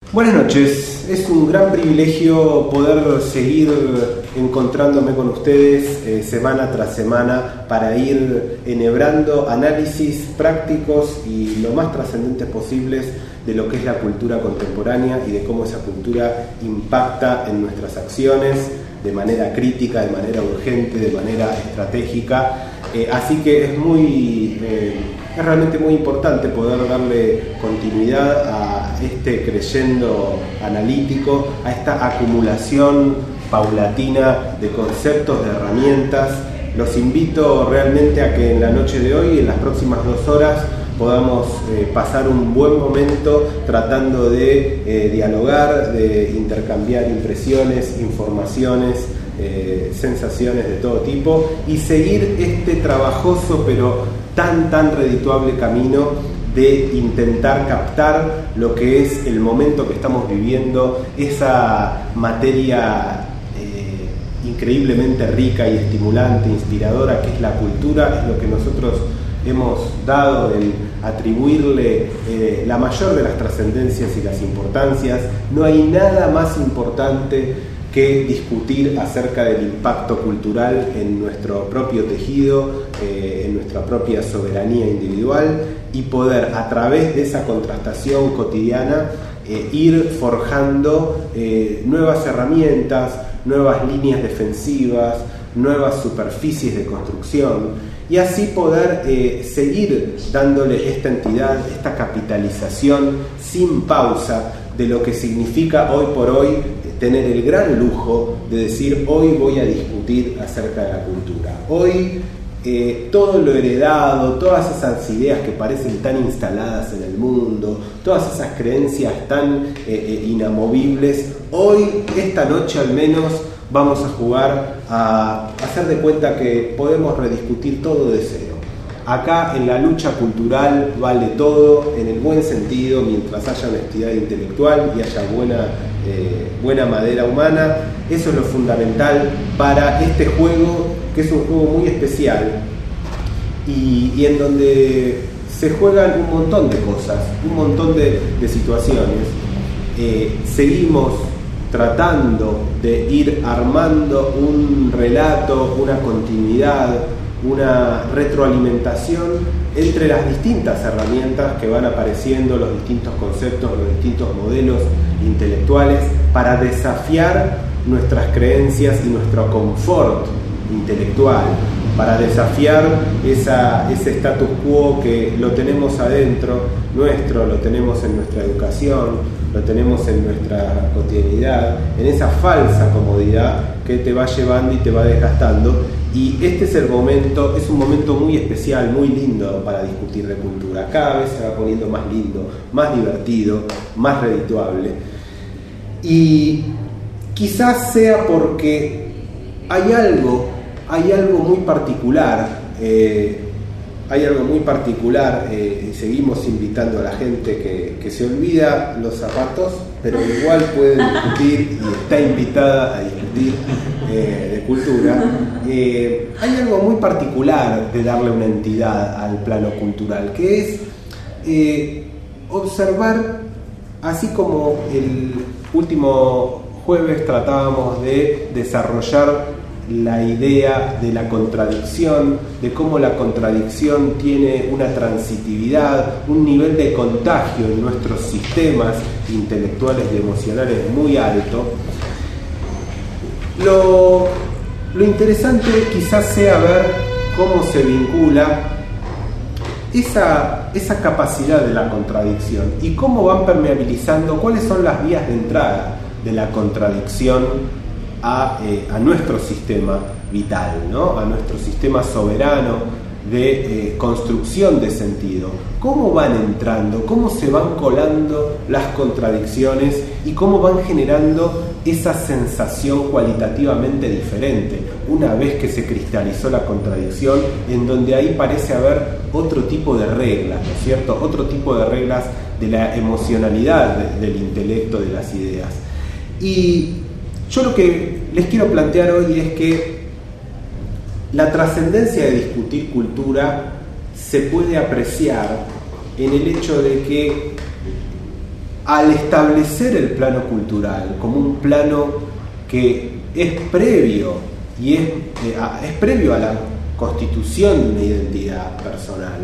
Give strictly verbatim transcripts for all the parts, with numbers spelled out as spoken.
Buenas noches, es un gran privilegio poder seguir encontrándome con ustedes eh, semana tras semana para ir enhebrando análisis prácticos y lo más trascendentes posibles de lo que es la cultura contemporánea y de cómo esa cultura impacta en nuestras acciones de manera crítica, de manera urgente, de manera estratégica. Eh, así que es muy... Eh, Es realmente muy importante poder darle continuidad a este creyendo analítico, a esta acumulación paulatina de conceptos, de herramientas. Los invito realmente a que en la noche de hoy, en las próximas dos horas, podamos eh, pasar un buen momento tratando de eh, dialogar, de intercambiar impresiones, informaciones, eh, sensaciones de todo tipo y seguir este trabajoso pero tan tan redituable camino de intentar captar lo que es el momento que estamos viviendo, esa materia eh, increíblemente rica y estimulante, inspiradora, que es la cultura, es lo que nosotros hemos dado el atribuirle eh, la mayor de las trascendencias y las importancias. No hay nada más importante que discutir acerca del impacto cultural en nuestro propio tejido, eh, en nuestra propia soberanía individual, y poder a través de esa contrastación cotidiana eh, ir forjando eh, nuevas herramientas, nuevas líneas defensivas, nuevas superficies de construcción, y así poder eh, seguir dándole esta entidad, esta capitalización sin pausa de lo que significa hoy por hoy tener el gran lujo de decir: hoy voy a discutir acerca de la cultura. Hoy eh, todo lo heredado, todas esas ideas que parecen tan instaladas en el mundo, todas esas creencias tan eh, eh, inamovibles, hoy, esta noche al menos, vamos a jugar a hacer de cuenta que podemos rediscutir todo de cero. Acá en la lucha cultural vale todo, en el buen sentido, mientras haya honestidad intelectual y haya buena, eh, buena madera humana. Eso es lo fundamental para este juego, que es un juego muy especial y, y en donde se juegan un montón de cosas, un montón de, de situaciones. Eh, seguimos tratando de ir armando un relato, una continuidad, una retroalimentación entre las distintas herramientas que van apareciendo, los distintos conceptos, los distintos modelos intelectuales, para desafiar nuestras creencias y nuestro confort intelectual, para desafiar esa, ese status quo que lo tenemos adentro nuestro, lo tenemos en nuestra educación, lo tenemos en nuestra cotidianidad, en esa falsa comodidad que te va llevando y te va desgastando. Y este es el momento, es un momento muy especial, muy lindo para discutir de cultura. Cada vez se va poniendo más lindo, más divertido, más redituable. Y quizás sea porque hay algo, hay algo muy particular, eh, hay algo muy particular, eh, y seguimos invitando a la gente que, que se olvida los zapatos, pero igual puede discutir y está invitada a discutir eh, de cultura. Eh, hay algo muy particular de darle una entidad al plano cultural, que es eh, observar, así como el último jueves tratábamos de desarrollar la idea de la contradicción, de cómo la contradicción tiene una transitividad, un nivel de contagio en nuestros sistemas intelectuales y emocionales muy alto. Lo, lo interesante quizás sea ver cómo se vincula esa, esa capacidad de la contradicción y cómo van permeabilizando, cuáles son las vías de entrada de la contradicción A, eh, a nuestro sistema vital, ¿no? A nuestro sistema soberano de eh, construcción de sentido. ¿Cómo van entrando? ¿Cómo se van colando las contradicciones? ¿Y cómo van generando esa sensación cualitativamente diferente? Una vez que se cristalizó la contradicción, en donde ahí parece haber otro tipo de reglas, ¿no es cierto? Otro tipo de reglas de la emocionalidad de, del intelecto, de las ideas. Y yo lo que les quiero plantear hoy es que la trascendencia de discutir cultura se puede apreciar en el hecho de que al establecer el plano cultural como un plano que es previo y es, eh, a, es previo a la constitución de una identidad personal,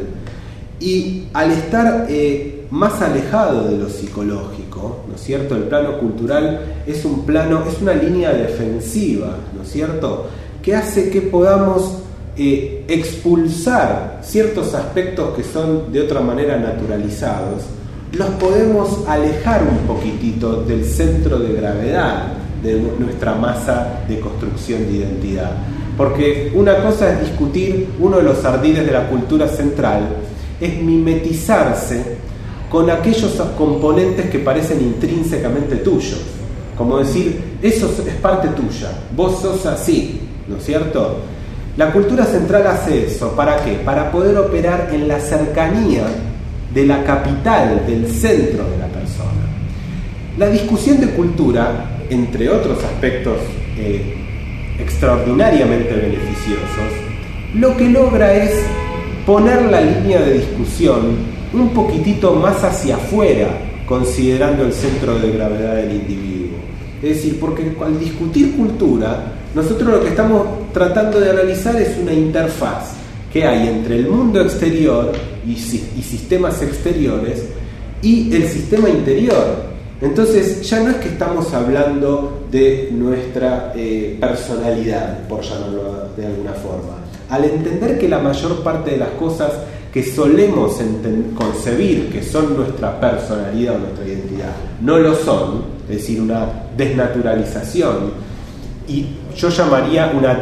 y al estar eh, más alejado de lo psicológico, ¿no es cierto? El plano cultural es un plano, es una línea defensiva, ¿no es cierto?, que hace que podamos eh, expulsar ciertos aspectos que son de otra manera naturalizados, los podemos alejar un poquitito del centro de gravedad de nuestra masa de construcción de identidad. Porque una cosa es discutir, uno de los ardides de la cultura central es mimetizarse con aquellos componentes que parecen intrínsecamente tuyos. Como decir, eso es parte tuya, vos sos así, ¿no es cierto? La cultura central hace eso, ¿para qué? Para poder operar en la cercanía de la capital, del centro de la persona. La discusión de cultura, entre otros aspectos eh, extraordinariamente beneficiosos, lo que logra es poner la línea de discusión un poquitito más hacia afuera, considerando el centro de gravedad del individuo. Es decir, porque al discutir cultura, nosotros lo que estamos tratando de analizar es una interfaz que hay entre el mundo exterior y, y sistemas exteriores y el sistema interior. Entonces ya no es que estamos hablando de nuestra eh, personalidad, por llamarlo de alguna forma. Al entender que la mayor parte de las cosas que solemos concebir que son nuestra personalidad o nuestra identidad no lo son, es decir, una desnaturalización, y yo llamaría una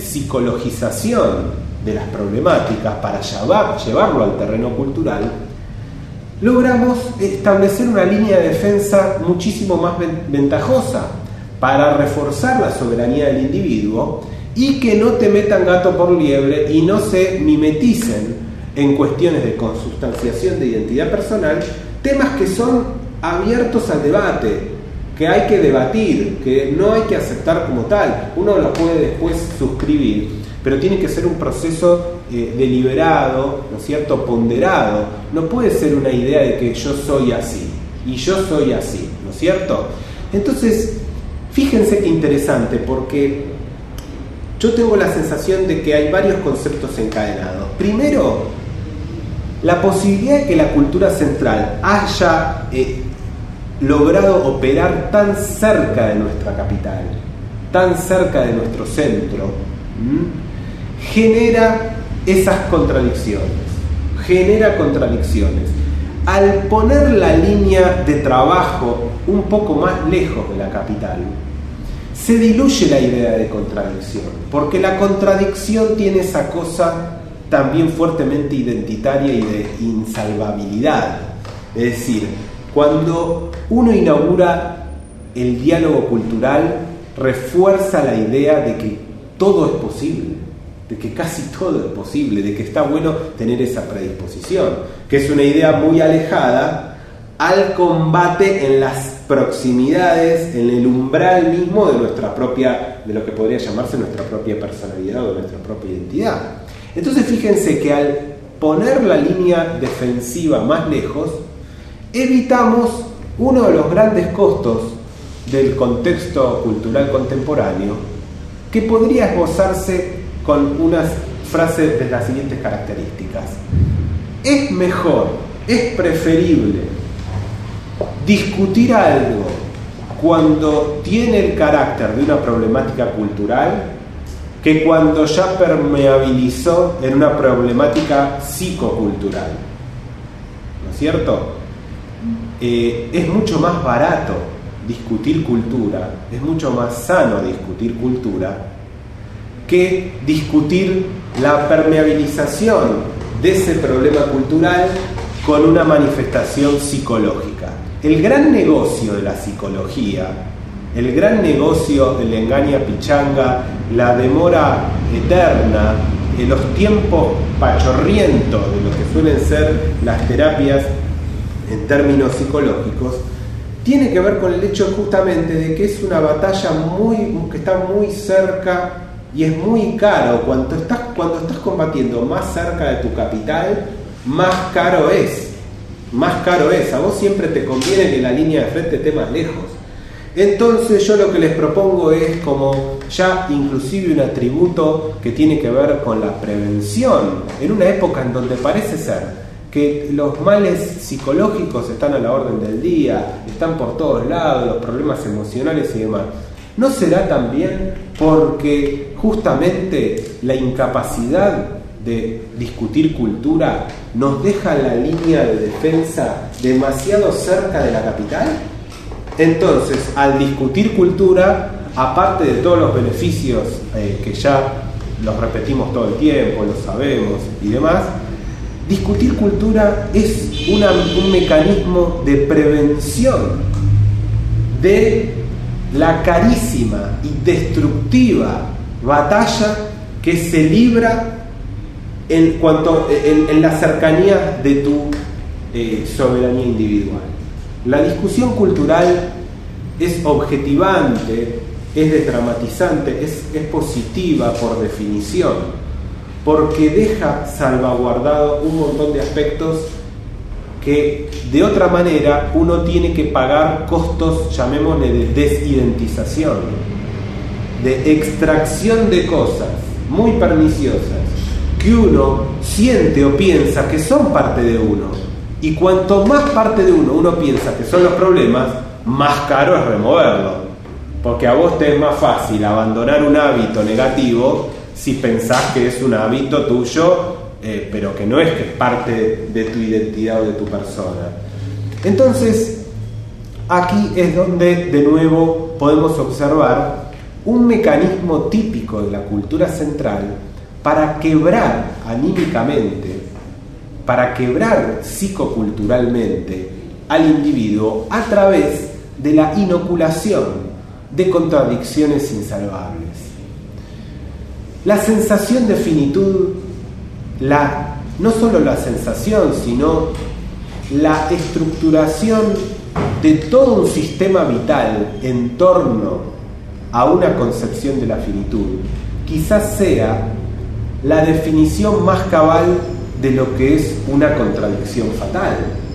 despsicologización de las problemáticas para llevar, llevarlo al terreno cultural, logramos establecer una línea de defensa muchísimo más ventajosa para reforzar la soberanía del individuo y que no te metan gato por liebre y no se mimeticen en cuestiones de consustanciación de identidad personal, temas que son abiertos al debate, que hay que debatir, que no hay que aceptar como tal. Uno lo puede después suscribir, pero tiene que ser un proceso eh, deliberado, ¿no es cierto?, ponderado. No puede ser una idea de que yo soy así y yo soy así, ¿no es cierto? Entonces, fíjense qué interesante, porque yo tengo la sensación de que hay varios conceptos encadenados. Primero, la posibilidad de que la cultura central haya eh, logrado operar tan cerca de nuestra capital, tan cerca de nuestro centro, ¿m? genera esas contradicciones, genera contradicciones. Al poner la línea de trabajo un poco más lejos de la capital, se diluye la idea de contradicción, porque la contradicción tiene esa cosa también fuertemente identitaria y de insalvabilidad. Es decir, cuando uno inaugura el diálogo cultural, refuerza la idea de que todo es posible, de que casi todo es posible, de que está bueno tener esa predisposición, que es una idea muy alejada al combate en las proximidades, en el umbral mismo de nuestra propia, de lo que podría llamarse nuestra propia personalidad o nuestra propia identidad. Entonces fíjense que al poner la línea defensiva más lejos, evitamos uno de los grandes costos del contexto cultural contemporáneo, que podría esbozarse con unas frases de las siguientes características. Es mejor, es preferible discutir algo cuando tiene el carácter de una problemática cultural que cuando ya permeabilizó en una problemática psicocultural. ¿No es cierto? Eh, es mucho más barato discutir cultura, es mucho más sano discutir cultura que discutir la permeabilización de ese problema cultural con una manifestación psicológica. El gran negocio de la psicología, el gran negocio del engaña pichanga, la demora eterna, en los tiempos pachorrientos de lo que suelen ser las terapias en términos psicológicos, tiene que ver con el hecho justamente de que es una batalla muy, que está muy cerca y es muy caro. Cuando estás, cuando estás combatiendo más cerca de tu capital, más caro es. más caro es. A vos siempre te conviene que la línea de frente esté más lejos. Entonces yo lo que les propongo es como ya inclusive un atributo que tiene que ver con la prevención, en una época en donde parece ser que los males psicológicos están a la orden del día, están por todos lados, los problemas emocionales y demás. ¿No será también porque justamente la incapacidad de discutir cultura nos deja la línea de defensa demasiado cerca de la capital? Entonces, al discutir cultura, aparte de todos los beneficios eh, que ya los repetimos todo el tiempo, los sabemos y demás, discutir cultura es una, un mecanismo de prevención de la carísima y destructiva batalla que se libra en, cuanto, en, en la cercanía de tu eh, soberanía individual. La discusión cultural es objetivante, es desdramatizante, es, es positiva por definición, porque deja salvaguardado un montón de aspectos que de otra manera uno tiene que pagar costos, llamémosle, de desidentización, de extracción de cosas muy perniciosas que uno siente o piensa que son parte de uno. Y cuanto más parte de uno uno piensa que son los problemas, más caro es removerlo. Porque a vos te es más fácil abandonar un hábito negativo si pensás que es un hábito tuyo, eh, pero que no es que es parte de tu identidad o de tu persona. Entonces, aquí es donde de nuevo podemos observar un mecanismo típico de la cultura central para quebrar anímicamente, para quebrar psicoculturalmente al individuo a través de la inoculación de contradicciones insalvables. La sensación de finitud, la, no solo la sensación, sino la estructuración de todo un sistema vital en torno a una concepción de la finitud, quizás sea la definición más cabal de lo que es una contradicción fatal.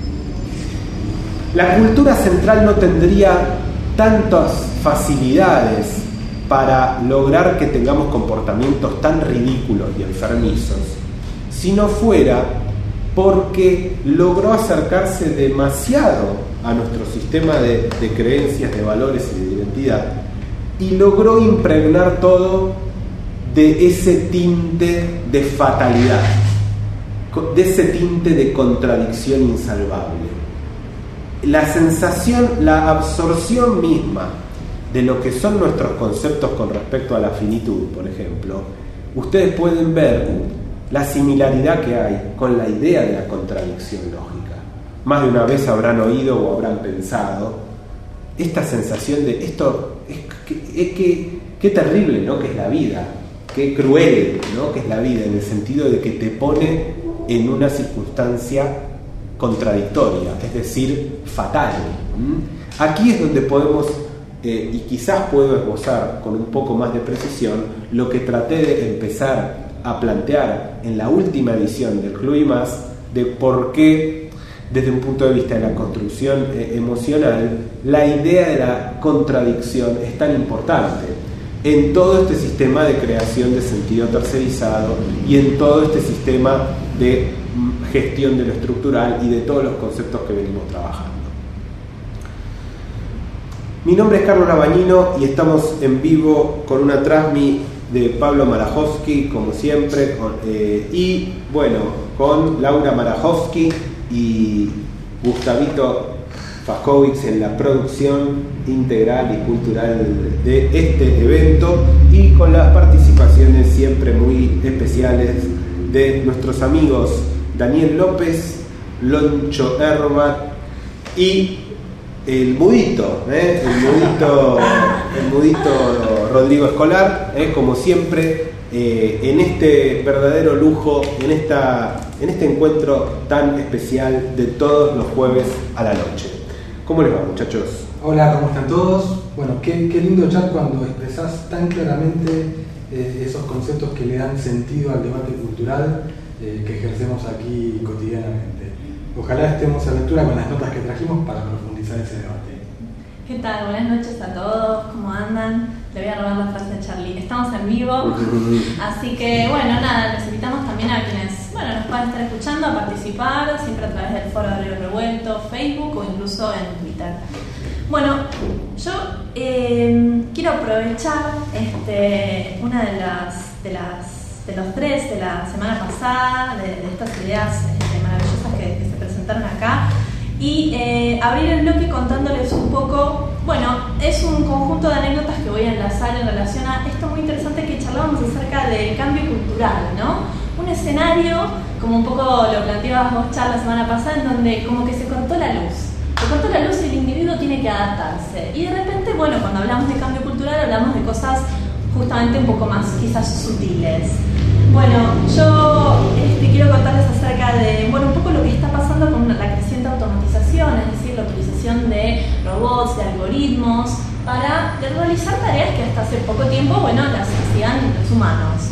La cultura central no tendría tantas facilidades para lograr que tengamos comportamientos tan ridículos y enfermizos si no fuera porque logró acercarse demasiado a nuestro sistema de, de creencias, de valores y de identidad, y logró impregnar todo de ese tinte de fatalidad, de ese tinte de contradicción insalvable. La sensación, la absorción misma de lo que son nuestros conceptos con respecto a la finitud, por ejemplo, ustedes pueden ver la similaridad que hay con la idea de la contradicción lógica. Más de una vez habrán oído o habrán pensado esta sensación de esto es que, es que qué terrible, ¿no?, que es la vida, qué cruel, ¿no?, que es la vida, en el sentido de que te pone en una circunstancia contradictoria, es decir, fatal. ¿Mm? Aquí es donde podemos, eh, y quizás puedo esbozar con un poco más de precisión, lo que traté de empezar a plantear en la última edición del Club y Más, de por qué, desde un punto de vista de la construcción eh, emocional, la idea de la contradicción es tan importante en todo este sistema de creación de sentido tercerizado y en todo este sistema de gestión de lo estructural y de todos los conceptos que venimos trabajando. Mi nombre es Carlos Labañino y estamos en vivo con una transmi de Pablo Marajowski, como siempre, con, eh, y bueno, con Laura Marajowski y Gustavito Fajkovic en la producción integral y cultural de este evento, y con las participaciones siempre muy especiales de nuestros amigos Daniel López, Loncho Herbat y el mudito, ¿eh? el mudito, el mudito Rodrigo Escolar, ¿eh? como siempre, eh, en este verdadero lujo, en esta, en este encuentro tan especial de todos los jueves a la noche. ¿Cómo les va, muchachos? Hola, ¿cómo están todos? Bueno, qué, qué lindo chat cuando expresás tan claramente eh, esos conceptos que le dan sentido al debate cultural eh, que ejercemos aquí cotidianamente. ojalá estemos a la altura con las notas que trajimos para profundizar ese debate. ¿Qué tal? Buenas noches a todos, ¿cómo andan? Le voy a robar la frase de Charlie. Estamos en vivo, así que bueno, nada, les invitamos también a quienes bueno, nos puedan estar escuchando a participar, siempre a través del foro de Río Revuelto, Facebook o incluso en Twitter. Bueno, yo eh, quiero aprovechar este, una de las, de las de los tres de la semana pasada, de, de estas ideas este, maravillosas que, que se presentaron acá, y eh, abrir el bloque contándoles un poco, bueno, es un conjunto de anécdotas que voy a enlazar en relación a esto muy interesante que charlábamos acerca del cambio cultural, ¿no? Un escenario, como un poco lo planteabas vos, Char, la semana pasada, en donde como que se cortó la luz. Se cortó la luz y el individuo tiene que adaptarse. Y de repente, bueno, cuando hablamos de cambio cultural, hablamos de cosas justamente un poco más quizás sutiles. Bueno, yo este, quiero contarles acerca de, bueno, un poco lo que está pasando con la creciente automatización, es decir, la utilización de robots, de algoritmos, para realizar tareas que hasta hace poco tiempo, bueno, las hacían los humanos.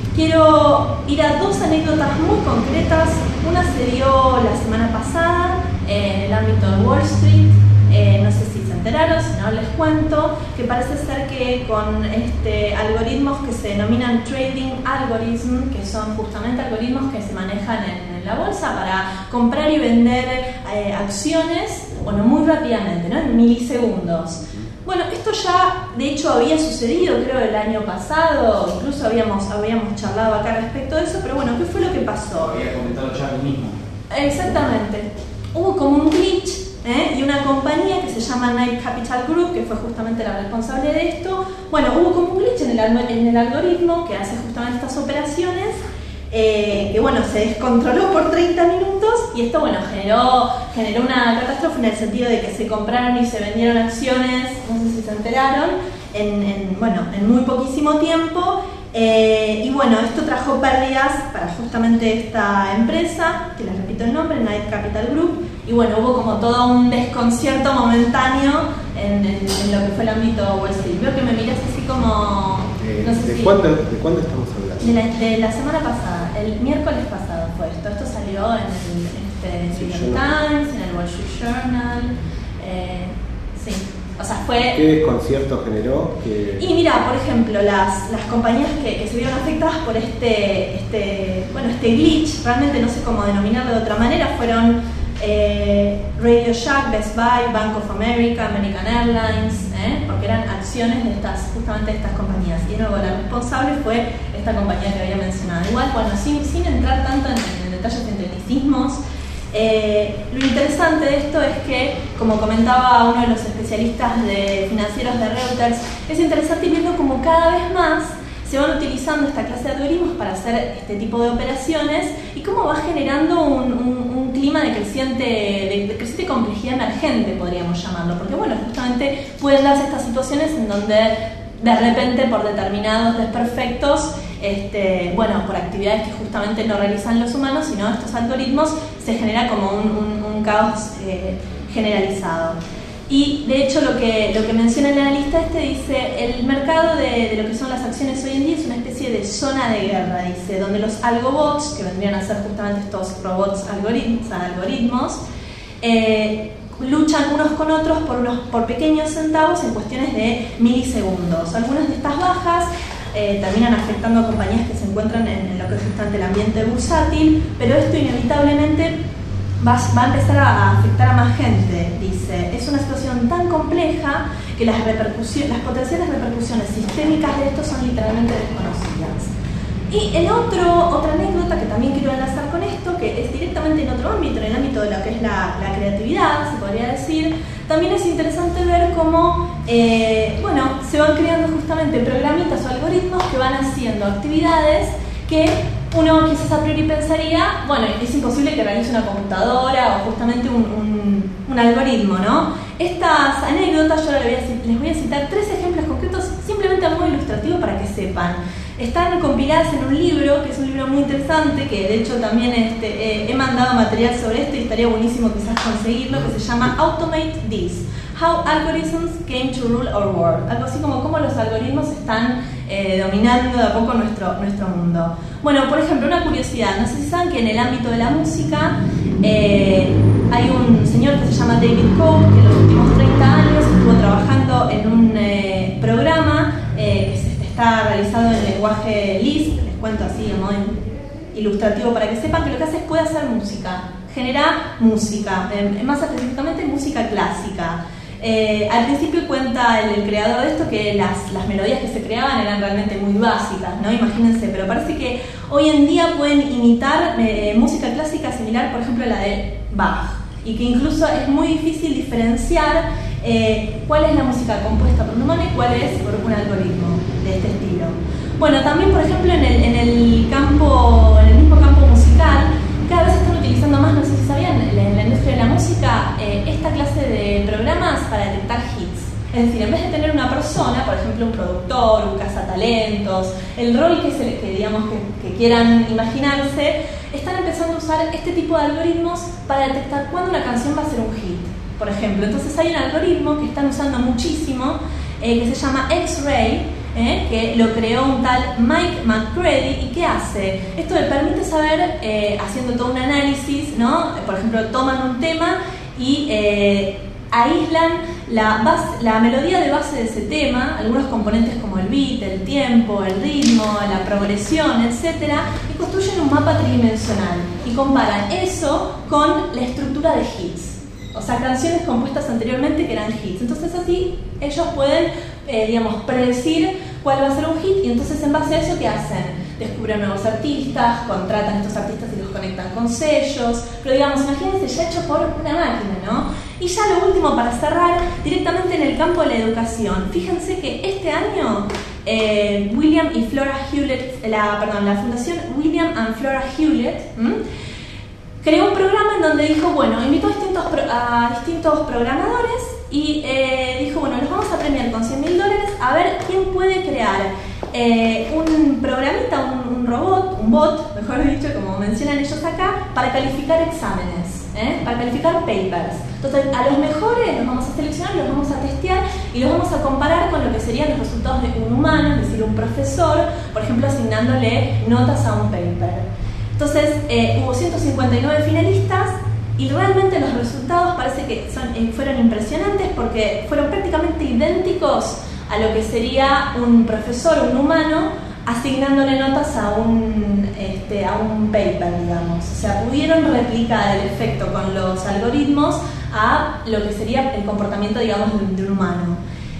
Quiero ir a dos anécdotas muy concretas. Una se dio la semana pasada en el ámbito de Wall Street. Eh, no sé si se enteraron, si no les cuento, que parece ser que con este, algoritmos que se denominan trading algorithm, que son justamente algoritmos que se manejan en, en la bolsa para comprar y vender eh, acciones, bueno, muy rápidamente, ¿no? En milisegundos. Bueno, esto ya de hecho había sucedido, creo, el año pasado, incluso habíamos, habíamos charlado acá respecto de eso, pero bueno, ¿qué fue lo que pasó? Había comentado ya lo mismo. Exactamente. Hubo como un glitch, ¿eh? Y una compañía que se llama Knight Capital Group, que fue justamente la responsable de esto, bueno, hubo como un glitch en el, en el algoritmo que hace justamente estas operaciones, eh, que bueno, se descontroló por treinta minutos y esto bueno, generó, generó una catástrofe en el sentido de que se compraron y se vendieron acciones, no sé si se enteraron, en, en, bueno, en muy poquísimo tiempo. Eh, y bueno, esto trajo pérdidas para justamente esta empresa, que les repito el nombre, Knight Capital Group, y bueno, hubo como todo un desconcierto momentáneo en, en, en lo que fue el ámbito Wall Street. Veo que me miras así como... Eh, no sé ¿de, si, cuándo, ¿De cuándo estamos hablando? de la, de la semana pasada, el miércoles pasado fue esto. Esto salió en el este, Sí, New York Times, en el Wall Street Journal, eh, sí. O sea, fue... ¿Qué desconcierto generó? Que... Y mira, por ejemplo, las, las compañías que, que se vieron afectadas por este, este, bueno, este glitch, realmente no sé cómo denominarlo de otra manera, fueron eh, Radio Shack, Best Buy, Bank of America, American Airlines, ¿eh? Porque eran acciones de estas, justamente de estas compañías. Y de nuevo, la responsable fue esta compañía que había mencionado. Igual, bueno, sin, sin entrar tanto en, en detalles de tecnicismos, Eh, lo interesante de esto es que, como comentaba uno de los especialistas de financieros de Reuters, es interesante ir viendo cómo cada vez más se van utilizando esta clase de algoritmos para hacer este tipo de operaciones y cómo va generando un, un, un clima de creciente, de, de creciente complejidad emergente, podríamos llamarlo, porque bueno, justamente pueden darse estas situaciones en donde de repente por determinados desperfectos, este, bueno, por actividades que justamente no realizan los humanos, sino estos algoritmos, se genera como un, un, un caos eh, generalizado. Y de hecho lo que, lo que menciona el analista este dice, el mercado de, de lo que son las acciones hoy en día es una especie de zona de guerra, dice, donde los algobots, que vendrían a ser justamente estos robots algoritmos, algoritmos eh, luchan unos con otros por, unos, por pequeños centavos en cuestiones de milisegundos. Algunas de estas bajas eh, terminan afectando a compañías que se encuentran en, en lo que es justamente el ambiente bursátil, pero esto inevitablemente va, va a empezar a afectar a más gente, dice. Es una situación tan compleja que las, repercusiones, las potenciales repercusiones sistémicas de esto son literalmente desconocidas. Y en otro, otra anécdota que también quiero enlazar con esto, que es directamente en otro ámbito, en el ámbito de lo que es la, la creatividad, se podría decir, también es interesante ver cómo eh, bueno, se van creando justamente programitas o algoritmos que van haciendo actividades que uno quizás a priori pensaría, bueno, es imposible que realice una computadora o justamente un, un, un algoritmo, ¿no? Estas anécdotas yo les voy, a, les voy a citar tres ejemplos concretos simplemente a modo ilustrativo para que sepan. Están compiladas en un libro, que es un libro muy interesante, que de hecho también este, eh, he mandado material sobre esto y estaría buenísimo quizás conseguirlo, que se llama Automate This, How Algorithms Came to Rule Our World. Algo así como cómo los algoritmos están eh, dominando de a poco nuestro, nuestro mundo. Bueno, por ejemplo, una curiosidad, no sé si saben que en el ámbito de la música Eh, hay un señor que se llama David Cope, que en los últimos treinta años estuvo trabajando en un eh, programa eh, que se, está realizado en lenguaje Lisp. Les cuento así de modo ilustrativo para que sepan que lo que hace es puede hacer música, genera música, eh, más específicamente música clásica. Eh, al principio cuenta el, el creador de esto que las, las melodías que se creaban eran realmente muy básicas, ¿no? Imagínense, pero parece que hoy en día pueden imitar eh, música clásica similar, por ejemplo, a la de Bach, y que incluso es muy difícil diferenciar eh, cuál es la música compuesta por un humano y cuál es por un algoritmo de este estilo. Bueno, también, por ejemplo, en el, en el campo, en el mismo campo musical, cada vez se están utilizando más, no sé si sabían, en la industria de la música, eh, esta clase de programas para detectar hits. Es decir, en vez de tener una persona, por ejemplo, un productor, un cazatalentos, el rol que, se, que, digamos, que, que quieran imaginarse, están empezando a usar este tipo de algoritmos para detectar cuándo una canción va a ser un hit, por ejemplo. Entonces hay un algoritmo que están usando muchísimo, eh, que se llama X-Ray, ¿Eh? que lo creó un tal Mike McCready. ¿Y qué hace? Esto le permite saber, eh, haciendo todo un análisis, ¿no? Por ejemplo, toman un tema y eh, aíslan la, base, la melodía de base de ese tema, algunos componentes como el beat, el tiempo, el ritmo, la progresión, etcétera, y construyen un mapa tridimensional y comparan eso con la estructura de hits. O sea, canciones compuestas anteriormente que eran hits. Entonces así ellos pueden, eh, digamos, predecir cuál va a ser un hit, y entonces en base a eso, ¿qué hacen? Descubren nuevos artistas, contratan a estos artistas y los conectan con sellos, pero digamos, imagínense, ya hecho por una máquina, ¿no? Y ya lo último, para cerrar, directamente en el campo de la educación. Fíjense que este año eh, William y Flora Hewlett, la, perdón, la Fundación William and Flora Hewlett, ¿m? creó un programa en donde dijo, bueno, invitó a distintos, pro, a distintos programadores y eh, dijo, bueno, los vamos a premiar con cien mil dólares a ver quién puede crear eh, un programita, un, un robot, un bot, mejor dicho, como mencionan ellos acá, para calificar exámenes, ¿eh? para calificar papers. Entonces, a los mejores los vamos a seleccionar, los vamos a testear y los vamos a comparar con lo que serían los resultados de un humano, es decir, un profesor, por ejemplo, asignándole notas a un paper. Entonces, eh, hubo ciento cincuenta y nueve finalistas y realmente los resultados parece que son, eh, fueron impresionantes porque fueron prácticamente idénticos a lo que sería un profesor, un humano, asignándole notas a un, este, a un paper, digamos. O sea, pudieron replicar el efecto con los algoritmos a lo que sería el comportamiento, digamos, de, de un humano.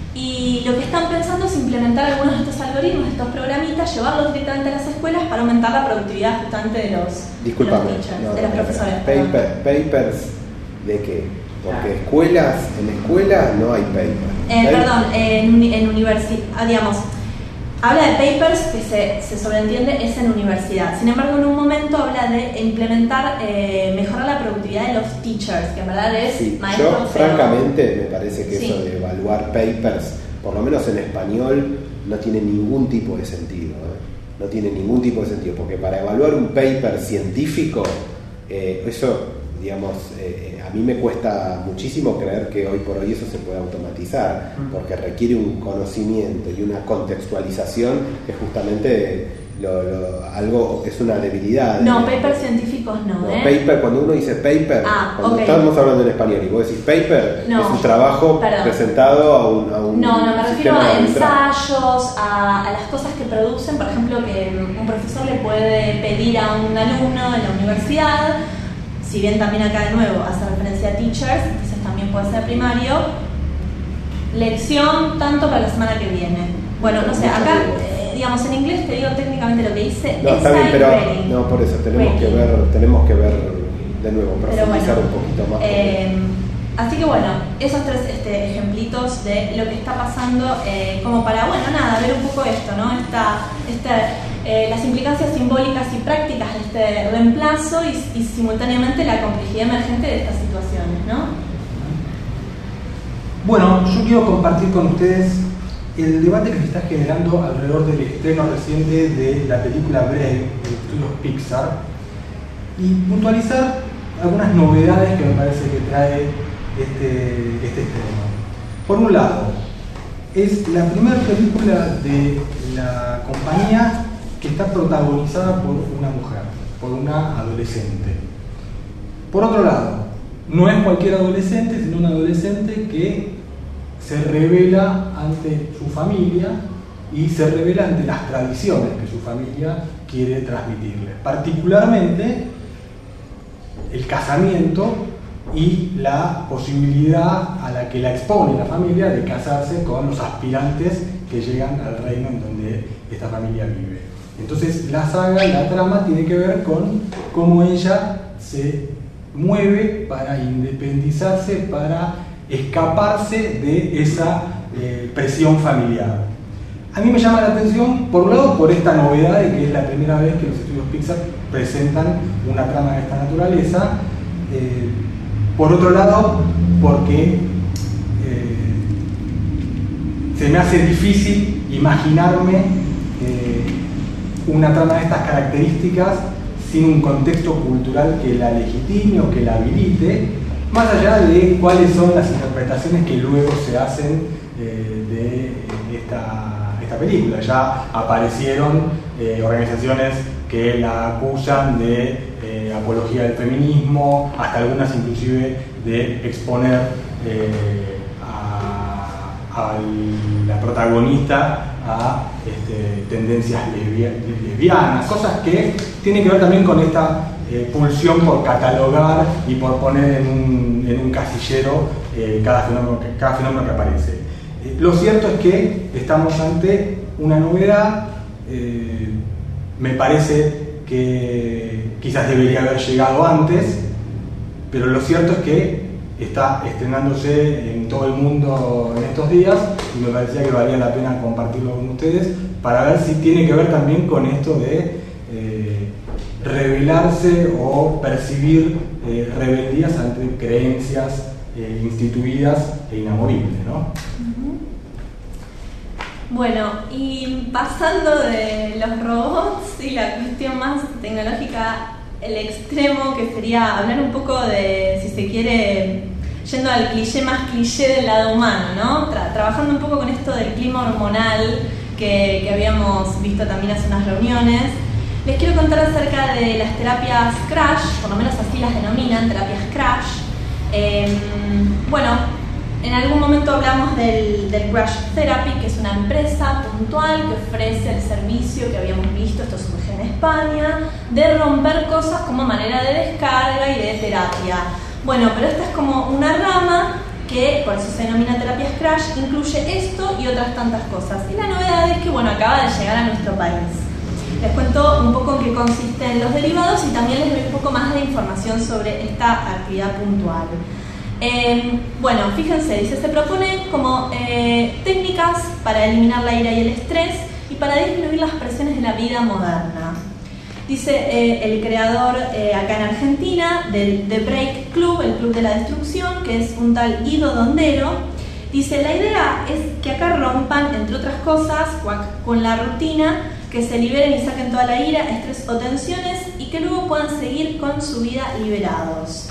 Y lo que están pensando es implementar algunos de estos algoritmos, de estos programitas, llevarlos directamente a las escuelas para aumentar la productividad justamente de los, Disculpame, de los teachers, no, de los no, profesores. Paper, papers ¿de qué? Porque escuelas, en escuelas no hay papers. Eh, perdón, en, en universidad, digamos, habla de papers que se, se sobreentiende es en universidad. Sin embargo, en un momento habla de implementar, eh, mejorar la productividad de los teachers, que en verdad es sí, maestro. Yo, francamente, me parece que sí. eso de evaluar papers, por lo menos en español, no tiene ningún tipo de sentido. ¿eh? No tiene ningún tipo de sentido, porque para evaluar un paper científico, eh, eso, digamos, eh, a mí me cuesta muchísimo creer que hoy por hoy eso se puede automatizar, porque requiere un conocimiento y una contextualización que justamente lo, lo, algo es una debilidad. No, de, papers científicos no, no ¿eh? Paper, cuando uno dice paper, ah, cuando okay. estamos hablando en español y vos decís paper, no, es un trabajo perdón. presentado a un, a un No, no, me refiero a arbitral. ensayos, a, a las cosas que producen, por ejemplo, que un profesor le puede pedir a un alumno en la universidad. Si bien también acá de nuevo hace referencia a teachers, quizás también puede ser primario, lección tanto para la semana que viene. Bueno, no sé, acá, eh, digamos, en inglés te digo técnicamente lo que dice. No, está bien, pero rating. no, por eso tenemos Rating. que ver, tenemos que ver de nuevo, profundizar bueno, un poquito más. Eh, así que bueno, esos tres este, ejemplitos de lo que está pasando, eh, como para, bueno, nada, ver un poco esto, ¿no? Esta, esta Eh, las implicancias simbólicas y prácticas de este reemplazo y, y simultáneamente la complejidad emergente de estas situaciones, ¿no? Bueno, yo quiero compartir con ustedes el debate que se está generando alrededor del estreno reciente de la película Brave de estudios Pixar y puntualizar algunas novedades que me parece que trae este, este estreno. Por un lado, es la primera película de la compañía que está protagonizada por una mujer, por una adolescente. Por otro lado, no es cualquier adolescente, sino un adolescente que se revela ante su familia y se revela ante las tradiciones que su familia quiere transmitirle. Particularmente el casamiento y la posibilidad a la que la expone la familia de casarse con los aspirantes que llegan al reino en donde esta familia vive. Entonces la saga, la trama tiene que ver con cómo ella se mueve para independizarse, para escaparse de esa eh, presión familiar. A mí me llama la atención, por un lado, por esta novedad de que es la primera vez que los estudios Pixar presentan una trama de esta naturaleza. Eh, por otro lado, porque eh, se me hace difícil imaginarme eh, una trama de estas características sin un contexto cultural que la legitime o que la habilite, más allá de cuáles son las interpretaciones que luego se hacen eh, de esta, esta película. Ya aparecieron eh, organizaciones que la acusan de eh, apología del feminismo, hasta algunas inclusive de exponer eh, a, a la protagonista a este, tendencias lesbianas, cosas que tienen que ver también con esta eh, pulsión por catalogar y por poner en un, en un casillero eh, cada, fenómeno que, cada fenómeno que aparece. Eh, lo cierto es que estamos ante una novedad, eh, me parece que quizás debería haber llegado antes, pero lo cierto es que está estrenándose en todo el mundo en estos días y me parecía que valía la pena compartirlo con ustedes para ver si tiene que ver también con esto de eh, rebelarse o percibir eh, rebeldías ante creencias eh, instituidas e inamovibles, ¿no? Bueno, y pasando de los robots y la cuestión más tecnológica, el extremo que sería hablar un poco de, si se quiere, yendo al cliché más cliché del lado humano, ¿no? Tra- trabajando un poco con esto del clima hormonal que, que habíamos visto también hace unas reuniones. Les quiero contar acerca de las terapias Crash, por lo menos así las denominan, terapias Crash. Eh, bueno, en algún momento hablamos del, del Crash Therapy, que es una empresa puntual que ofrece el servicio que habíamos visto, esto surge en España, de romper cosas como manera de descarga y de terapia. Bueno, pero esta es como una rama que, por eso se denomina terapias Crash, incluye esto y otras tantas cosas. Y la novedad es que, bueno, acaba de llegar a nuestro país. Les cuento un poco en qué consisten los derivados y también les doy un poco más de información sobre esta actividad puntual. Eh, bueno, fíjense, dice, se propone como eh, técnicas para eliminar la ira y el estrés y para disminuir las presiones de la vida moderna. Dice eh, el creador eh, acá en Argentina del The Break Club, el Club de la Destrucción, que es un tal Guido Dondero. Dice, la idea es que acá rompan, entre otras cosas, con la rutina, que se liberen y saquen toda la ira, estrés o tensiones y que luego puedan seguir con su vida liberados.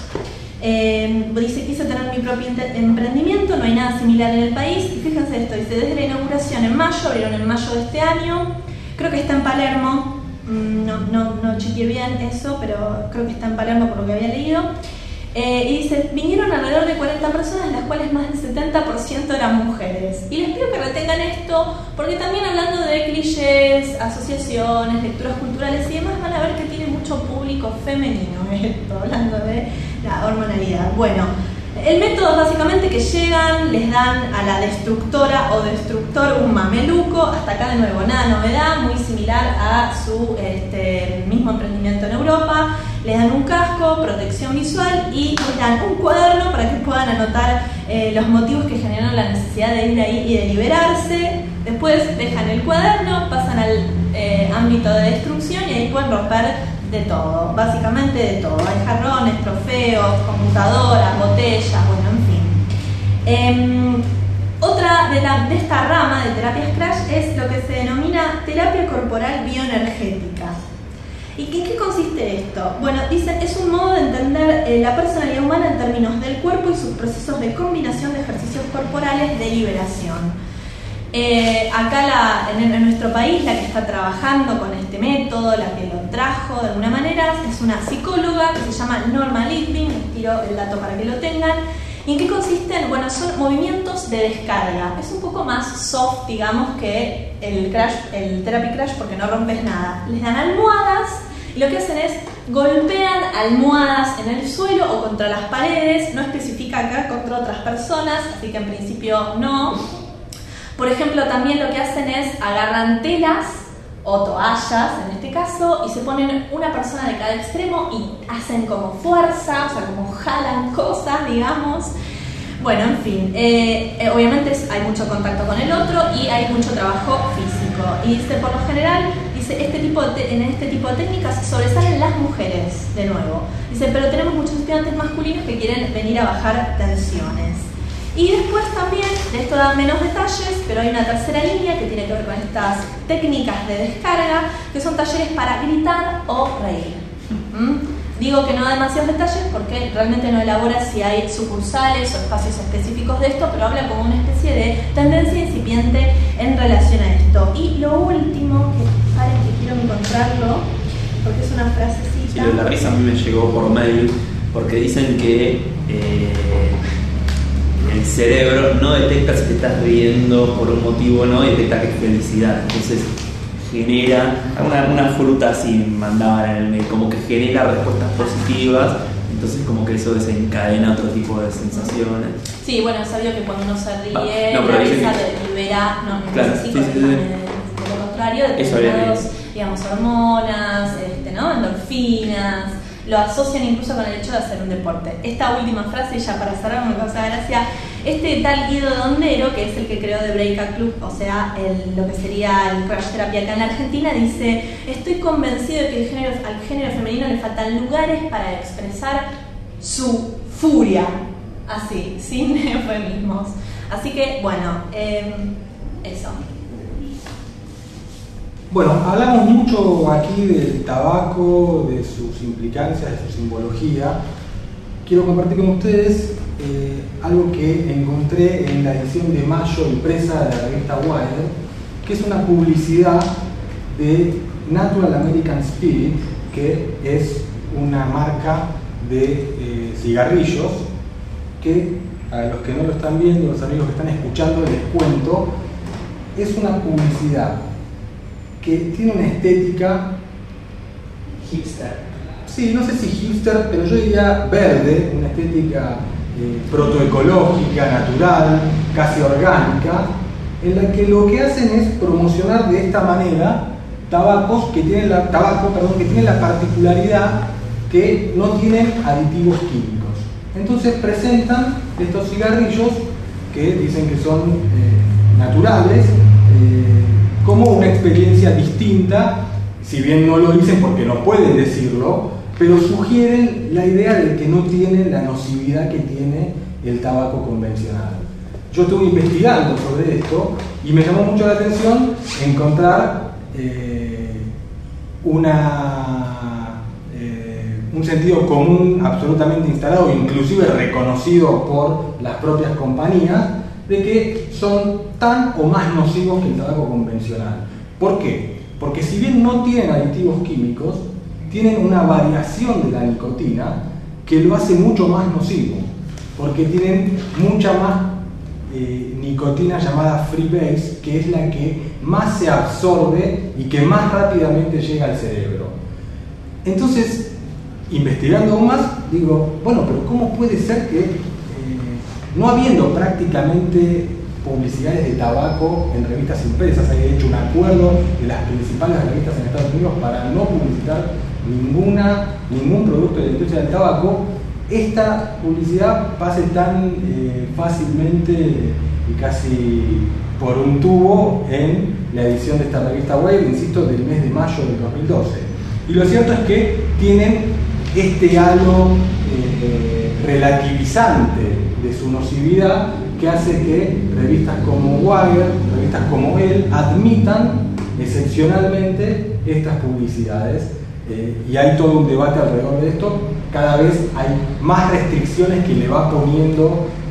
Eh, dice, quise tener mi propio emprendimiento, no hay nada similar en el país. Y fíjense esto, dice, desde la inauguración en mayo, abrieron en mayo de este año, creo que está en Palermo, no, no, no chequeé bien eso, pero creo que está en Palermo por lo que había leído. Eh, y dice, vinieron alrededor de cuarenta personas, de las cuales más del setenta por ciento eran mujeres. Y les pido que retengan esto, porque también hablando de clichés, asociaciones, lecturas culturales y demás, van a ver que tiene mucho público femenino esto, hablando de la hormonalidad. Bueno, el método es básicamente que llegan, les dan a la destructora o destructor un mameluco, hasta acá de nuevo, nada novedad, muy similar a su este, mismo emprendimiento en Europa. Les dan un casco, protección visual y les dan un cuaderno para que puedan anotar eh, los motivos que generaron la necesidad de ir ahí y de liberarse. Después dejan el cuaderno, pasan al eh, ámbito de destrucción y ahí pueden romper de todo, básicamente de todo. Hay jarrones, trofeos, computadoras, botellas, bueno, en fin. Eh, otra de, la, de esta rama de terapias Crash es lo que se denomina terapia corporal bioenergética. ¿Y en qué consiste esto? Bueno, dice, es un modo de entender eh, la personalidad humana en términos del cuerpo y sus procesos de combinación de ejercicios corporales de liberación. Eh, acá la, en, en nuestro país, la que está trabajando con este método, la que lo trajo de alguna manera, es una psicóloga que se llama Norma Litvin, les tiro el dato para que lo tengan. ¿Y en qué consisten? Bueno, son movimientos de descarga. Es un poco más soft, digamos, que el crash, el therapy crash, porque no rompes nada. Les dan almohadas y lo que hacen es golpean almohadas en el suelo o contra las paredes. No especifica acá contra otras personas, así que en principio no. Por ejemplo, también lo que hacen es agarran telas o toallas, en este caso, y se ponen una persona de cada extremo y hacen como fuerza, o sea, como jalan cosas, digamos. Bueno, en fin, eh, eh, obviamente es, hay mucho contacto con el otro y hay mucho trabajo físico. Y dice, por lo general, dice, este tipo de te- en este tipo de técnicas sobresalen las mujeres, de nuevo. Dice, pero tenemos muchos estudiantes masculinos que quieren venir a bajar tensiones. Y después también, de esto dan menos detalles, pero hay una tercera línea que tiene que ver con estas técnicas de descarga, que son talleres para gritar o reír. ¿Mm? Digo que no da demasiados detalles porque realmente no elabora si hay sucursales o espacios específicos de esto, pero habla como una especie de tendencia incipiente en relación a esto. Y lo último, que paren que quiero encontrarlo, porque es una frasecita. Sí, lo de la risa a mí me llegó por mail, porque dicen que eh, el cerebro no detecta si te estás riendo por un motivo o no, detecta que es felicidad. Entonces genera una, una fruta así, mandaban en el mail, como que genera respuestas positivas. Entonces como que eso desencadena otro tipo de sensaciones. Sí, bueno, es sabido que cuando uno se ríe, no, la risa que... te libera, no, no claro, sé si sí, sí, sí. de lo contrario, determinados, digamos, hormonas, este, ¿no? endorfinas, lo asocian incluso con el hecho de hacer un deporte. Esta última frase, ya para cerrar, me causa gracia. Este tal Guido Dondero, que es el que creó The Breakout Club, o sea, el, lo que sería el crash terapia acá en la Argentina, dice: estoy convencido de que el género, al género femenino le faltan lugares para expresar su furia, así, sin eufemismos. Así que, bueno, eh, eso. Bueno, hablamos mucho aquí del tabaco, de sus implicancias, de su simbología. Quiero compartir con ustedes eh, algo que encontré en la edición de mayo impresa de la revista Wired, que es una publicidad de Natural American Spirit, que es una marca de eh, cigarrillos, que a los que no lo están viendo, los amigos que están escuchando, les cuento, es una publicidad que tiene una estética Hipster. Sí, no sé si hipster, pero yo diría verde, una estética eh, protoecológica, natural, casi orgánica, en la que lo que hacen es promocionar de esta manera tabacos que tienen la, tabaco, perdón, que tienen la particularidad que no tienen aditivos químicos. Entonces presentan estos cigarrillos que dicen que son eh, naturales, eh, como una experiencia distinta, si bien no lo dicen porque no pueden decirlo, pero sugieren la idea de que no tienen la nocividad que tiene el tabaco convencional. Yo estuve investigando sobre esto y me llamó mucho la atención encontrar eh, una, eh, un sentido común absolutamente instalado, inclusive reconocido por las propias compañías, de que son tan o más nocivos que el tabaco convencional. ¿Por qué? Porque si bien no tienen aditivos químicos, tienen una variación de la nicotina que lo hace mucho más nocivo, porque tienen mucha más eh, nicotina llamada freebase, que es la que más se absorbe y que más rápidamente llega al cerebro. Entonces, investigando aún más, digo, bueno, pero ¿cómo puede ser que, eh, no habiendo prácticamente publicidades de tabaco en revistas impresas, hay hecho un acuerdo de las principales revistas en Estados Unidos para no publicitar ninguna, ningún producto de la industria del tabaco, esta publicidad pase tan eh, fácilmente y casi por un tubo en la edición de esta revista web, insisto, del mes de mayo del dos mil doce. Y lo cierto es que tienen este halo eh, relativizante de su nocividad, que hace que revistas como Wired, revistas como Elle, admitan excepcionalmente estas publicidades. Eh, y hay todo un debate alrededor de esto. Cada vez hay más restricciones que le va poniendo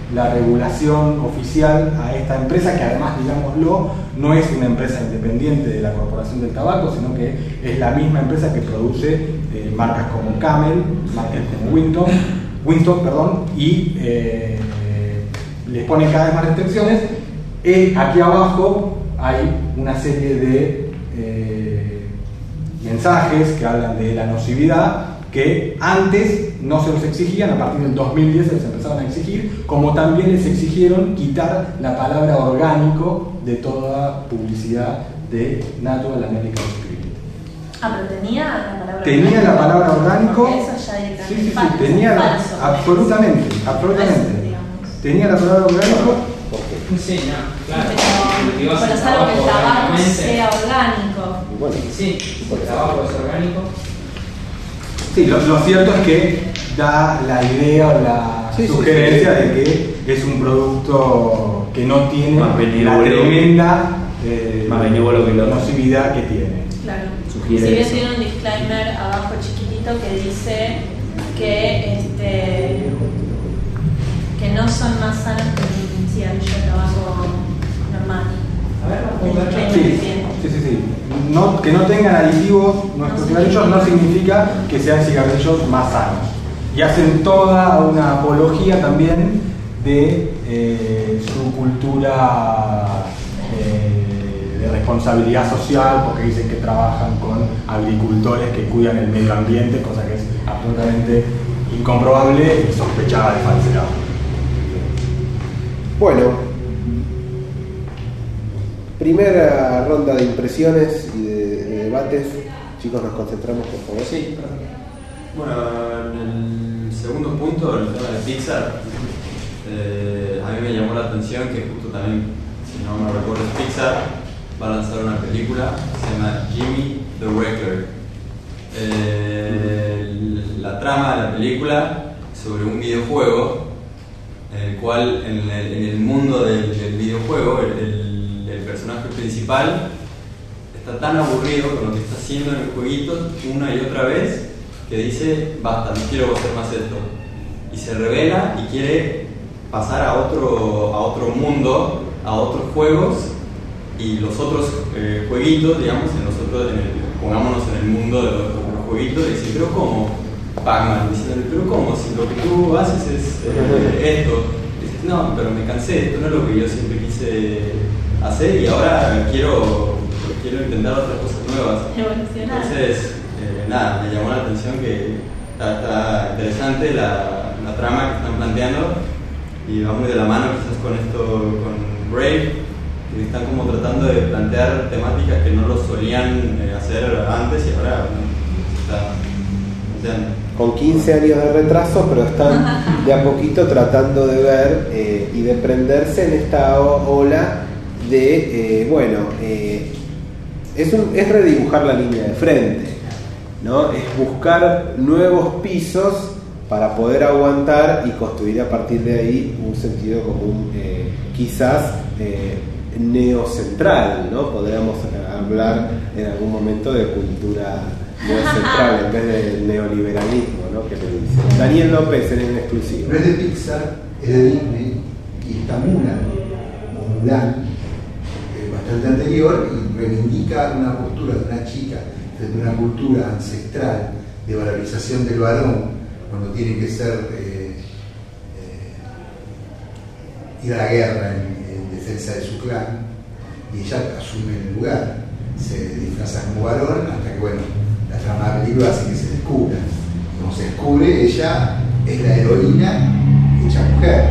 la regulación oficial a esta empresa, que además, digámoslo, no es una empresa independiente de la Corporación del Tabaco, sino que es la misma empresa que produce eh, marcas como Camel, marcas como Winston, Winston perdón, y eh, les pone cada vez más restricciones. Eh, aquí abajo hay una serie de eh, mensajes que hablan de la nocividad, que antes no se los exigían, a partir del dos mil diez se los empezaron a exigir, como también les exigieron quitar la palabra orgánico de toda publicidad de Natural American Spirit. Ah, pero tenía la palabra Tenía orgánico. la palabra orgánico. Porque eso ya directamente Sí, sí, sí, falso, tenía la- falso. absolutamente, absolutamente. Eso, digamos. Tenía la palabra orgánico. Sí, no, claro. Pero, pero salvo que el tabaco sea orgánico. Bueno, Sí, el tabaco es orgánico. Sí, lo, lo cierto es que da la idea o la Sí, sí, sugerencia sí. de que es un producto que no tiene Más la benévolo. tremenda eh, Más benévolo que el otro. nocividad que tiene. Claro. Sugiere Si bien eso. tiene un disclaimer abajo chiquitito que dice que este que no son más sanos que un cigarrillo de tabaco normal. A ver, El vamos a ver. disclaimer Sí, que tiene. sí, sí, sí. No, que no tengan aditivos nuestros No cigarrillos no significa- significa que sean cigarrillos más sanos. Y hacen toda una apología también de eh, su cultura eh, de responsabilidad social, porque dicen que trabajan con agricultores que cuidan el medio ambiente, cosa que es absolutamente incomprobable y sospechada de falsedad. bueno, primera ronda de impresiones y de, de debates. Chicos, nos concentramos, por favor. Sí, perdón. Bueno, en el segundo punto, el tema de Pixar, eh, a mí me llamó la atención que justo también, si no me recuerdo, es Pixar, va a lanzar una película que se llama Jimmy the Wrecker. Eh, la trama de la película es sobre un videojuego en el cual en el, en el mundo del, del videojuego el, el, el personaje principal está tan aburrido con lo que está haciendo en el jueguito una y otra vez que dice, basta, no quiero hacer más esto, y se revela y quiere pasar a otro, a otro mundo, a otros juegos, y los otros eh, jueguitos, digamos, en los otros, en el, pongámonos en el mundo de los, de los jueguitos, y dice, pero ¿cómo? Pac-Man, diciendo, pero ¿cómo? Si lo que tú haces es eh, esto. Y dices, no, pero me cansé, esto no es lo que yo siempre quise hacer, y ahora quiero, quiero intentar otras cosas nuevas. Evolucionar. Entonces, eh, nada, me llamó la atención que está, está interesante la, la trama que están planteando, y va muy de la mano quizás con esto, con Brave, que están como tratando de plantear temáticas que no lo solían eh, hacer antes, y ahora ¿no? está, está, Con quince años de retraso, pero están de a poquito tratando de ver eh, y de prenderse en esta o- ola de, eh, bueno, eh, es, un, es redibujar la línea de frente, ¿no? Es buscar nuevos pisos para poder aguantar y construir a partir de ahí un sentido común, eh, quizás eh, neocentral, ¿no? Podríamos hablar en algún momento de cultura neocentral en vez del neoliberalismo, ¿no? Que le dice Daniel López en el exclusivo. No es de Pixar, es de Disney, y está Mulan, o Mulan, eh, bastante anterior, y reivindica una postura de una chica, de una cultura ancestral de valorización del varón, cuando tiene que ser eh, eh, ir a la guerra en, en defensa de su clan, y ella asume el lugar, se disfraza como varón, hasta que, bueno, la trama de la película hace que se descubra. Como se descubre, ella es la heroína hecha mujer.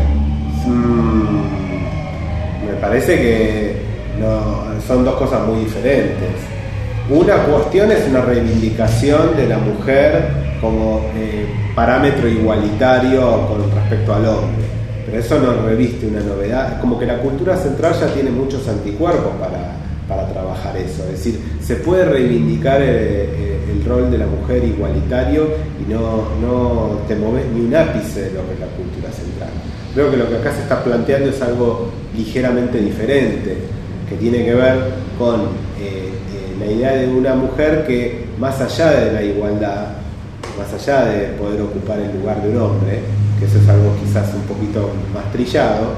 Mm, me parece que no, son dos cosas muy diferentes. Una cuestión es una reivindicación de la mujer como eh, parámetro igualitario con respecto al hombre, pero eso no reviste una novedad, como que la cultura central ya tiene muchos anticuerpos para, para trabajar eso, es decir, se puede reivindicar el, el, el rol de la mujer igualitario y no, no te moves ni un ápice de lo que es la cultura central. Creo que lo que acá se está planteando es algo ligeramente diferente, que tiene que ver con eh, eh, la idea de una mujer que, más allá de la igualdad, más allá de poder ocupar el lugar de un hombre, que eso es algo quizás un poquito más trillado,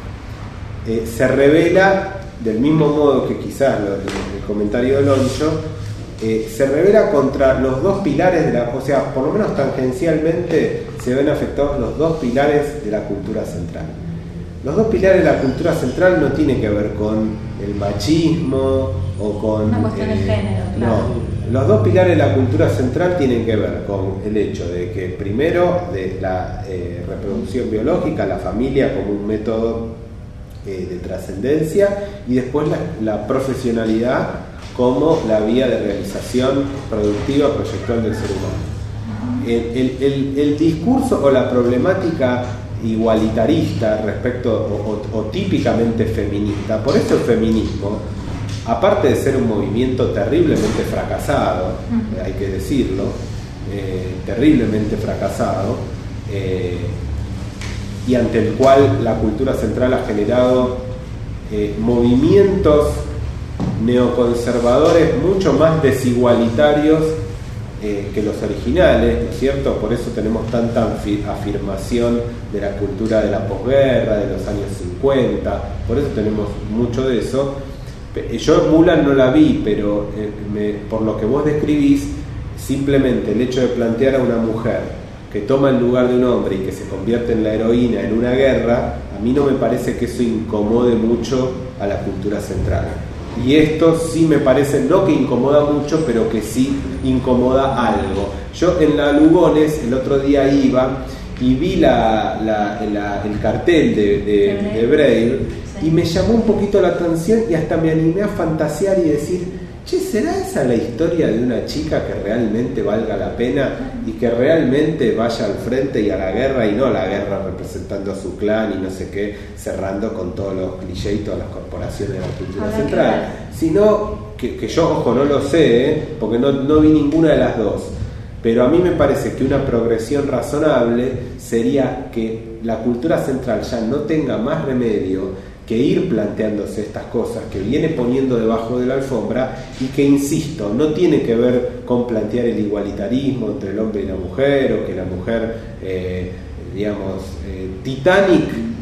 eh, se revela del mismo modo que quizás lo, el comentario de Loncho, eh, se revela contra los dos pilares de la, o sea, por lo menos tangencialmente se ven afectados los dos pilares de la cultura central. Los dos pilares de la cultura central no tienen que ver con el machismo o con... Una cuestión eh, de género, claro. No, los dos pilares de la cultura central tienen que ver con el hecho de que primero de la eh, reproducción biológica, la familia como un método eh, de trascendencia, y después la, la profesionalidad como la vía de realización productiva proyectual del ser humano. El, el, el, el discurso o la problemática igualitarista respecto o, o, o típicamente feminista, por eso el feminismo, aparte de ser un movimiento terriblemente fracasado, eh, hay que decirlo, eh, terriblemente fracasado, eh, y ante el cual la cultura central ha generado eh, movimientos neoconservadores mucho más desigualitarios eh, que los originales, ¿no es cierto? Por eso tenemos tanta afirmación de la cultura de la posguerra, de los años cincuenta, por eso tenemos mucho de eso. Yo Mulan no la vi, pero eh, me, por lo que vos describís, simplemente el hecho de plantear a una mujer que toma el lugar de un hombre y que se convierte en la heroína en una guerra, a mí no me parece que eso incomode mucho a la cultura central. Y esto sí me parece, no que incomoda mucho, pero que sí incomoda algo. Yo en la Lugones el otro día iba y vi la, la, la, el cartel de, de, de Brave, sí, y me llamó un poquito la atención y hasta me animé a fantasear y decir, che, ¿será esa la historia de una chica que realmente valga la pena y que realmente vaya al frente y a la guerra, y no la guerra representando a su clan y no sé qué, cerrando con todos los clichés y todas las corporaciones de la cultura Ahora central, sino que, que yo, ojo, no lo sé, ¿eh? Porque no, no vi ninguna de las dos, pero a mí me parece que una progresión razonable sería que la cultura central ya no tenga más remedio que ir planteándose estas cosas que viene poniendo debajo de la alfombra, y que, insisto, no tiene que ver con plantear el igualitarismo entre el hombre y la mujer, o que la mujer, eh, digamos, eh, Titanic,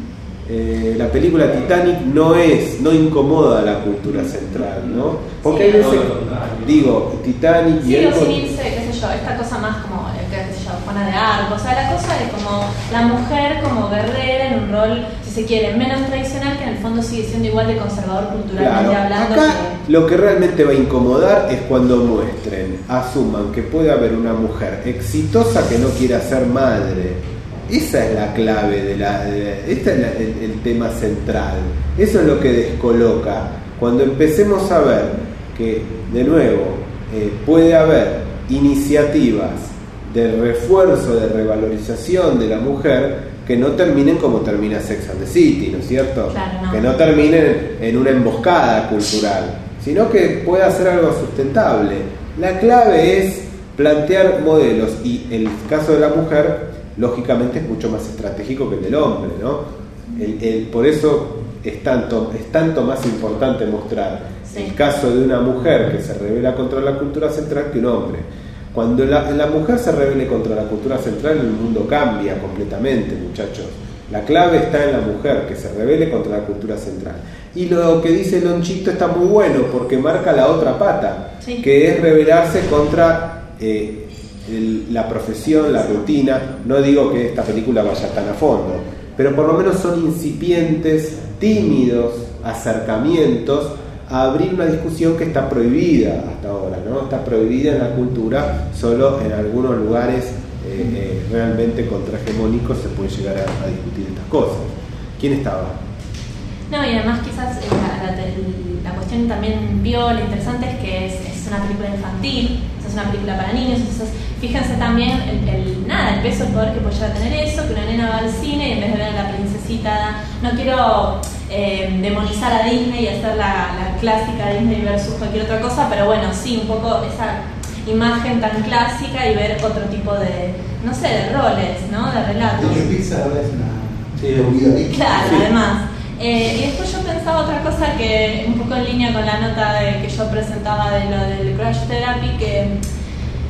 eh, la película Titanic no es, no incomoda a la cultura central, ¿no? Porque sí, hay veces, digo, Titanic y sí, el... o sin irse, qué sé yo, esta cosa más como, qué sé yo, Juana de Arco, o sea, la cosa de como la mujer como guerrera en un rol, si se quiere, menos tradicional, que en el fondo sigue siendo igual de conservador culturalmente, claro, hablando. acá que... lo que realmente va a incomodar es cuando muestren, asuman que puede haber una mujer exitosa que no quiera ser madre. Esa es la clave de la, de, este es la, el, el tema central. Eso es lo que descoloca. Cuando empecemos a ver que, de nuevo, eh, puede haber iniciativas de refuerzo, de revalorización de la mujer, que no terminen como termina Sex and the City, ¿no es cierto? Claro, no. Que no terminen en una emboscada cultural, sino que pueda ser algo sustentable. La clave es plantear modelos, y el caso de la mujer, lógicamente, es mucho más estratégico que el del hombre, ¿no? El, el, por eso es tanto, es tanto más importante mostrar sí. el caso de una mujer que se rebela contra la cultura central que un hombre. Cuando la, la mujer se rebele contra la cultura central, el mundo cambia completamente, muchachos. La clave está en la mujer que se rebele contra la cultura central. Y lo que dice Lonchito está muy bueno, porque marca la otra pata, sí. que es rebelarse contra eh, el, la profesión, la rutina. No digo que esta película vaya tan a fondo, pero por lo menos son incipientes, tímidos acercamientos a abrir una discusión que está prohibida hasta ahora, ¿no? Está prohibida en la cultura, solo en algunos lugares eh, eh, realmente contrahegemónicos se puede llegar a, a discutir estas cosas. ¿Quién estaba? No, y además quizás la, la, la cuestión también viola, interesante, es que es, es una película infantil, es una película para niños, entonces fíjense también el, el, nada, el peso, el poder que puede llegar a tener eso, que una nena va al cine y en vez de ver a la princesita, no quiero eh, demonizar a Disney y hacer la, la clásica Disney versus cualquier otra cosa, pero bueno, sí, un poco esa imagen tan clásica y ver otro tipo de, no sé, de roles, ¿no? De relatos. De hecho, Pixar ahora es una sí. movida. Claro, sí. además. Eh, y después yo pensaba otra cosa que, un poco en línea con la nota de, que yo presentaba de lo del Crash Therapy, que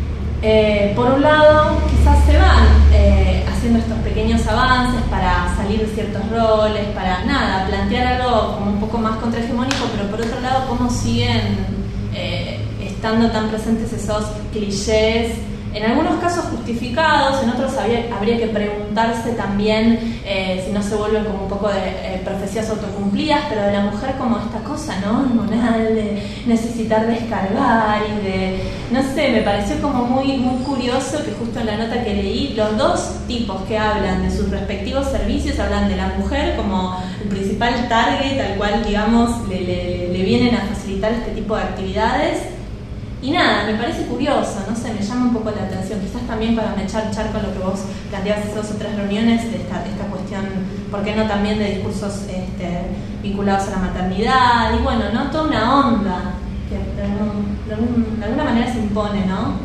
Eh, por un lado, quizás se van eh, haciendo estos pequeños avances para salir de ciertos roles, para nada, plantear algo como un poco más contrahegemónico, pero por otro lado, cómo siguen eh, estando tan presentes esos clichés, en algunos casos justificados, en otros habría, habría que preguntarse también eh, si no se vuelven como un poco de eh, profecías autocumplidas, pero de la mujer como esta cosa, ¿no? Hormonal, de necesitar descargar y de... No sé, me pareció como muy, muy curioso que justo en la nota que leí, los dos tipos que hablan de sus respectivos servicios hablan de la mujer como el principal target al cual, digamos, le, le, le vienen a facilitar este tipo de actividades. Y nada, me parece curioso, no sé, me llama un poco la atención, quizás también para mechar con lo que vos planteabas en dos o tres reuniones, de esta, esta cuestión, ¿por qué no también de discursos este, vinculados a la maternidad? Y bueno, ¿no? Toda una onda que de, algún, de, algún, de alguna manera se impone, ¿no?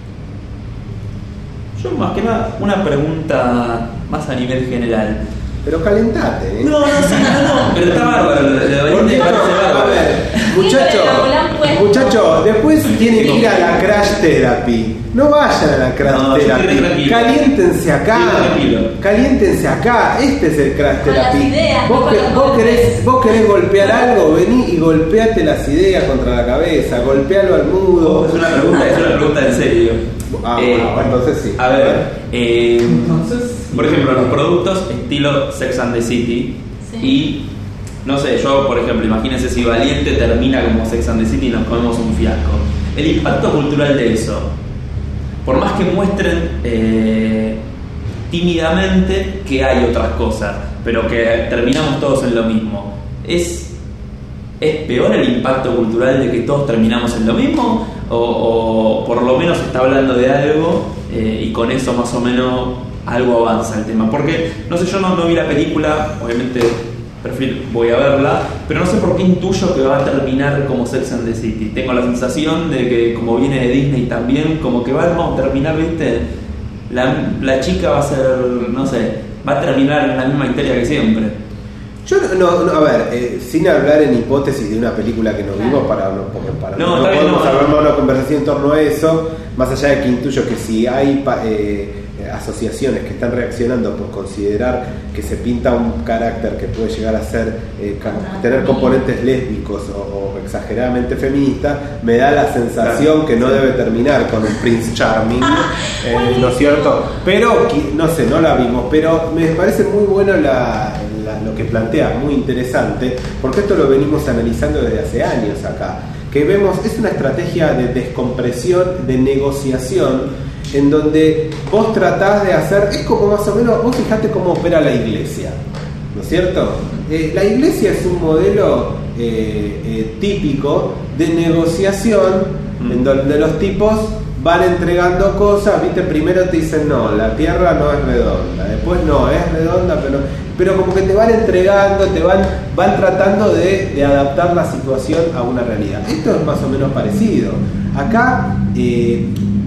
Yo más que nada, una pregunta más a nivel general. Pero calentate, ¿eh? No, no, sí, no, no, pero está bárbaro, lo de Valiente no? parece bárbaro. A ver, muchacho, muchacho, después tienen que ir a la crash therapy. No vayan a la crash No, yo estoy therapy. tranquilo. Caliéntense acá. Estoy tranquilo. Caliéntense acá. Este es el crash Con las therapy. ideas, vos, no que- con los vos golpes. querés, vos querés golpear algo, vení y golpeate las ideas contra la cabeza. Golpealo al mudo. Es una pregunta, es una pregunta en serio. Ah, Eh, bueno, entonces sí. A ver, eh, Entonces, por ejemplo, los productos estilo Sex and the City Sí. y no sé, yo por ejemplo, imagínense si Valiente termina como Sex and the City y nos comemos un fiasco. El impacto cultural de eso, por más que muestren eh, tímidamente que hay otras cosas, pero que terminamos todos en lo mismo, ¿es, ¿es peor el impacto cultural de que todos terminamos en lo mismo? O, o por lo menos está hablando de algo eh, y con eso más o menos algo avanza el tema. Porque, no sé, yo no, no vi la película, obviamente prefiero, voy a verla, pero no sé por qué intuyo que va a terminar como Sex and the City. Tengo la sensación de que como viene de Disney también, como que vamos a terminar, ¿viste? La, la chica va a ser, no sé, va a terminar en la misma historia que siempre. Yo no, no, a ver, eh, sin hablar en hipótesis de una película que no vimos para no, porque para No, no, está bien, podemos no. armar una conversación en torno a eso, más allá de que intuyo que si hay pa- eh, asociaciones que están reaccionando por considerar que se pinta un carácter que puede llegar a ser eh, ca- tener componentes lésbicos o, o exageradamente feminista, me da la sensación que no debe terminar con un Prince Charming, eh, ¿no es cierto? Pero qui- no sé, no la vimos, pero me parece muy bueno la, la- lo que plantea, muy interesante, porque esto lo venimos analizando desde hace años acá, que vemos, es una estrategia de descompresión, de negociación, en donde vos tratás de hacer, es como más o menos, vos fijate cómo opera la iglesia, ¿no es cierto? Eh, la iglesia es un modelo eh, eh, típico de negociación, Mm. en donde los tipos van entregando cosas, viste, primero te dicen no, la tierra no es redonda, después no, es redonda, pero, pero como que te van entregando, te van, van tratando de, de adaptar la situación a una realidad. Esto es más o menos parecido. Acá eh,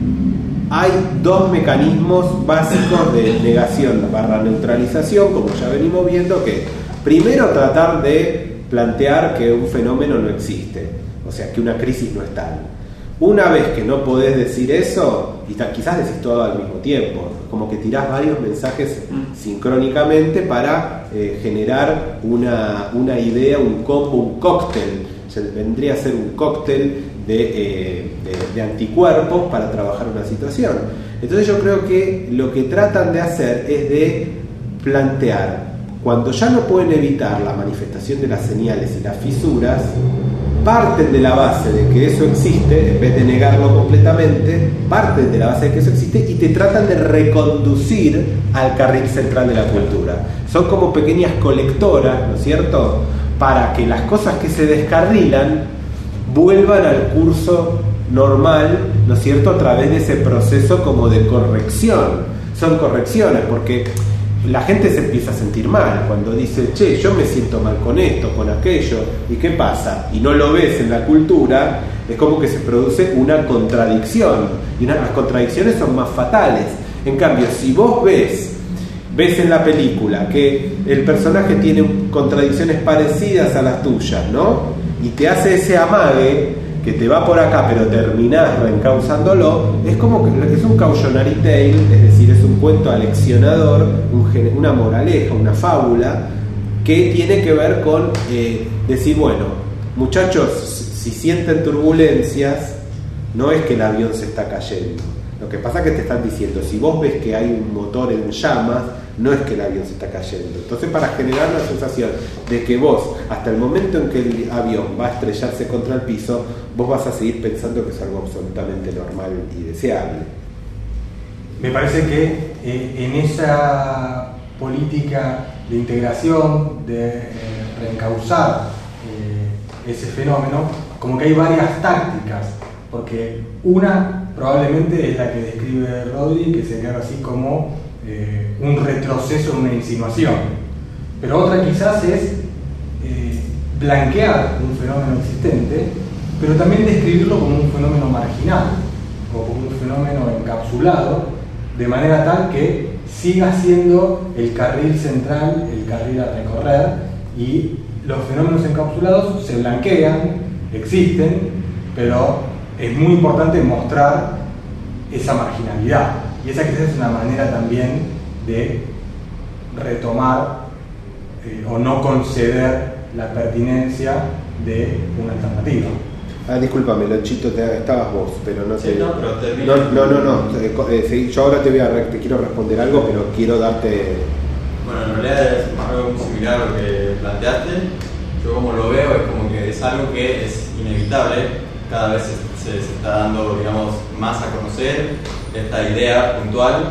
hay dos mecanismos básicos de negación barra neutralización, como ya venimos viendo, que primero tratar de plantear que un fenómeno no existe, o sea, que una crisis no es tal. Una vez que no podés decir eso, y ta- quizás decís todo al mismo tiempo, como que tirás varios mensajes sincrónicamente para eh, generar una, una idea, un combo, un cóctel. Se vendría a ser un cóctel de, eh, de, de anticuerpos para trabajar una situación. Entonces yo creo que lo que tratan de hacer es de plantear, cuando ya no pueden evitar la manifestación de las señales y las fisuras, parten de la base de que eso existe, en vez de negarlo completamente, parten de la base de que eso existe y te tratan de reconducir al carril central de la cultura. Son como pequeñas colectoras, ¿no es cierto?, para que las cosas que se descarrilan vuelvan al curso normal, ¿no es cierto?, a través de ese proceso como de corrección. Son correcciones, porque la gente se empieza a sentir mal cuando dice, che, yo me siento mal con esto, con aquello, ¿y qué pasa? Y no lo ves en la cultura, es como que se produce una contradicción, y una, las contradicciones son más fatales. En cambio, si vos ves, ves en la película que el personaje tiene contradicciones parecidas a las tuyas, ¿no? Y te hace ese amague, que te va por acá pero terminás reencauzándolo, es como que es un cautionary tale, es decir, es un cuento aleccionador, un, una moraleja, una fábula que tiene que ver con eh, decir, bueno, muchachos, si sienten turbulencias, no es que el avión se está cayendo. Lo que pasa es que te están diciendo, si vos ves que hay un motor en llamas, no es que el avión se está cayendo. Entonces, para generar la sensación de que vos, hasta el momento en que el avión va a estrellarse contra el piso, vos vas a seguir pensando que es algo absolutamente normal y deseable. Me parece que eh, en esa política de integración, de eh, reencauzar eh, ese fenómeno, como que hay varias tácticas, porque una probablemente es la que describe Rodri, que sería algo así como eh, un retroceso, una insinuación, pero otra quizás es eh, blanquear un fenómeno existente, pero también describirlo como un fenómeno marginal o como un fenómeno encapsulado, de manera tal que siga siendo el carril central, el carril a recorrer, y los fenómenos encapsulados se blanquean, existen, pero es muy importante mostrar esa marginalidad, y esa quizás es una manera también de retomar eh, o no conceder la pertinencia de una alternativa. Ah, discúlpame, Lonchito, te, estabas vos, pero no Sí, te... no, pero termina. No, no, no, no. Eh, eh, sí, yo ahora te voy a re- te quiero responder algo, pero quiero darte... Bueno, en realidad es algo muy similar a lo que planteaste. Yo como lo veo es como que es algo que es inevitable, cada vez se, se, se está dando, digamos, más a conocer esta idea puntual,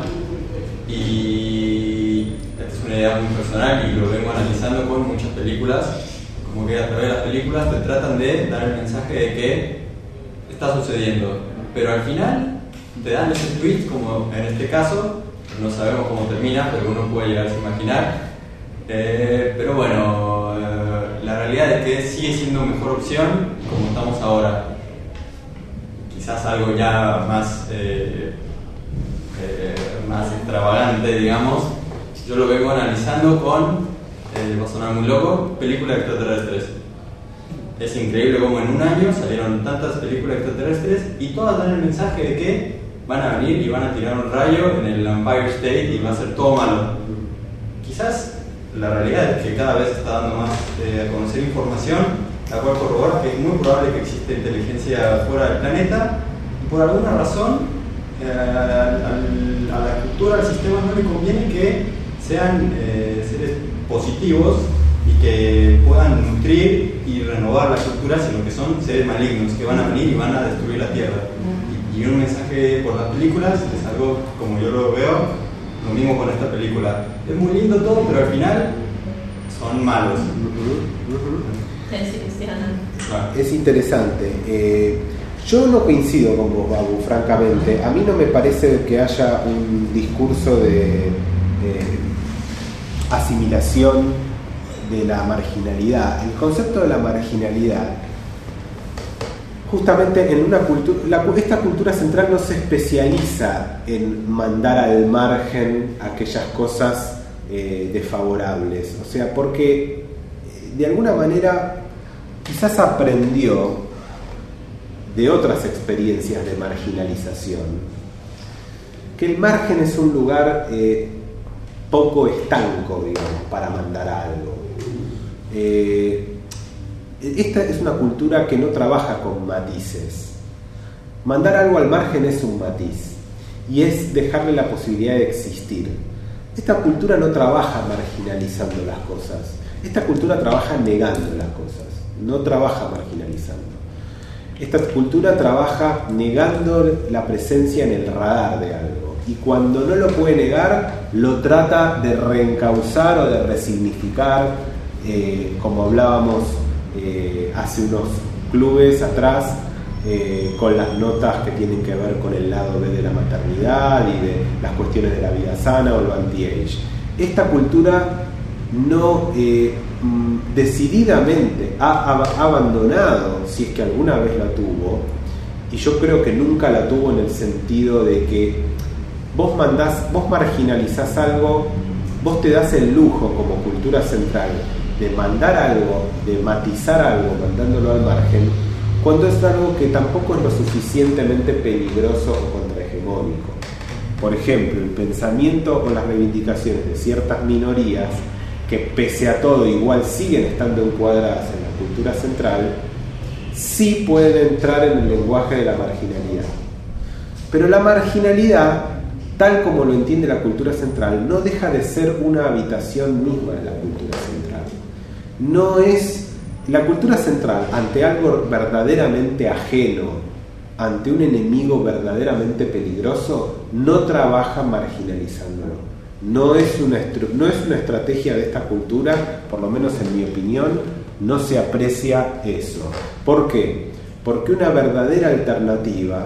y esta es una idea muy personal y lo vengo analizando con muchas películas, como que a través de las películas te tratan de dar el mensaje de que está sucediendo, pero al final te dan ese twist, como en este caso, no sabemos cómo termina, pero uno puede llegar a imaginar, eh, pero bueno, eh, la realidad es que sigue siendo mejor opción como estamos ahora. Quizás algo ya más eh, eh, más extravagante, digamos, yo lo vengo analizando con, eh, va a sonar muy loco, películas extraterrestres. Es increíble cómo en un año salieron tantas películas extraterrestres y todas dan el mensaje de que van a venir y van a tirar un rayo en el Empire State y va a ser todo malo. Quizás la realidad es que cada vez se está dando más eh, a conocer información la cual corrobora que es muy probable que existe inteligencia fuera del planeta, y por alguna razón eh, al, a la cultura, al sistema no le conviene que sean eh, seres positivos y que puedan nutrir y renovar la cultura, sino que son seres malignos que van a venir y van a destruir la Tierra. Y, y un mensaje por las películas es algo, como yo lo veo, lo mismo con esta película. Es muy lindo todo, pero al final son malos. Uh-huh, uh-huh. Es interesante. Eh, yo no coincido con vos, Babu, francamente. A mí no me parece que haya un discurso de eh, asimilación de la marginalidad. El concepto de la marginalidad, justamente en una cultura, la, esta cultura central no se especializa en mandar al margen aquellas cosas eh, desfavorables. O sea, porque de alguna manera quizás aprendió de otras experiencias de marginalización que el margen es un lugar eh, poco estanco, digamos, para mandar algo. Eh, esta es una cultura que no trabaja con matices. Mandar algo al margen es un matiz y es dejarle la posibilidad de existir. Esta cultura no trabaja marginalizando las cosas. Esta cultura trabaja negando las cosas, no trabaja marginalizando. Esta cultura trabaja negando la presencia en el radar de algo, y cuando no lo puede negar, lo trata de reencauzar o de resignificar, eh, como hablábamos eh, hace unos clubes atrás, eh, con las notas que tienen que ver con el lado B de la maternidad y de las cuestiones de la vida sana o lo anti-age. Esta cultura no eh, decididamente ha, ha abandonado, si es que alguna vez la tuvo, y yo creo que nunca la tuvo en el sentido de que vos mandás, vos marginalizás algo, vos te das el lujo como cultura central de mandar algo, de matizar algo mandándolo al margen, cuando es algo que tampoco es lo suficientemente peligroso o contrahegemónico. Por ejemplo, el pensamiento o las reivindicaciones de ciertas minorías que pese a todo igual siguen estando encuadradas en la cultura central, sí pueden entrar en el lenguaje de la marginalidad. Pero la marginalidad, tal como lo entiende la cultura central, no deja de ser una habitación misma de la cultura central. No es la cultura central ante algo verdaderamente ajeno, ante un enemigo verdaderamente peligroso, no trabaja marginalizándolo. No es una estru- no es una estrategia de esta cultura, por lo menos en mi opinión, no se aprecia eso. ¿Por qué? Porque una verdadera alternativa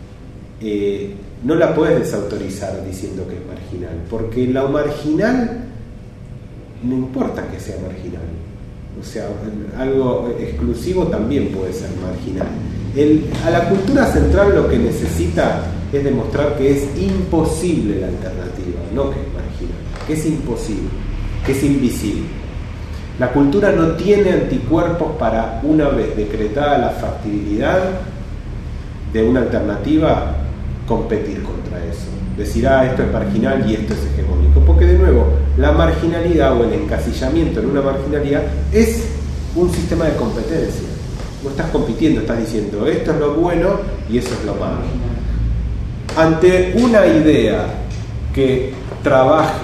eh, no la puedes desautorizar diciendo que es marginal, porque lo marginal no importa que sea marginal. O sea, algo exclusivo también puede ser marginal. El, a la cultura central lo que necesita es demostrar que es imposible la alternativa, no que es marginal, que es imposible, que es invisible. La cultura no tiene anticuerpos para, una vez decretada la factibilidad de una alternativa, competir contra eso. Decir, ah, esto es marginal y esto es hegemónico. Porque de nuevo, la marginalidad o el encasillamiento en una marginalidad es un sistema de competencia. No estás compitiendo, estás diciendo, esto es lo bueno y eso es lo malo. Ante una idea que trabaje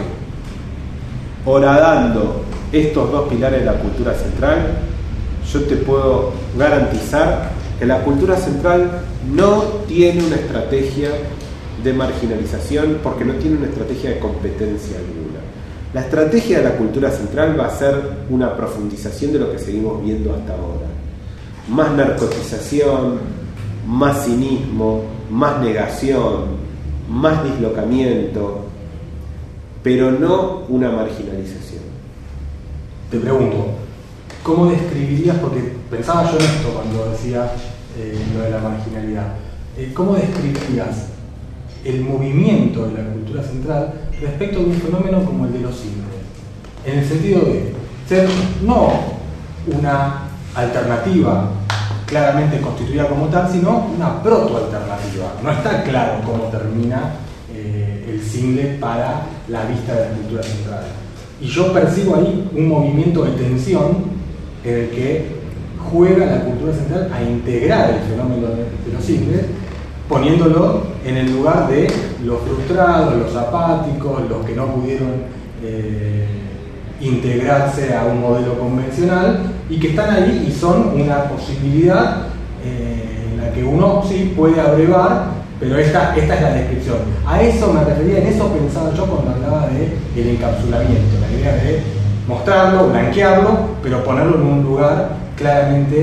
horadando estos dos pilares de la cultura central, yo te puedo garantizar que la cultura central no tiene una estrategia de marginalización porque no tiene una estrategia de competencia alguna. La estrategia de la cultura central va a ser una profundización de lo que seguimos viendo hasta ahora. Más narcotización, más cinismo, más negación, más dislocamiento, pero no una marginalización. Te pregunto, ¿cómo describirías, porque pensaba yo en esto cuando decía eh, lo de la marginalidad, eh, ¿cómo describirías el movimiento de la cultura central respecto de un fenómeno como el de los singles? En el sentido de ser no una alternativa claramente constituida como tal, sino una protoalternativa. No está claro cómo termina eh, el single para la vista de la cultura central. Y yo percibo ahí un movimiento de tensión en el que juega la cultura central a integrar el fenómeno de, de los singles, poniéndolo en el lugar de los frustrados, los apáticos, los que no pudieron eh, integrarse a un modelo convencional y que están ahí y son una posibilidad eh, en la que uno sí puede abrevar, pero esta, esta es la descripción. A eso me refería, en eso pensaba yo cuando hablaba de el encapsulamiento, la idea de mostrarlo, blanquearlo, pero ponerlo en un lugar claramente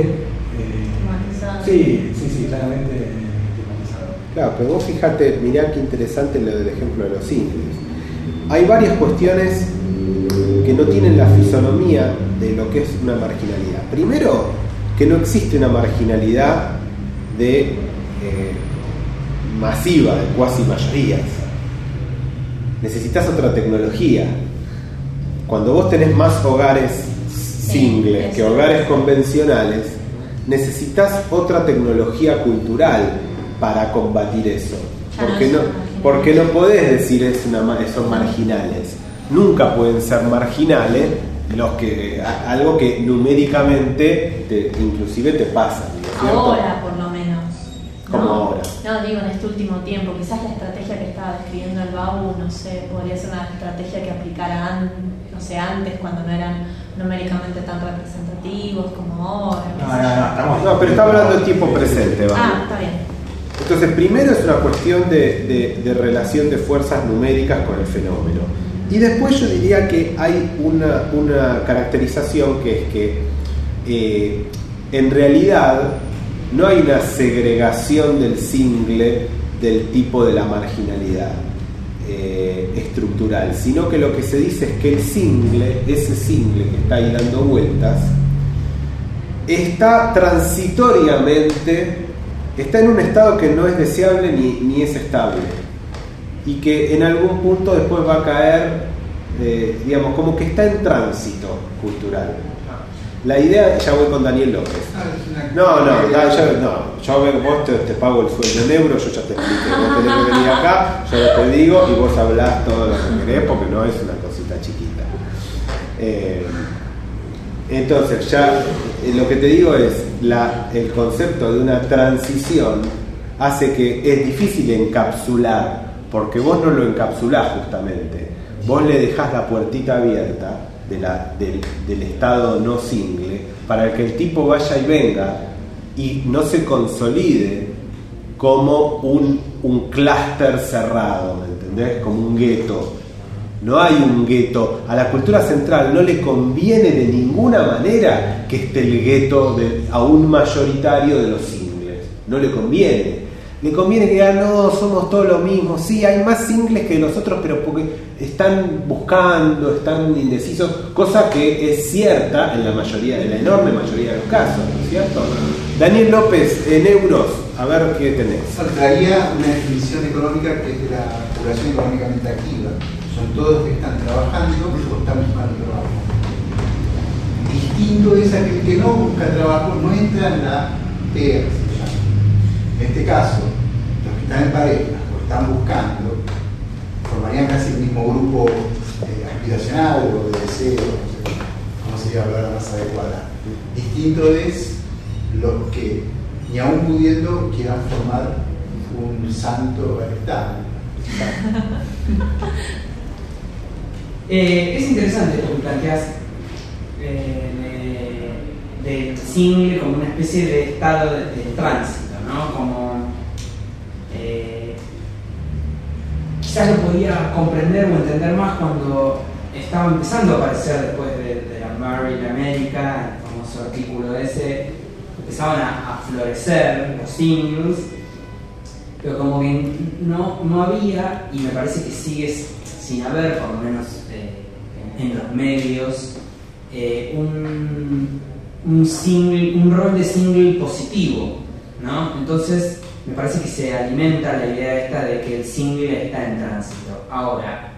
eh, sí, sí, sí, claramente estigmatizado. Claro, pero vos fíjate, mirá qué interesante lo del ejemplo de los singles. Hay varias cuestiones que no tienen la fisonomía de lo que es una marginalidad. Primero, que no existe una marginalidad de eh, masiva, de cuasi mayorías. Necesitas otra tecnología. Cuando vos tenés más hogares singles sí, que hogares convencionales, necesitas otra tecnología cultural para combatir eso. Porque no, porque no podés decir es una, son marginales. Nunca pueden ser marginales los que algo que numéricamente te, inclusive te pasa, ¿no? Ahora por lo menos. Como ¿no? ahora. No, digo en este último tiempo, quizás la estrategia que estaba describiendo el Babu, no sé, podría ser una estrategia que aplicara an, no sé, antes cuando no eran numéricamente tan representativos como ahora. No, no, no, estamos... no, pero está hablando del tiempo presente, ¿vale? Ah, está bien. Entonces, primero es una cuestión de, de, de relación de fuerzas numéricas con el fenómeno. Y después yo diría que hay una, una caracterización que es que eh, en realidad no hay una segregación del single del tipo de la marginalidad eh, estructural, sino que lo que se dice es que el single, ese single que está ahí dando vueltas, está transitoriamente, está en un estado que no es deseable ni, ni es estable, y que en algún punto después va a caer, eh, digamos, como que está en tránsito cultural. La idea, ya voy con Daniel López. No, no, no, yo, no, yo veo, vos te, te pago el sueldo en euros, yo ya te expliqué, vos tenés que venir acá, yo te digo y vos hablás todo lo que querés porque no es una cosita chiquita. Eh, entonces, ya eh, lo que te digo es, la, el concepto de una transición hace que es difícil encapsular, porque vos no lo encapsulás justamente, vos le dejás la puertita abierta de la, del, del estado no single para que el tipo vaya y venga y no se consolide como un, un clúster cerrado, ¿me entendés? Como un gueto. No hay un gueto. A la cultura central no le conviene de ninguna manera que esté el gueto de, aún mayoritario de los singles. No le conviene. Le conviene que digan, no, somos todos lo mismo. Sí, hay más singles que los otros, pero porque están buscando, están indecisos, cosa que es cierta en la mayoría, en la enorme mayoría de los casos, ¿no es cierto? Daniel López, en euros, a ver qué tenés. Traía una definición económica que es de la población económicamente activa. Son todos que están trabajando o están buscando trabajo. Distinto es aquel que no busca trabajo, no entra en la T E A, se llama. En este caso, los que están en pareja o están buscando formarían casi el mismo grupo eh, aspiracional o de deseo, no sé cómo sería la palabra más adecuada. Distinto es los que, ni aún pudiendo, quieran formar un santo estado. Eh, es interesante lo que planteas eh, de, del single como una especie de estado de, de tránsito, ¿no? Como eh, quizás lo podía comprender o entender más cuando estaba empezando a aparecer después de, de la Married America, el famoso artículo ese, empezaban a, a florecer los singles, pero como que no, no había, y me parece que sigue sin haber, por lo menos eh, en, en los medios, eh, un, un single, un rol de single positivo, ¿no? Entonces me parece que se alimenta la idea esta de que el single está en tránsito. Ahora,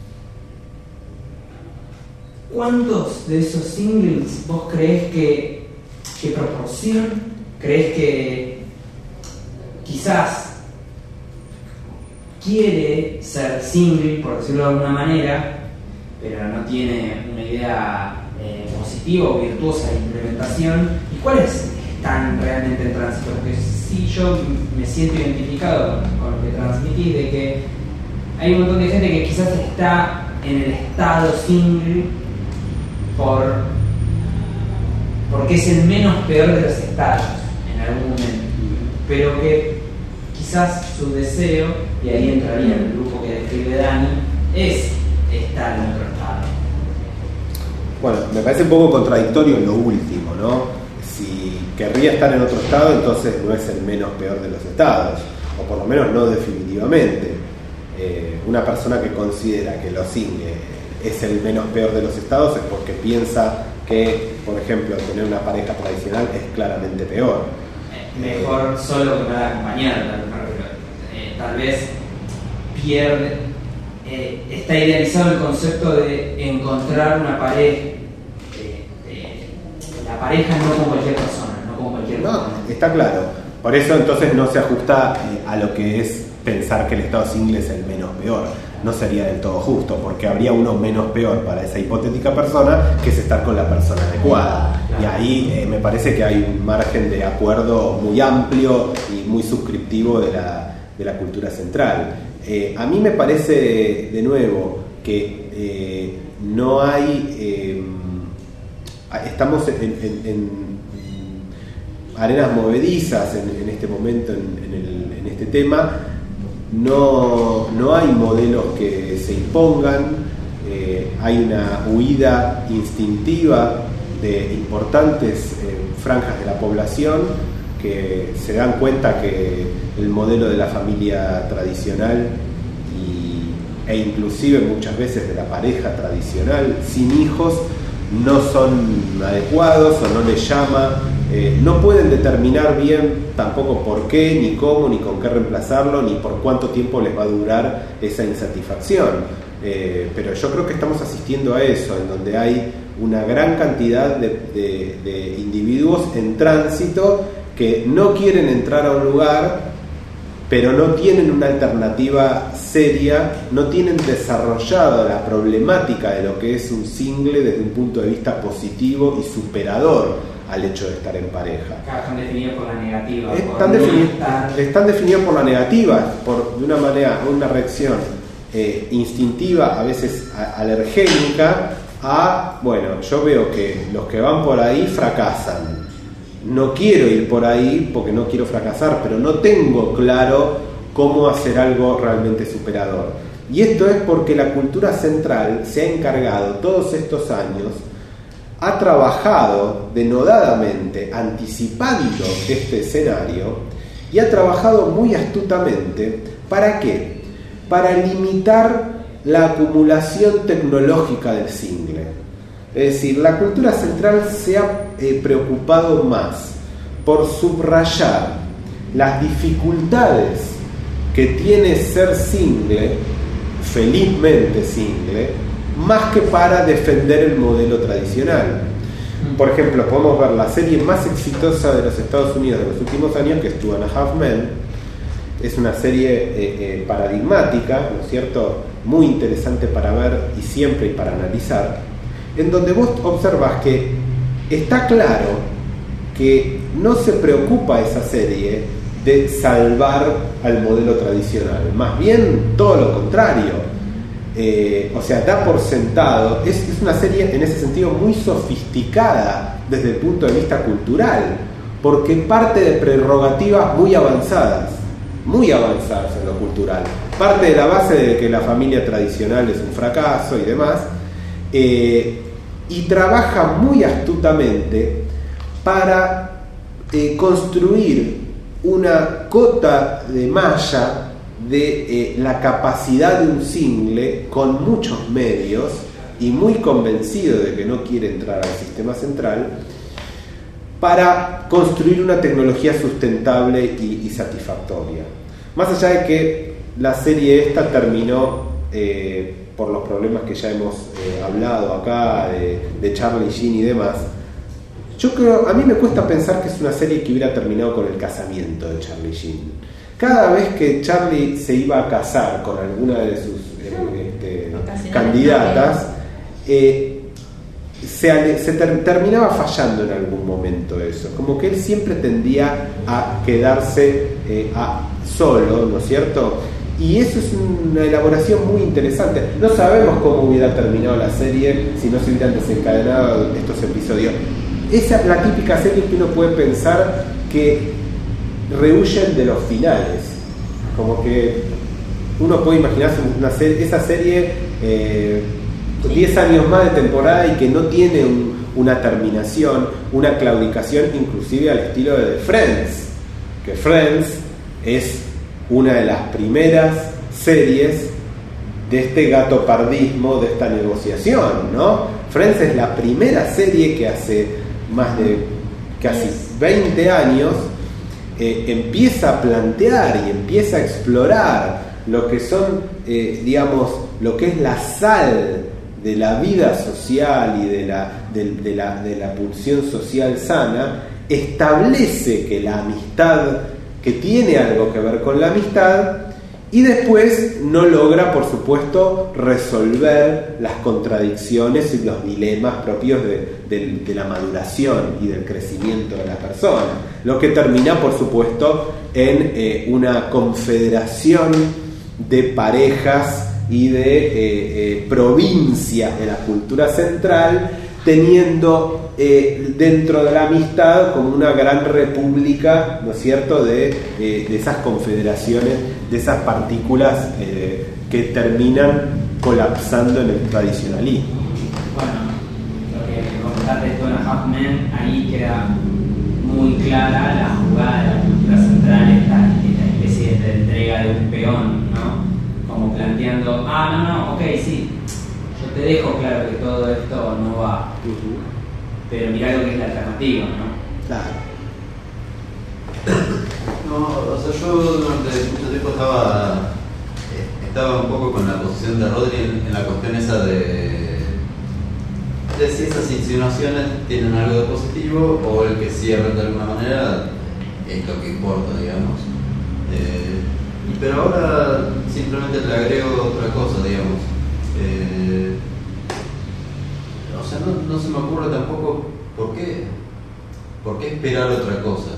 ¿cuántos de esos singles vos creés que, que proporción creés que quizás quiere ser single, por decirlo de alguna manera, pero no tiene una idea eh, positiva o virtuosa de implementación? ¿Y cuáles están realmente en tránsito? Porque si yo me siento identificado con lo que transmitís, de que hay un montón de gente que quizás está en el estado single por porque es el menos peor de los estados en algún momento, pero que quizás su deseo, y ahí entraría en el grupo que describe Dani, es estar en otro estado. Bueno, me parece un poco contradictorio lo último, ¿no? Si querría estar en otro estado, entonces no es el menos peor de los estados, o por lo menos no definitivamente. Eh, una persona que considera que lo single es el menos peor de los estados es porque piensa que, por ejemplo, tener una pareja tradicional es claramente peor. Mejor eh, solo que nada acompañado, eh, tal vez pierde, eh, está idealizado el concepto de encontrar una pareja, eh, eh, la pareja no como cualquier persona, no como cualquier no, persona. Está claro, por eso entonces no se ajusta eh, a lo que es pensar que el estado single es el menos peor. No sería del todo justo, porque habría uno menos peor para esa hipotética persona que es estar con la persona adecuada. Y ahí eh, me parece que hay un margen de acuerdo muy amplio y muy suscriptivo de la, de la cultura central. Eh, a mí me parece, de nuevo, que eh, no hay... Eh, estamos en, en, en arenas movedizas en, en este momento, en, en, el, en este tema. No, no hay modelos que se impongan, eh, hay una huida instintiva de importantes eh, franjas de la población que se dan cuenta que el modelo de la familia tradicional y, e inclusive muchas veces de la pareja tradicional sin hijos no son adecuados o no les llama. Eh, no pueden determinar bien tampoco por qué, ni cómo, ni con qué reemplazarlo, ni por cuánto tiempo les va a durar esa insatisfacción. Eh, pero yo creo que estamos asistiendo a eso, en donde hay una gran cantidad de, de, de individuos en tránsito que no quieren entrar a un lugar, pero no tienen una alternativa seria, no tienen desarrollado la problemática de lo que es un single desde un punto de vista positivo y superador al hecho de estar en pareja. Claro, están definidos por la negativa. Están, por defini- estar... están definidos por la negativa, por de una manera, una reacción eh, instintiva, a veces a- alergénica, a, bueno, yo veo que los que van por ahí fracasan. No quiero ir por ahí porque no quiero fracasar, pero no tengo claro cómo hacer algo realmente superador. Y esto es porque la cultura central se ha encargado todos estos años, ha trabajado denodadamente anticipando este escenario y ha trabajado muy astutamente. ¿Para qué? Para limitar la acumulación tecnológica del single. Es decir, la cultura central se ha eh, preocupado más por subrayar las dificultades que tiene ser single, felizmente single, más que para defender el modelo tradicional. Por ejemplo, podemos ver la serie más exitosa de los Estados Unidos de los últimos años, que es Two and a Half Men. Es una serie eh, eh, paradigmática, ¿no es cierto?, muy interesante para ver y siempre y para analizar, en donde vos observas que está claro que no se preocupa esa serie de salvar al modelo tradicional, más bien todo lo contrario. Eh, o sea, da por sentado, es, es una serie en ese sentido muy sofisticada desde el punto de vista cultural, porque parte de prerrogativas muy avanzadas, muy avanzadas en lo cultural, parte de la base de que la familia tradicional es un fracaso y demás, eh, y trabaja muy astutamente para eh, construir una cota de malla de eh, la capacidad de un single con muchos medios y muy convencido de que no quiere entrar al sistema central, para construir una tecnología sustentable y, y satisfactoria. Más allá de que la serie esta terminó eh, por los problemas que ya hemos eh, hablado acá de, de Charlie Sheen y demás, yo creo, a mí me cuesta pensar que es una serie que hubiera terminado con el casamiento de Charlie Sheen. Cada vez que Charlie se iba a casar con alguna de sus eh, este, candidatas, eh, se, se ter, terminaba fallando en algún momento eso, como que él siempre tendía a quedarse eh, a, solo, ¿no es cierto? Y eso es una elaboración muy interesante. No sabemos cómo hubiera terminado la serie si no se hubieran desencadenado estos episodios. Esa es la típica serie que uno puede pensar que rehuyen de los finales, como que uno puede imaginarse una serie, esa serie eh, diez años más de temporada y que no tiene un, una terminación, una claudicación, inclusive al estilo de The Friends, que Friends es una de las primeras series de este gatopardismo, de esta negociación, ¿no? Friends es la primera serie que hace más de casi veinte años eh, empieza a plantear y empieza a explorar lo que son, eh, digamos, lo que es la sal de la vida social y de la, de, de la, de la pulsión social sana. Establece que la amistad, que tiene algo que ver con la amistad, y después no logra, por supuesto, resolver las contradicciones y los dilemas propios de, de, de la maduración y del crecimiento de la persona, lo que termina, por supuesto, en eh, una confederación de parejas y de eh, eh, provincias de la cultura central, teniendo eh, dentro de la amistad como una gran república, ¿no es cierto?, de, eh, de esas confederaciones, de esas partículas eh, que terminan colapsando en el tradicionalismo. Bueno, lo que comentaste de Two and a Half Men, ahí queda muy clara la jugada de la cultura central, esta, esta especie de entrega de un peón, ¿no? Como planteando, ah, no, no, ok, sí, yo te dejo claro que todo esto no va, uh-huh. pero mirá lo que es la alternativa, ¿no? Claro. No, o sea, yo durante mucho tiempo estaba, estaba un poco con la posición de Rodri en, en la cuestión esa de, de si esas insinuaciones tienen algo de positivo o el que cierren de alguna manera es lo que importa, digamos. Eh, pero ahora simplemente le agrego otra cosa, digamos. Eh, o sea, no, no se me ocurre tampoco por qué, por qué esperar otra cosa.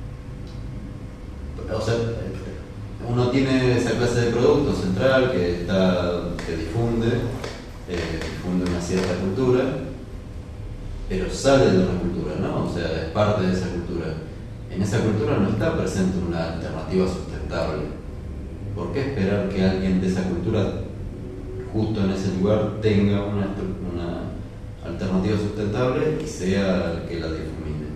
O sea, uno tiene esa clase de producto central que está que difunde, eh, difunde una cierta cultura, pero sale de una cultura, ¿no? O sea, es parte de esa cultura. En esa cultura no está presente una alternativa sustentable. ¿Por qué esperar que alguien de esa cultura, justo en ese lugar, tenga una, una alternativa sustentable y sea el que la difumine?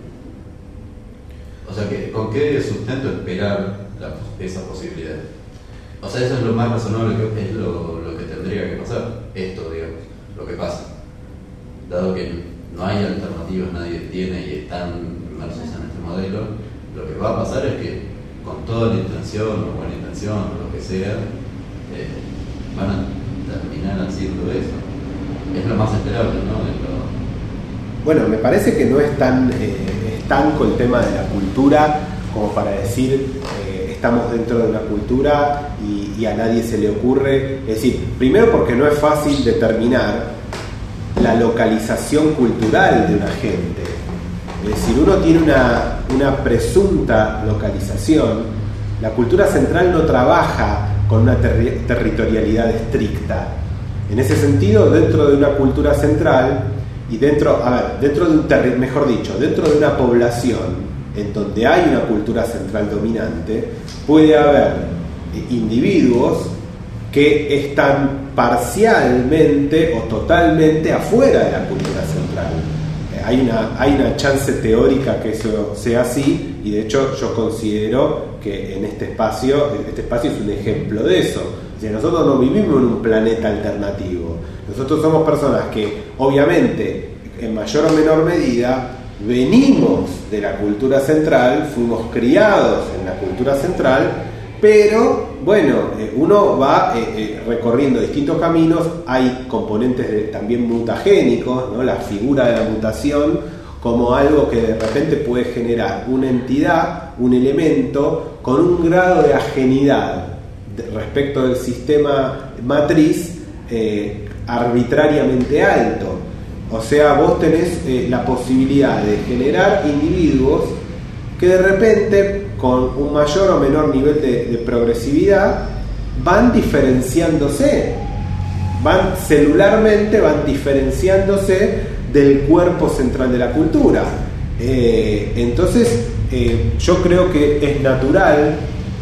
O sea, que, ¿con qué sustento esperar la, esa posibilidad? O sea, eso es lo más razonable, que es lo, lo que tendría que pasar, esto, digamos, lo que pasa. Dado que no hay alternativas, nadie tiene y están inmersos en este modelo, lo que va a pasar es que con toda la intención o buena intención o lo que sea, eh, van a terminar haciendo eso. Es lo más esperable, ¿no? Es lo... Bueno, me parece que no es tan eh, estanco el tema de la cultura como para decir eh, estamos dentro de una cultura y, y a nadie se le ocurre. Es decir, primero porque no es fácil determinar la localización cultural de una gente. Es decir, uno tiene una, una presunta localización. La cultura central no trabaja con una ter- territorialidad estricta. En ese sentido, dentro de una cultura central y dentro, a ver, dentro de un terri- mejor dicho, dentro de una población en donde hay una cultura central dominante, puede haber individuos que están parcialmente o totalmente afuera de la cultura central. Hay una, hay una chance teórica que eso sea así, y de hecho yo considero que en este espacio, este espacio es un ejemplo de eso. O sea, nosotros no vivimos en un planeta alternativo. Nosotros somos personas que, obviamente, en mayor o menor medida, venimos de la cultura central, fuimos criados en la cultura central, pero bueno, eh, uno va eh, eh, recorriendo distintos caminos. Hay componentes de, también mutagénicos, ¿no? La figura de la mutación como algo que de repente puede generar una entidad, un elemento con un grado de ajenidad de, respecto del sistema matriz eh, arbitrariamente alto. O sea, vos tenés eh, la posibilidad de generar individuos que de repente, con un mayor o menor nivel de, de progresividad, van diferenciándose, van celularmente, van diferenciándose del cuerpo central de la cultura. Eh, entonces, eh, yo creo que es natural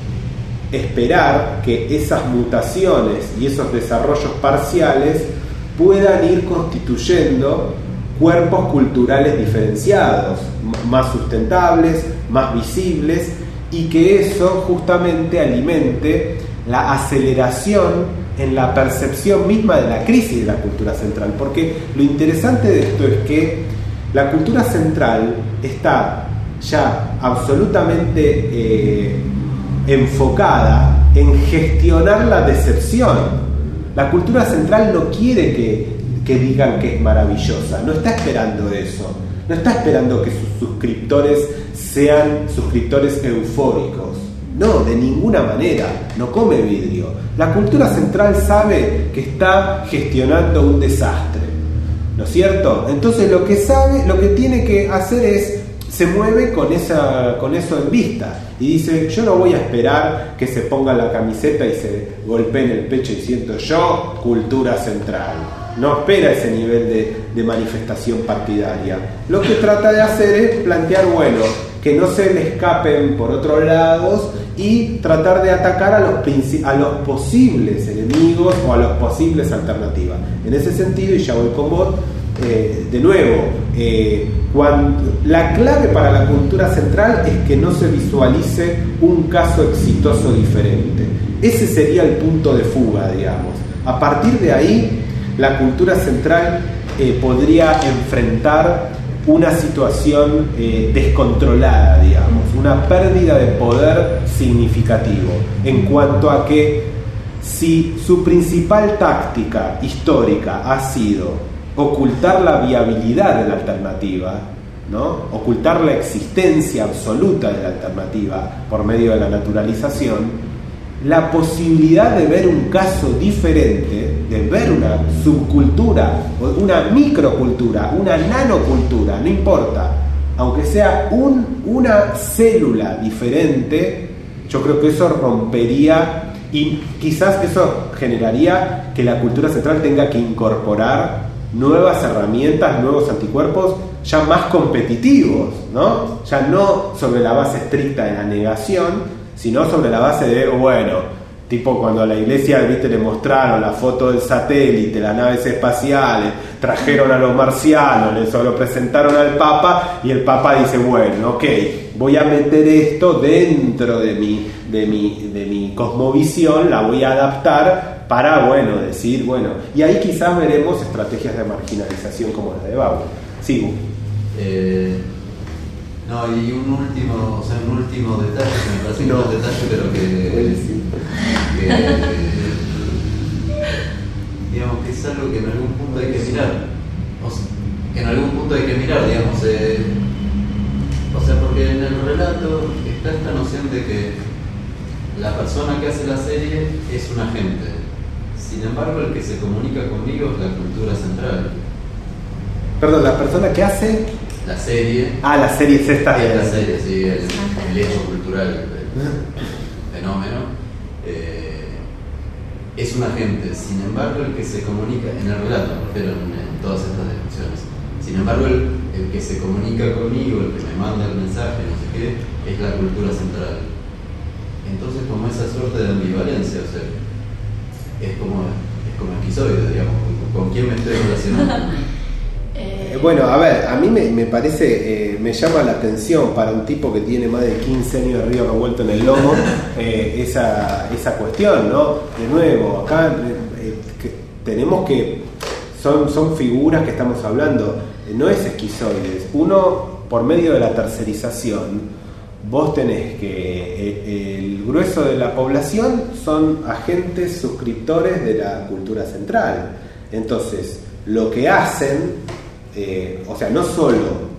esperar que esas mutaciones y esos desarrollos parciales puedan ir constituyendo cuerpos culturales diferenciados, más sustentables, más visibles, y que eso justamente alimente la aceleración en la percepción misma de la crisis de la cultura central. Porque lo interesante de esto es que la cultura central está ya absolutamente eh, enfocada en gestionar la decepción. La cultura central no quiere que, que digan que es maravillosa, no está esperando eso, no está esperando que sus suscriptores sean suscriptores eufóricos, no, de ninguna manera, no come vidrio. La cultura central sabe que está gestionando un desastre, ¿no es cierto? Entonces lo que sabe, lo que tiene que hacer es, se mueve con, esa, con eso en vista y dice, yo no voy a esperar que se ponga la camiseta y se golpee en el pecho diciendo yo, cultura central. No espera ese nivel de, de manifestación partidaria. Lo que trata de hacer es plantear, bueno, que no se le escapen por otros lados y tratar de atacar a los, princi- a los posibles enemigos o a los posibles alternativas. En ese sentido, y ya voy con vos, eh, de nuevo, eh, cuando, la clave para la cultura central es que no se visualice un caso exitoso diferente. Ese sería el punto de fuga, digamos. A partir de ahí, la cultura central eh, podría enfrentar una situación eh, descontrolada, digamos, una pérdida de poder significativo, en cuanto a que si su principal táctica histórica ha sido ocultar la viabilidad de la alternativa, ¿no? Ocultar la existencia absoluta de la alternativa por medio de la naturalización, la posibilidad de ver un caso diferente, de ver una subcultura, una microcultura, una nanocultura, no importa, aunque sea un, una célula diferente, yo creo que eso rompería y quizás eso generaría que la cultura central tenga que incorporar nuevas herramientas, nuevos anticuerpos ya más competitivos, ¿no? Ya no sobre la base estricta de la negación, sino sobre la base de, bueno, tipo cuando a la iglesia, viste, le mostraron la foto del satélite, las naves espaciales, trajeron a los marcianos, les lo presentaron al Papa y el Papa dice, bueno, ok, voy a meter esto dentro de mi, de mi, de mi cosmovisión, la voy a adaptar para, bueno, decir, bueno, y ahí quizás veremos estrategias de marginalización como la de Bauer. Sigo. Eh... No, y un último, o sea, un último detalle, que me parece no. un detalle, pero que, que digamos que es algo que en algún punto hay que mirar, o sea, que en algún punto hay que mirar, digamos, eh, o sea, porque en el relato está esta noción de que la persona que hace la serie es un agente, sin embargo el que se comunica conmigo es la cultura central. Perdón, la persona que hace... La serie. Ah, la serie es esta. Es la serie, sí, el, el hecho cultural, el fenómeno. Eh, es un agente, sin embargo, el que se comunica, en el relato, pero en, en todas estas descripciones, sin embargo, el, el que se comunica conmigo, el que me manda el mensaje, no sé qué, es la cultura central. Entonces, como esa suerte de ambivalencia, o sea, es como, es como esquizoide, digamos, ¿con, con quién me estoy relacionando? Eh, bueno, a ver, a mí me, me parece, eh, me llama la atención para un tipo que tiene más de quince años de río revuelto en el lomo, eh, esa, esa cuestión, ¿no? De nuevo, acá eh, que tenemos que, son, son figuras que estamos hablando, eh, no es esquizoides. Uno, por medio de la tercerización, vos tenés que eh, el grueso de la población son agentes suscriptores de la cultura central. Entonces, lo que hacen... Eh, o sea, no solo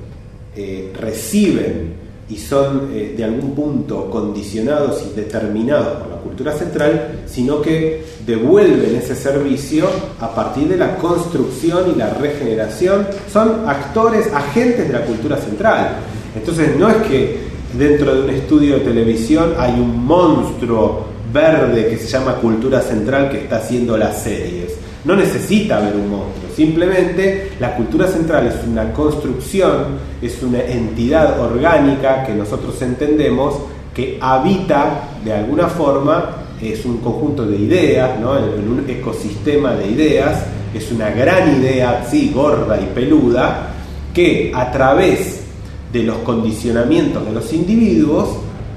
eh, reciben y son eh, de algún punto condicionados y determinados por la cultura central, sino que devuelven ese servicio a partir de la construcción y la regeneración. Son actores, agentes de la cultura central. Entonces no es que dentro de un estudio de televisión hay un monstruo verde que se llama cultura central que está haciendo las series. No necesita haber un monstruo, simplemente la cultura central es una construcción, es una entidad orgánica que nosotros entendemos que habita de alguna forma, es un conjunto de ideas, ¿no? En un ecosistema de ideas, es una gran idea, sí, gorda y peluda, que a través de los condicionamientos de los individuos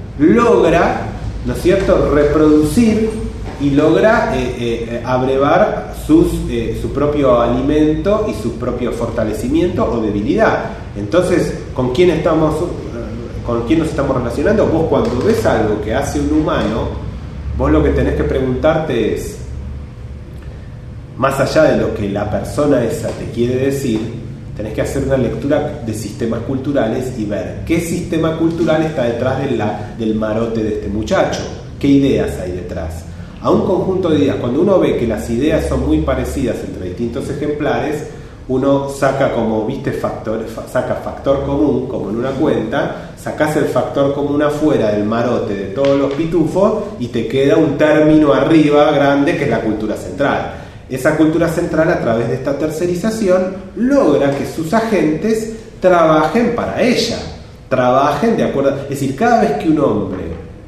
logra, ¿no es cierto?, reproducir y logra eh, eh, abrevar sus, eh, su propio alimento y su propio fortalecimiento o debilidad. Entonces, ¿con quién estamos, con quién nos estamos relacionando? Vos cuando ves algo que hace un humano, vos lo que tenés que preguntarte es, más allá de lo que la persona esa te quiere decir, tenés que hacer una lectura de sistemas culturales y ver qué sistema cultural está detrás de la, del marote de este muchacho, qué ideas hay detrás. A un conjunto de ideas, cuando uno ve que las ideas son muy parecidas entre distintos ejemplares, uno saca como, viste, factor, saca factor común, como en una cuenta, sacás el factor común afuera del marote de todos los pitufos y te queda un término arriba grande que es la cultura central. Esa cultura central, a través de esta tercerización, logra que sus agentes trabajen para ella, trabajen de acuerdo, es decir, cada vez que un hombre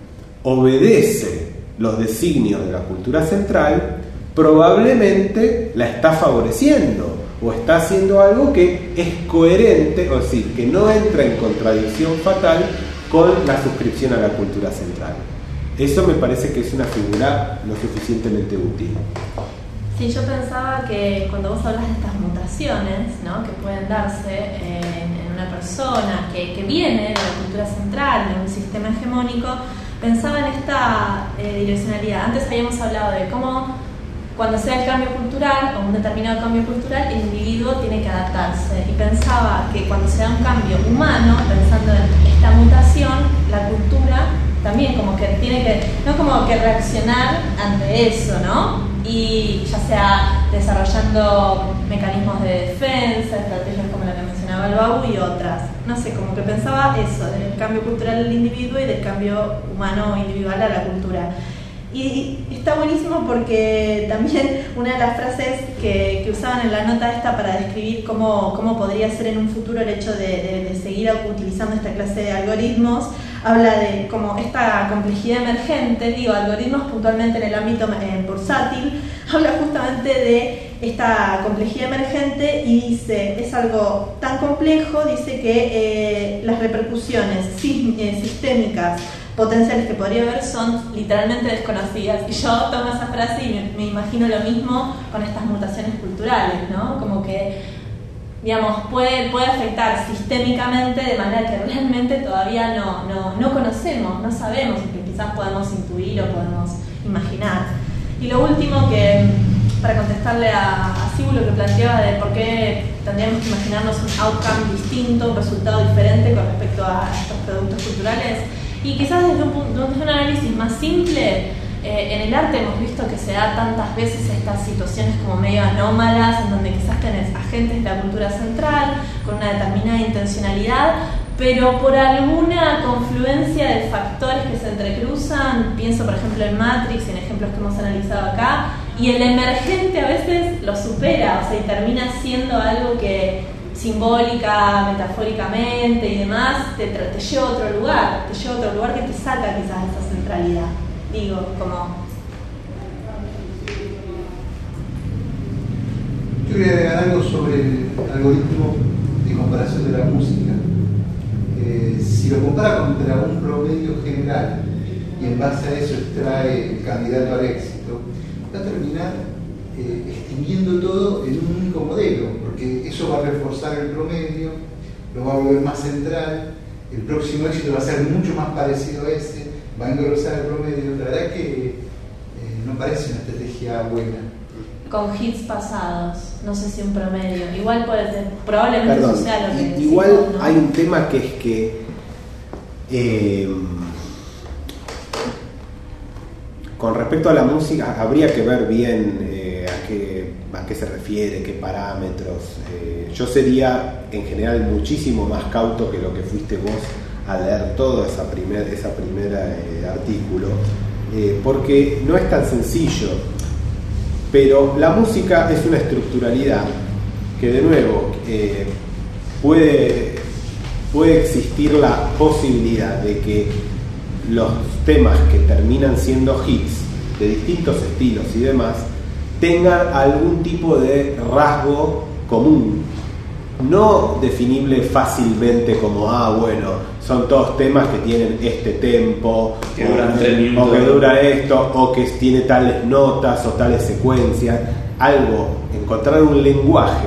obedece los designios de la cultura central, probablemente la está favoreciendo o está haciendo algo que es coherente, o decir, que no entra en contradicción fatal con la suscripción a la cultura central. Eso me parece que es una figura lo suficientemente útil. Sí, yo pensaba que cuando vos hablas de estas mutaciones, ¿no?, que pueden darse en, en una persona que, que viene de la cultura central, de un sistema hegemónico, pensaba en esta eh, direccionalidad. Antes habíamos hablado de cómo cuando sea el cambio cultural o un determinado cambio cultural, el individuo tiene que adaptarse. Y pensaba que cuando se da un cambio humano, pensando en esta mutación, la cultura también como que tiene que, no como que reaccionar ante eso, ¿no? Y ya sea desarrollando mecanismos de defensa, estrategias como la que mencionaba el Babu y otras. No sé, como que pensaba eso, del cambio cultural del individuo y del cambio humano individual a la cultura. Y está buenísimo porque también una de las frases que, que usaban en la nota esta para describir cómo, cómo podría ser en un futuro el hecho de, de, de seguir utilizando esta clase de algoritmos, habla de como esta complejidad emergente, digo, algoritmos puntualmente en el ámbito eh, bursátil, habla justamente de esta complejidad emergente y dice, es algo tan complejo, dice que eh, las repercusiones sí, eh, sistémicas potenciales que podría haber son literalmente desconocidas. Y yo tomo esa frase y me, me imagino lo mismo con estas mutaciones culturales, ¿no? Como que, digamos, puede, puede afectar sistémicamente de manera que realmente todavía no, no, no conocemos, no sabemos, y que quizás podemos intuir o podemos imaginar. Y lo último que, para contestarle a, a Sibu lo que planteaba de por qué tendríamos que imaginarnos un outcome distinto, un resultado diferente con respecto a estos productos culturales. Y quizás desde un, punto, desde un análisis más simple, eh, en el arte hemos visto que se da tantas veces estas situaciones como medio anómalas, en donde quizás tenés agentes de la cultura central con una determinada intencionalidad, pero por alguna confluencia de factores que se entrecruzan, pienso por ejemplo en Matrix, en ejemplos que hemos analizado acá, y el emergente a veces lo supera, o sea, y termina siendo algo que simbólica, metafóricamente y demás, te, te lleva a otro lugar, te lleva a otro lugar que te saca quizás de esa centralidad. Digo, como... Yo quería agregar algo sobre el algoritmo de comparación de la música. Eh, si lo compara contra un promedio general y en base a eso extrae el candidato al éxito, va a terminar eh, extinguiendo todo en un único modelo, porque eso va a reforzar el promedio, lo va a volver más central, el próximo éxito va a ser mucho más parecido a ese, va a engrosar el promedio. La verdad es que eh, no parece una estrategia buena. Con hits pasados, no sé si un promedio, igual puede ser, probablemente Perdón, eso sea lo que decimos, igual ¿no? hay un tema que es que eh, con respecto a la música habría que ver bien eh, a, qué, a qué se refiere, qué parámetros. Eh, yo sería en general muchísimo más cauto que lo que fuiste vos al leer todo esa primer, esa primera eh, artículo, eh, porque no es tan sencillo. Pero la música es una estructuralidad que, de nuevo, eh, puede, puede existir la posibilidad de que los temas que terminan siendo hits de distintos estilos y demás tengan algún tipo de rasgo común, no definible fácilmente como, ah, bueno, son todos temas que tienen este tempo, que duran tres minutos, o que dura esto, o que tiene tales notas o tales secuencias. Algo, encontrar un lenguaje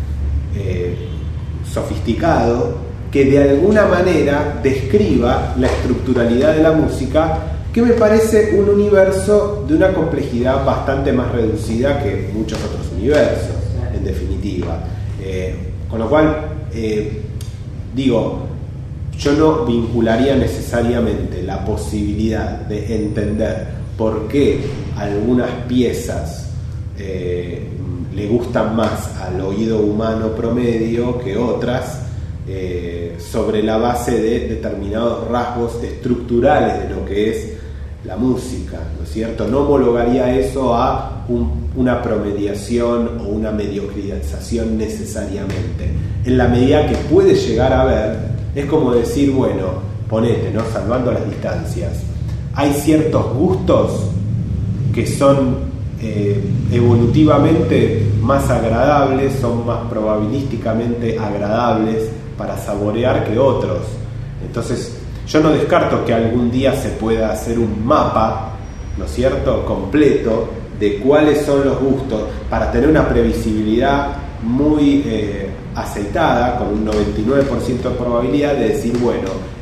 eh, sofisticado que de alguna manera describa la estructuralidad de la música, que me parece un universo de una complejidad bastante más reducida que muchos otros universos, en definitiva. Eh, con lo cual, eh, digo, yo no vincularía necesariamente la posibilidad de entender por qué algunas piezas eh, le gustan más al oído humano promedio que otras, eh, sobre la base de determinados rasgos estructurales de lo que es la música, ¿no es cierto? No homologaría eso a un, una promediación o una mediocrización necesariamente. En la medida que puede llegar a haber, es como decir, bueno, ponete, ¿no? Salvando las distancias, hay ciertos gustos que son eh, evolutivamente más agradables, son más probabilísticamente agradables para saborear que otros. Entonces, yo no descarto que algún día se pueda hacer un mapa, ¿no es cierto?, completo de cuáles son los gustos, para tener una previsibilidad muy eh, aceitada, con un noventa y nueve por ciento de probabilidad de decir, bueno,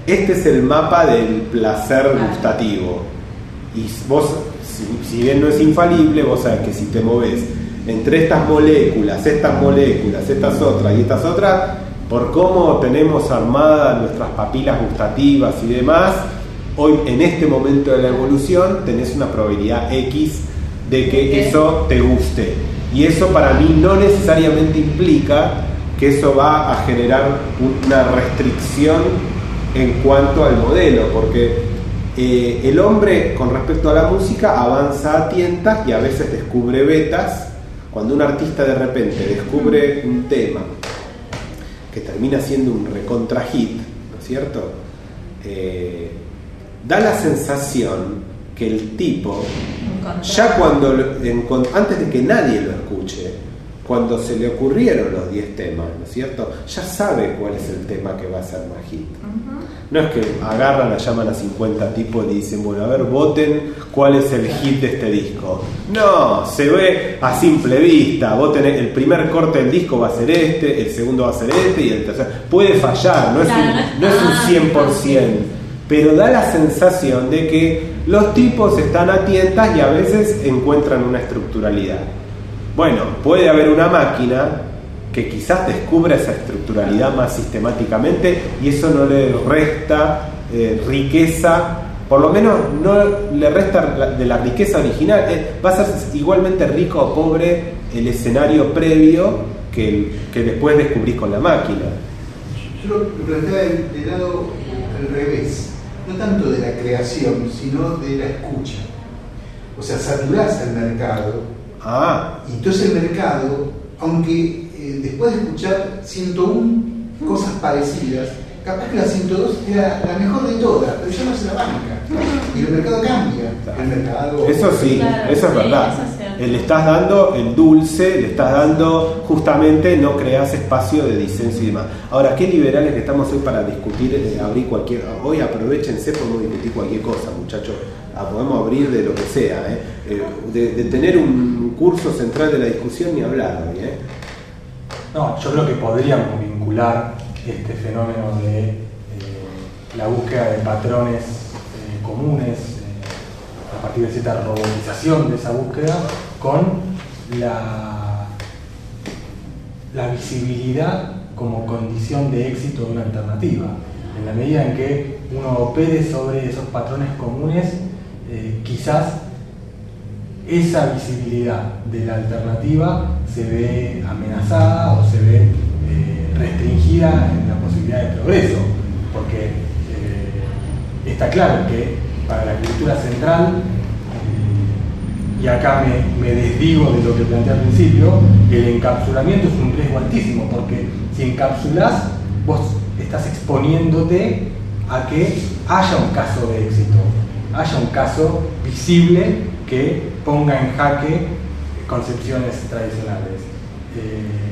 este es el mapa del placer gustativo. Y vos, si, si bien no es infalible, vos sabés que si te movés entre estas moléculas, estas moléculas, estas otras y estas otras, por cómo tenemos armadas nuestras papilas gustativas y demás, hoy en este momento de la evolución tenés una probabilidad X de que eso te guste. Y eso para mí no necesariamente implica que eso va a generar una restricción en cuanto al modelo, porque eh, el hombre con respecto a la música avanza a tientas y a veces descubre vetas. Cuando un artista de repente descubre un tema que termina siendo un recontra hit, ¿no es cierto? Eh, da la sensación que el tipo, ya cuando antes de que nadie lo escuche, cuando se le ocurrieron los diez temas, ¿no es cierto? Ya sabe cuál es el tema que va a ser más hit. Uh-huh. No es que agarran, la llaman a cincuenta tipos y dicen, bueno, a ver, voten cuál es el hit de este disco. No, se ve a simple vista. Vos tenés, el primer corte del disco va a ser este, el segundo va a ser este y el tercero. Puede fallar, no es un, no es un cien por ciento, pero da la sensación de que los tipos están a tientas y a veces encuentran una estructuralidad. Bueno, puede haber una máquina que quizás descubra esa estructuralidad más sistemáticamente y eso no le resta eh, riqueza, por lo menos no le resta la, de la riqueza original. Eh, va a ser igualmente rico o pobre el escenario previo que, el, que después descubrís con la máquina. Yo lo planteaba de, de lado al revés, no tanto de la creación, sino de la escucha. O sea, saturás el mercado. Ah. Y entonces el mercado, aunque eh, después de escuchar ciento uno cosas parecidas, capaz que la ciento dos era la mejor de todas, pero ya no se la banca. Y el mercado cambia. El mercado. Eso sí, claro, eso es sí, verdad. Eso es le estás dando el dulce, le estás dando justamente, no creas espacio de disenso y demás. Ahora, qué liberales que estamos hoy para discutir, eh, abrir cualquier. Hoy aprovechense, podemos discutir cualquier cosa, muchachos. Ah, podemos abrir de lo que sea, ¿eh? Eh, de, de tener un curso central de la discusión ni hablar hoy, ¿eh? No, yo creo que podríamos vincular este fenómeno de eh, la búsqueda de patrones eh, comunes eh, a partir de cierta robotización de esa búsqueda con la, la visibilidad como condición de éxito de una alternativa. En la medida en que uno opere sobre esos patrones comunes, Eh, quizás esa visibilidad de la alternativa se ve amenazada o se ve eh, restringida en la posibilidad de progreso, porque eh, está claro que para la cultura central, eh, y acá me, me desdigo de lo que planteé al principio, el encapsulamiento es un riesgo altísimo, porque si encapsulás, vos estás exponiéndote a que haya un caso de éxito, haya un caso visible que ponga en jaque concepciones tradicionales. Eh,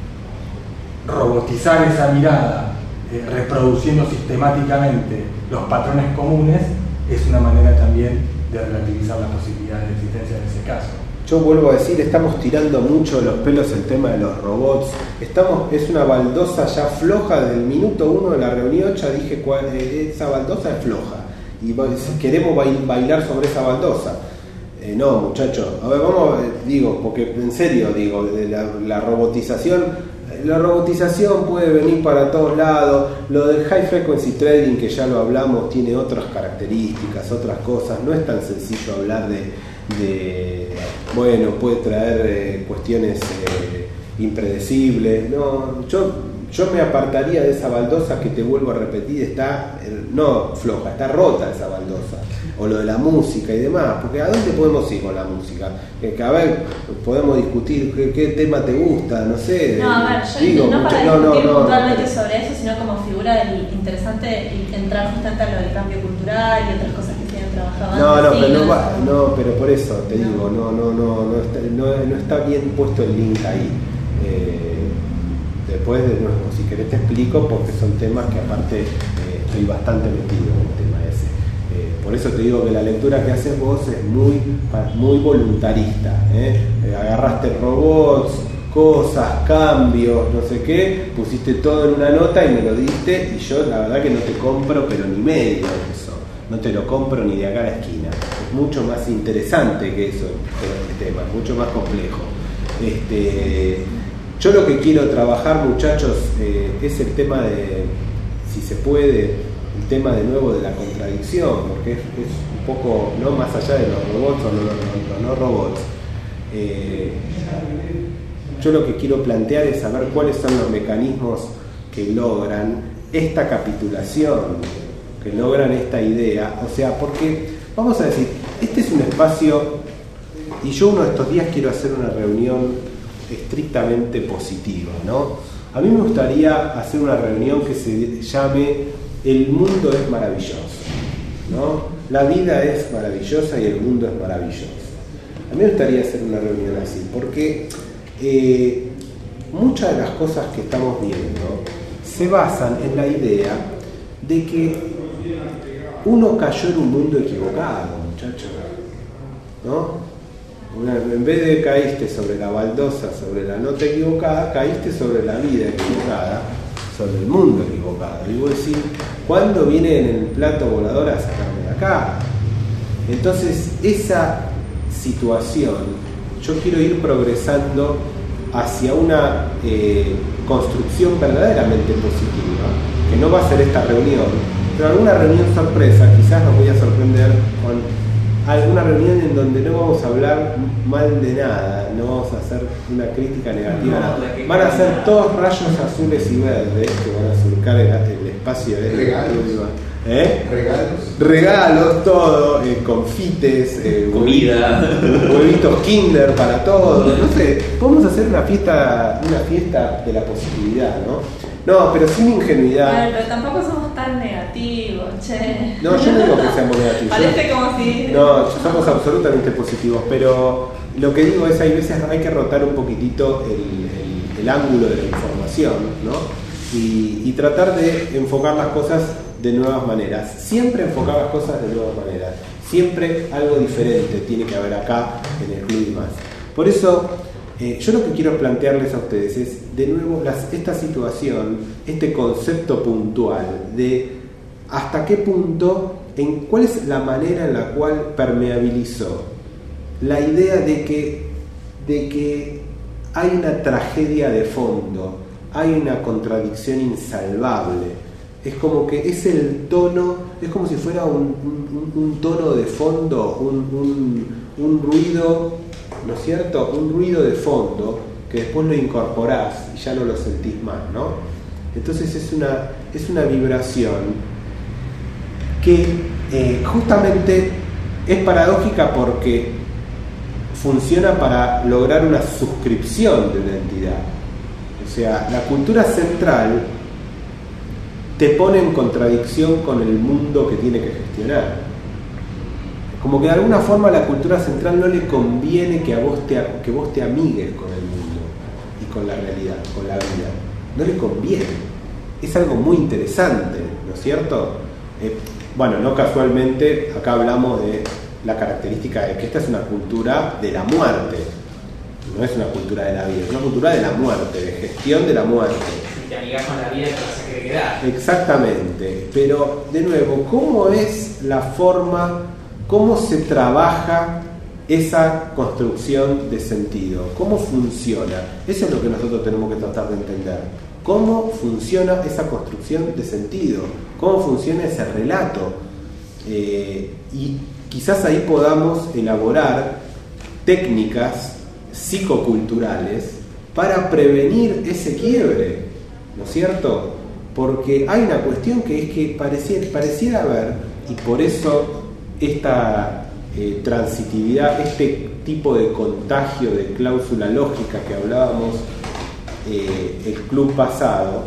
robotizar esa mirada, eh, reproduciendo sistemáticamente los patrones comunes, es una manera también de relativizar la posibilidad de existencia de ese caso. Yo vuelvo a decir, estamos tirando mucho de los pelos el tema de los robots. Estamos, es una baldosa ya floja. Desde el minuto uno de la reunión ya dije cuál, eh, esa baldosa es floja. Y queremos bailar sobre esa baldosa. Eh, no, muchachos, a ver, vamos, digo, porque en serio digo, de la, la robotización, la robotización puede venir para todos lados. Lo del high frequency trading, que ya lo hablamos, tiene otras características, otras cosas. No es tan sencillo hablar de, de bueno, puede traer eh, cuestiones eh, impredecibles. No, yo Yo me apartaría de esa baldosa que te vuelvo a repetir, está no floja, está rota esa baldosa. O lo de la música y demás, porque ¿a dónde podemos ir con la música? Que a ver, podemos discutir qué, qué tema te gusta, no sé. No, a ver, yo digo, no para discutir no, no, puntualmente no, no. sobre eso, sino como figura del interesante entrar justamente a lo del cambio cultural y otras cosas que se han trabajado no, antes. No, pero no, va, no, pero por eso te no. digo, no, no, no, no está, no, no está bien puesto el link ahí. Eh, Después, de nuevo, si querés te explico, porque son temas que aparte eh, estoy bastante metido en el tema ese. Eh, por eso te digo que la lectura que haces vos es muy, muy voluntarista. ¿eh? Eh, agarraste robots cosas, cambios, no sé qué, pusiste todo en una nota y me lo diste, y yo la verdad que no te compro pero ni medio de eso, no te lo compro ni de acá a la esquina. Es mucho más interesante que eso, este tema, es mucho más complejo. Este, yo lo que quiero trabajar, muchachos, eh, es el tema de, si se puede, el tema de nuevo de la contradicción, porque es, es un poco, no más allá de los robots o no, no, no, no robots. Eh, yo lo que quiero plantear es saber cuáles son los mecanismos que logran esta capitulación, que logran esta idea. O sea, porque, vamos a decir, este es un espacio, y yo uno de estos días quiero hacer una reunión estrictamente positiva, ¿no? A mí me gustaría hacer una reunión que se llame El mundo es maravilloso, ¿no? La vida es maravillosa y el mundo es maravilloso. A mí me gustaría hacer una reunión así, porque eh, muchas de las cosas que estamos viendo se basan en la idea de que uno cayó en un mundo equivocado, muchachos, ¿no? Una, en vez de caíste sobre la baldosa, sobre la nota equivocada, caíste sobre la vida equivocada, sobre el mundo equivocado. Y vos decís, ¿cuándo viene en el plato volador a sacarme de acá? Entonces, esa situación, yo quiero ir progresando hacia una eh, construcción verdaderamente positiva, que no va a ser esta reunión, pero alguna reunión sorpresa, quizás nos voy a sorprender con alguna reunión en donde no vamos a hablar mal de nada, no vamos a hacer una crítica negativa, no, van a ser todos rayos azules y verdes que van a surcar el, el espacio de regalos, ¿eh? regalos, regalos, todo, eh, confites, eh, comida, huevitos Kinder para todos, no sé, podemos hacer una fiesta, una fiesta de la positividad, ¿no? No, pero sin ingenuidad. Bueno, pero tampoco somos tan negativos, che. No, yo no digo que seamos negativos. Parece como si... No, somos absolutamente positivos, pero lo que digo es, hay veces hay que rotar un poquitito el, el, el ángulo de la información, ¿no? Y, y tratar de enfocar las cosas de nuevas maneras. Siempre enfocar las cosas de nuevas maneras. Siempre algo diferente tiene que haber acá en el Club y Más. Por eso... Eh, yo lo que quiero plantearles a ustedes es, de nuevo, las, esta situación, este concepto puntual de hasta qué punto, en cuál es la manera en la cual permeabilizó la idea de que, de que hay una tragedia de fondo, hay una contradicción insalvable. Es como que es el tono, es como si fuera un, un, un tono de fondo, un, un, un ruido, ¿no es cierto? Un ruido de fondo que después lo incorporás y ya no lo sentís más, ¿no? Entonces es una, es una vibración que eh, justamente es paradójica porque funciona para lograr una suscripción de una entidad. O sea, la cultura central te pone en contradicción con el mundo que tiene que gestionar. Como que de alguna forma a la cultura central no le conviene que a vos te, que vos te amigues con el mundo y con la realidad, con la vida. No le conviene. Es algo muy interesante, ¿no es cierto? Eh, bueno, no casualmente acá hablamos de la característica de que esta es una cultura de la muerte. No es una cultura de la vida, es una cultura de la muerte, de gestión de la muerte. Si te amigas con la vida te vas a querer quedar. Exactamente. Pero, de nuevo, ¿cómo es la forma... ¿Cómo se trabaja esa construcción de sentido? ¿Cómo funciona? Eso es lo que nosotros tenemos que tratar de entender. ¿Cómo funciona esa construcción de sentido? ¿Cómo funciona ese relato? Eh, y quizás ahí podamos elaborar técnicas psicoculturales para prevenir ese quiebre, ¿no es cierto? Porque hay una cuestión que es que pareciera, pareciera haber, y por eso esta eh, transitividad, este tipo de contagio de cláusula lógica que hablábamos eh, el club pasado,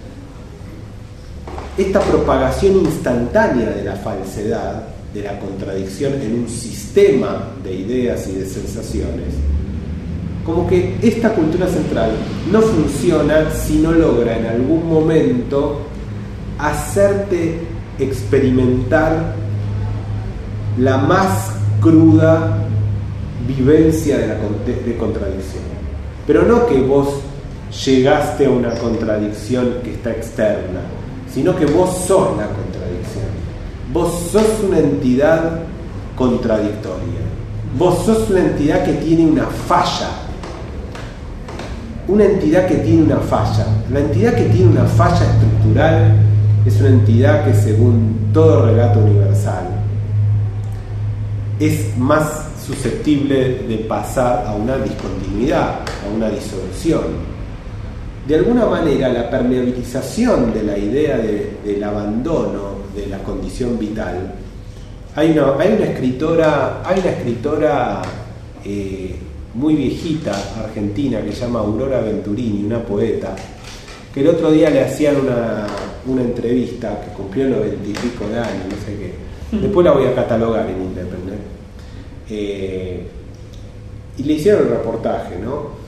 esta propagación instantánea de la falsedad, de la contradicción en un sistema de ideas y de sensaciones, como que esta cultura central no funciona si no logra en algún momento hacerte experimentar la más cruda vivencia de la de contradicción. pero no que vos llegaste a una contradicción que está externa, sino que vos sos la contradicción. Vos sos una entidad contradictoria. Vos sos una entidad que tiene una falla. Una entidad que tiene una falla. La entidad que tiene una falla estructural es una entidad que, según todo relato universal, es más susceptible de pasar a una discontinuidad, a una disolución. De alguna manera, la permeabilización de la idea de, del abandono de la condición vital. Hay una, hay una escritora, hay una escritora eh, muy viejita argentina que se llama Aurora Venturini, una poeta, que el otro día le hacían una, una entrevista, que cumplió noventa y pico de años, no sé qué. Después la voy a catalogar en Independent. Eh, y le hicieron el reportaje, ¿no?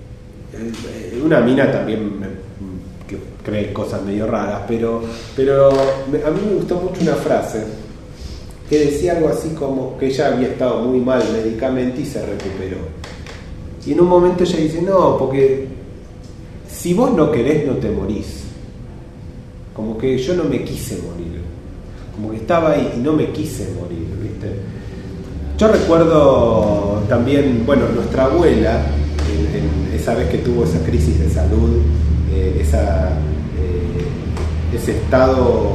Una mina también que cree cosas medio raras, pero, pero a mí me gustó mucho una frase que decía algo así como que ella había estado muy mal médicamente y se recuperó. Y en un momento ella dice, no, porque si vos no querés no te morís. Como que yo no me quise morir, como que estaba ahí y no me quise morir, ¿viste? Yo recuerdo también, bueno, nuestra abuela, en, en esa vez que tuvo esa crisis de salud, eh, esa, eh, ese estado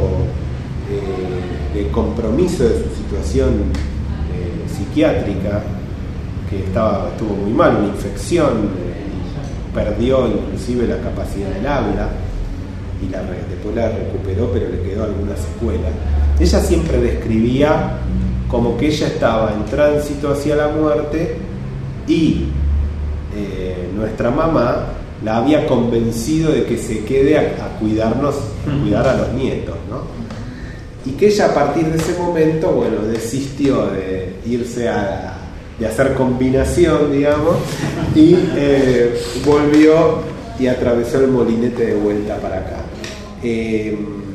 eh, de compromiso de su situación eh, psiquiátrica, que estaba, estuvo muy mal, una infección, eh, perdió inclusive la capacidad del habla y la, después la recuperó, pero le quedó alguna secuela. Ella siempre describía como que ella estaba en tránsito hacia la muerte y eh, nuestra mamá la había convencido de que se quede a, a cuidarnos, a cuidar a los nietos, ¿no? Y que ella a partir de ese momento, bueno, desistió de irse a, de hacer combinación, digamos, y eh, volvió y atravesó el molinete de vuelta para acá. Eh,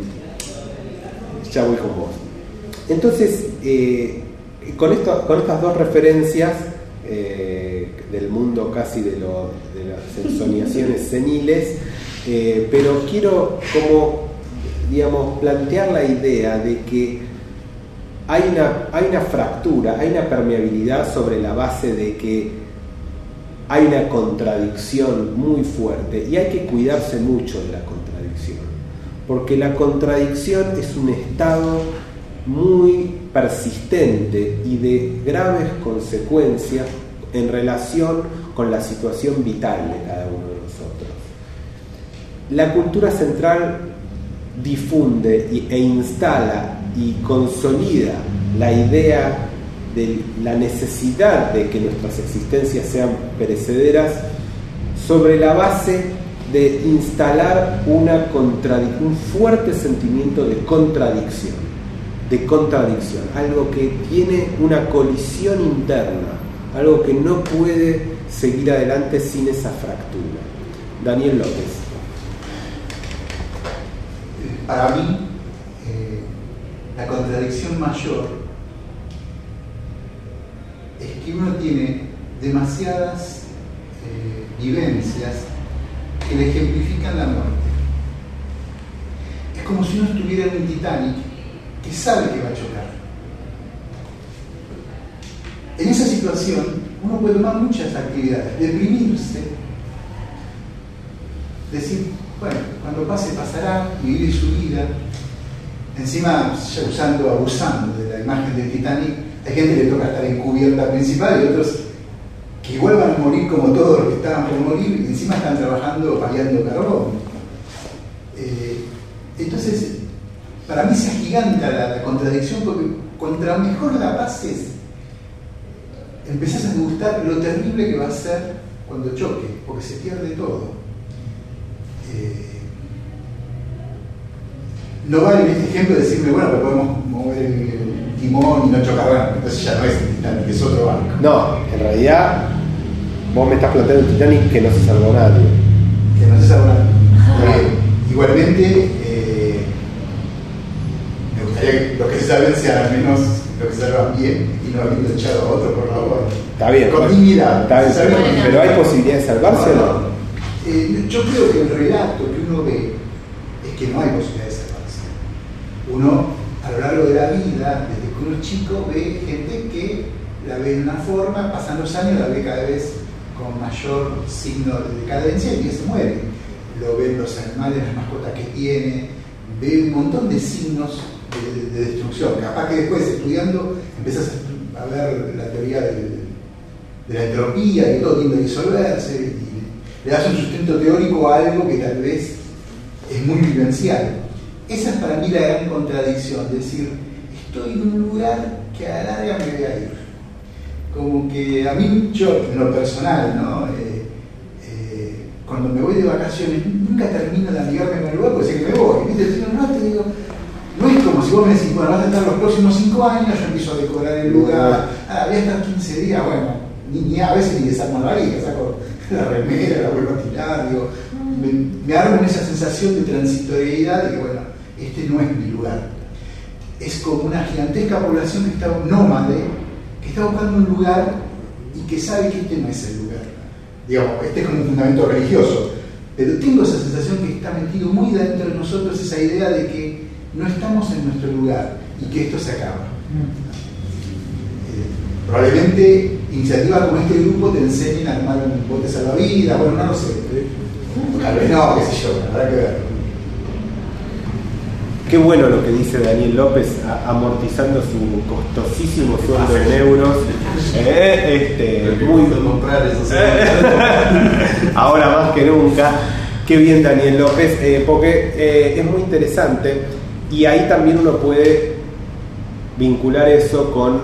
ya voy con vos. Entonces, eh, con, esto, con estas dos referencias eh, del mundo casi de, lo, de las ensoñaciones seniles, eh, pero quiero como, digamos, plantear la idea de que hay una, hay una fractura, hay una permeabilidad sobre la base de que hay una contradicción muy fuerte y hay que cuidarse mucho de la contradicción, porque la contradicción es un estado muy persistente y de graves consecuencias en relación con la situación vital de cada uno de nosotros. La cultura central difunde e instala y consolida la idea de la necesidad de que nuestras existencias sean perecederas sobre la base de instalar una contradic- un fuerte sentimiento de contradicción, de contradicción, algo que tiene una colisión interna, algo que no puede seguir adelante sin esa fractura. Daniel López. Para mí, eh, la contradicción mayor es que uno tiene demasiadas eh, vivencias que le ejemplifican la muerte. Es como si uno estuviera en un Titanic que sabe que va a chocar. En esa situación uno puede tomar muchas actividades, deprimirse, decir, bueno, cuando pase pasará, y vivir su vida. Encima, ya usando, abusando de la imagen del Titanic, hay gente que le toca estar en cubierta principal y otros que igual van a morir como todos los que estaban por morir y encima están trabajando paliando carbón. Eh, entonces, para mí se agiganta la, la contradicción, porque contra mejor la pases, empezás a degustar lo terrible que va a ser cuando choque, porque se pierde todo. Eh, no vale en este ejemplo decirme, bueno, pero podemos mover el timón y no chocar, bueno, entonces ya no es el Titanic, es otro barco. No, en realidad vos me estás planteando un Titanic que no se salvó nadie. Que no se salvó nadie. Eh, igualmente, eh, me gustaría que los que se salven sean al menos pero que salgan bien y no habiendo echado a otro por la borda. Está bien. Con dignidad. Está bien, pero, Bueno. pero hay posibilidad de salvarse o no. Eh, yo creo que el relato que uno ve es que no hay posibilidad de salvarse. Uno, a lo largo de la vida, desde que uno es chico, ve gente que la ve de una forma, pasan los años, la ve cada vez con mayor signo de decadencia y que se muere. Lo ven los animales, las mascotas que tiene, ve un montón de signos de, de, de destrucción. Capaz que después, estudiando, empiezas a ver la teoría de, de la entropía y todo tiende a disolverse y le das un sustento teórico a algo que tal vez es muy vivencial. Esa es para mí la gran contradicción, decir, estoy en un lugar que a la larga me voy a ir. Como que a mí, yo en lo personal, ¿no? Eh, eh, cuando me voy de vacaciones, nunca termino de amigarme con el lugar porque sé que me voy. ¿Viste? Si no, te digo, no es como si vos me decís, bueno, vas a estar los próximos cinco años, yo empiezo a decorar el lugar, ah, voy a estar quince días, bueno, ni, ni a veces ni desarmo la valija, saco la remera, la vuelvo a tirar, digo, me, me armo esa sensación de transitoriedad de que, bueno, este no es mi lugar. Es como una gigantesca población que está nómade, que está buscando un lugar y que sabe que este no es el lugar. Digamos, este es como un fundamento religioso, pero tengo esa sensación que está metido muy dentro de nosotros esa idea de que no estamos en nuestro lugar y que esto se acaba. Eh, probablemente iniciativas como este grupo te enseñen a armar un bote salvavidas, bueno, no lo sé. Tal vez no, qué sé yo, habrá que ver. Qué bueno lo que dice Daniel López, a, amortizando su costosísimo sueldo en euros. Eh, este, muy comprar esos ahora más que nunca. Qué bien, Daniel López, eh, porque eh, es muy interesante y ahí también uno puede vincular eso con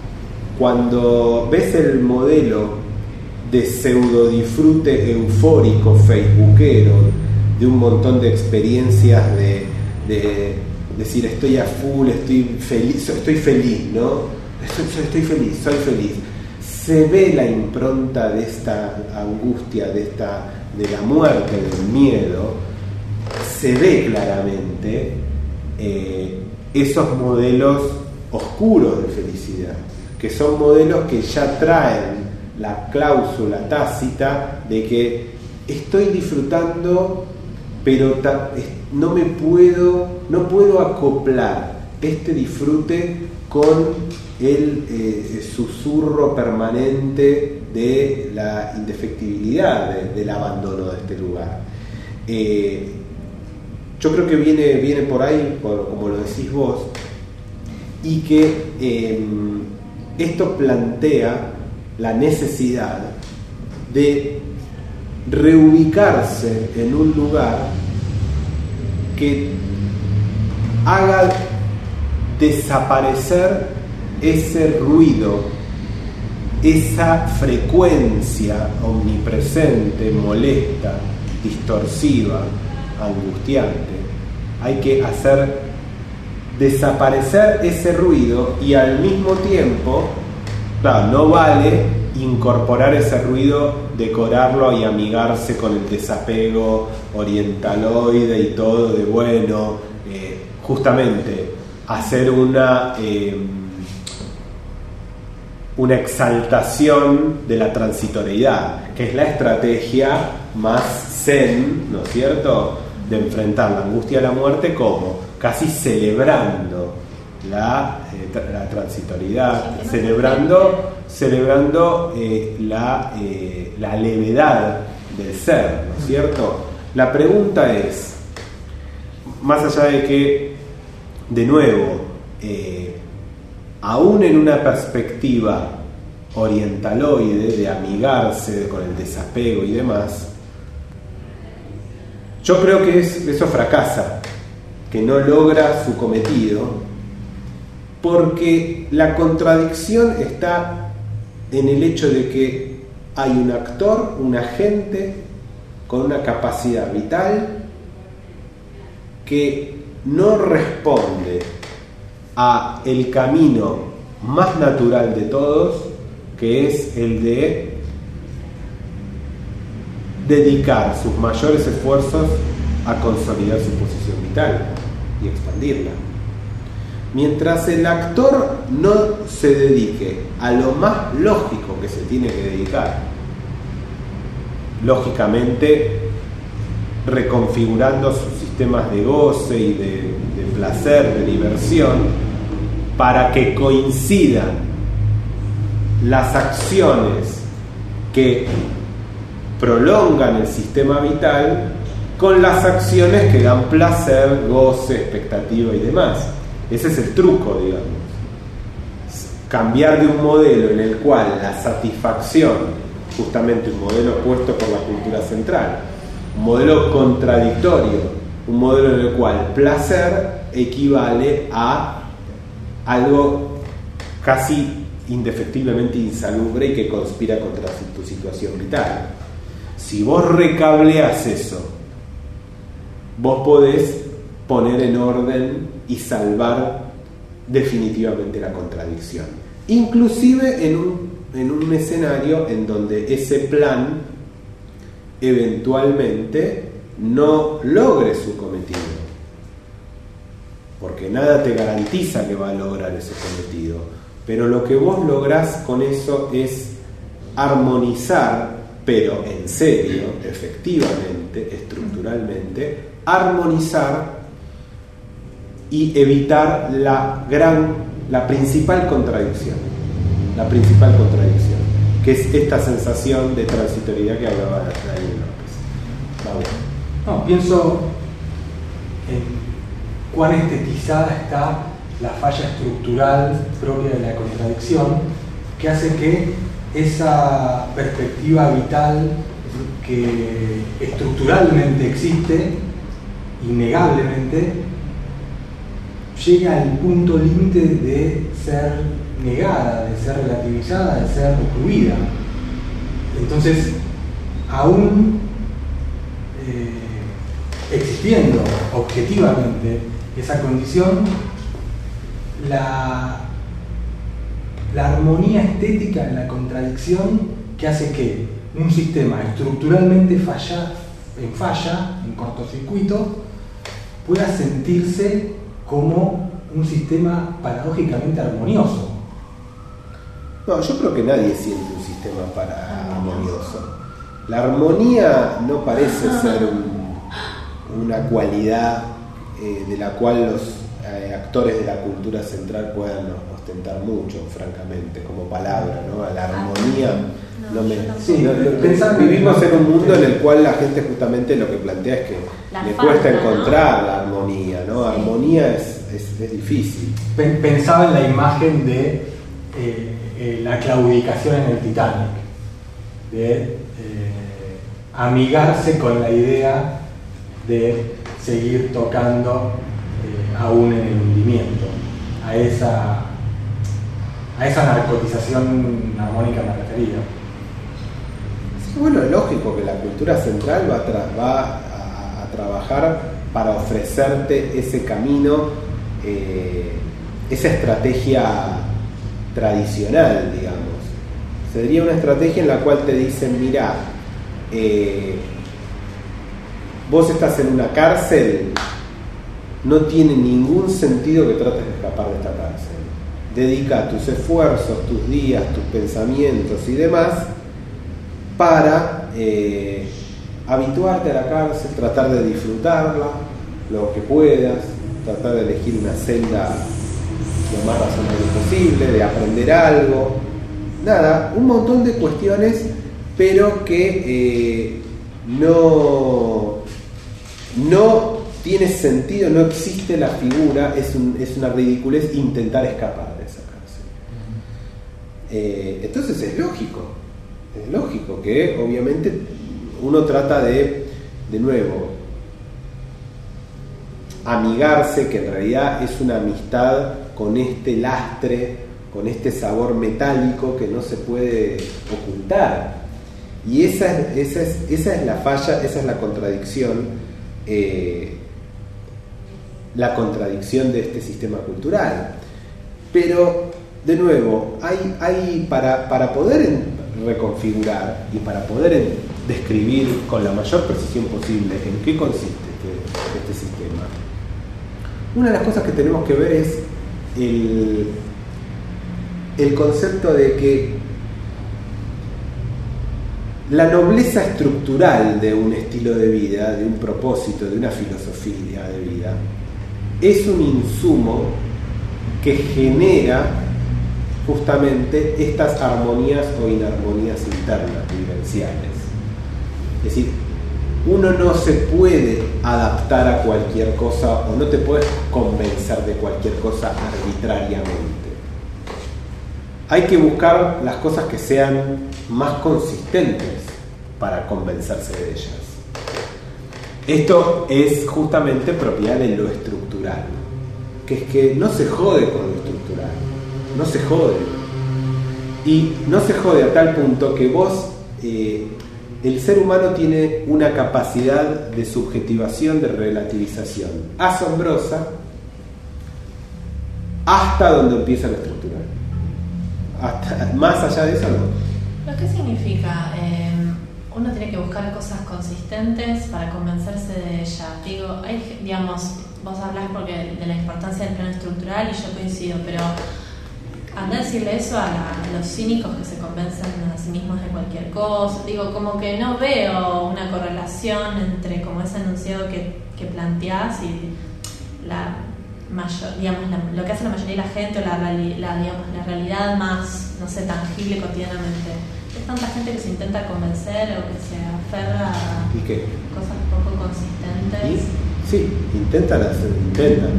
cuando ves el modelo de pseudo disfrute eufórico facebookero de un montón de experiencias de, de decir estoy a full, estoy feliz, estoy feliz, ¿no? Estoy, estoy feliz, soy feliz. Se ve la impronta de esta angustia, de esta de la muerte, del miedo, se ve claramente eh, esos modelos oscuros de felicidad, que son modelos que ya traen la cláusula tácita de que estoy disfrutando, pero ta, no me puedo, no puedo acoplar este disfrute con el eh, susurro permanente de la indefectibilidad, de, del abandono de este lugar. Eh, yo creo que viene, viene por ahí, por, como lo decís vos, y que eh, esto plantea la necesidad de reubicarse en un lugar que haga desaparecer ese ruido, esa frecuencia omnipresente, molesta, distorsiva, angustiante. Hay que hacer desaparecer ese ruido y al mismo tiempo, claro, no vale incorporar ese ruido, decorarlo y amigarse con el desapego orientaloide y todo de bueno, eh, justamente hacer una eh, una exaltación de la transitoriedad, que es la estrategia más zen, ¿no es cierto?, de enfrentar la angustia a la muerte, como casi celebrando la, eh, tra- la transitoriedad, sí, celebrando, celebrando eh, la, eh, la levedad del ser, ¿no es cierto? La pregunta es, más allá de que, de nuevo, eh, aún en una perspectiva orientaloide de amigarse con el desapego y demás, yo creo que es, eso fracasa, que no logra su cometido, porque la contradicción está en el hecho de que hay un actor, un agente con una capacidad vital que no responde a el camino más natural de todos, que es el de dedicar sus mayores esfuerzos a consolidar su posición vital y expandirla. Mientras el actor no se dedique a lo más lógico que se tiene que dedicar, lógicamente reconfigurando sus sistemas de goce y de, de placer, de diversión, para que coincidan las acciones que prolongan el sistema vital con las acciones que dan placer, goce, expectativa y demás. Ese es el truco, digamos. Cambiar de un modelo en el cual la satisfacción, justamente un modelo opuesto por la cultura central, un modelo contradictorio, un modelo en el cual placer equivale a algo casi indefectiblemente insalubre y que conspira contra tu situación vital. Si vos recableas eso, vos podés poner en orden y salvar definitivamente la contradicción, inclusive en un, en un escenario en donde ese plan eventualmente no logre su cometido, porque nada te garantiza que va a lograr ese cometido, pero lo que vos lográs con eso es armonizar, pero en serio, efectivamente, estructuralmente, armonizar y evitar la gran, la principal contradicción, la principal contradicción, que es esta sensación de transitoriedad que hablaba Daniel López. Vamos. No, pienso en cuán estetizada está la falla estructural propia de la contradicción, que hace que esa perspectiva vital que estructuralmente existe, innegablemente, llega al punto límite de ser negada, de ser relativizada, de ser excluida. Entonces, aún eh, existiendo objetivamente esa condición, la, la armonía estética en la contradicción que hace que un sistema estructuralmente falla, en falla, en cortocircuito, pueda sentirse como un sistema paradójicamente armonioso. No, yo creo que nadie siente un sistema para armonioso. La armonía no parece ser un, una cualidad eh, de la cual los eh, actores de la cultura central puedan ostentar mucho, francamente, como palabra, ¿no? La armonía no me... Sí, no, no, Pensar, vivimos en un mundo en el cual la gente justamente lo que plantea es que la le falta, cuesta encontrar, ¿no? La armonía, ¿no? Sí. Armonía es, es, es difícil. Pensaba en la imagen de eh, eh, la claudicación en el Titanic, de eh, amigarse con la idea de seguir tocando eh, aún en el hundimiento, a esa, a esa narcotización armónica me refería. Sí, bueno, es lógico que la cultura central va a, tra- va a, a trabajar para ofrecerte ese camino, eh, esa estrategia tradicional, digamos. Sería una estrategia en la cual te dicen, mira, eh, vos estás en una cárcel, no tiene ningún sentido que trates de escapar de esta cárcel. Dedica tus esfuerzos, tus días, tus pensamientos y demás para eh, habituarte a la cárcel, tratar de disfrutarla lo que puedas, tratar de elegir una celda lo más razonable posible, de aprender algo, nada, un montón de cuestiones, pero que eh, no, no tiene sentido, no existe la figura, es, un, es una ridiculez intentar escapar de esa cárcel. Eh, entonces es lógico, es lógico que obviamente uno trata de, de nuevo, amigarse, que en realidad es una amistad con este lastre, con este sabor metálico que no se puede ocultar. Y esa es, esa es, esa es la falla, esa es la contradicción, eh, la contradicción de este sistema cultural. Pero, de nuevo, hay, hay para, para poder reconfigurar y para poder en, describir con la mayor precisión posible en qué consiste este, este sistema, una de las cosas que tenemos que ver es el, el concepto de que la nobleza estructural de un estilo de vida, de un propósito, de una filosofía de vida, es un insumo que genera justamente estas armonías o inarmonías internas, vivenciales. Es decir, uno no se puede adaptar a cualquier cosa o no te puedes convencer de cualquier cosa arbitrariamente. Hay que buscar las cosas que sean más consistentes para convencerse de ellas. Esto es justamente propiedad de lo estructural, que es que no se jode con lo estructural, no se jode. Y no se jode a tal punto que vos, eh, el ser humano tiene una capacidad de subjetivación, de relativización asombrosa, hasta donde empieza lo estructural. Hasta, más allá de eso no. ¿Lo que significa? Eh, uno tiene que buscar cosas consistentes para convencerse de ellas. Digo, hay, digamos, vos hablás porque de la importancia del plano estructural y yo coincido, pero andá a decirle eso a, la, a los cínicos que se convencen a sí mismos de cualquier cosa. Digo, como que no veo una correlación entre como ese enunciado que, que planteás y la mayor, digamos, la, lo que hace la mayoría de la gente o la, la, digamos, la realidad más, no sé, tangible cotidianamente. Es tanta gente que se intenta convencer o que se aferra a ¿Y qué? cosas poco consistentes. ¿Y? Sí, intentan hacer, intentan.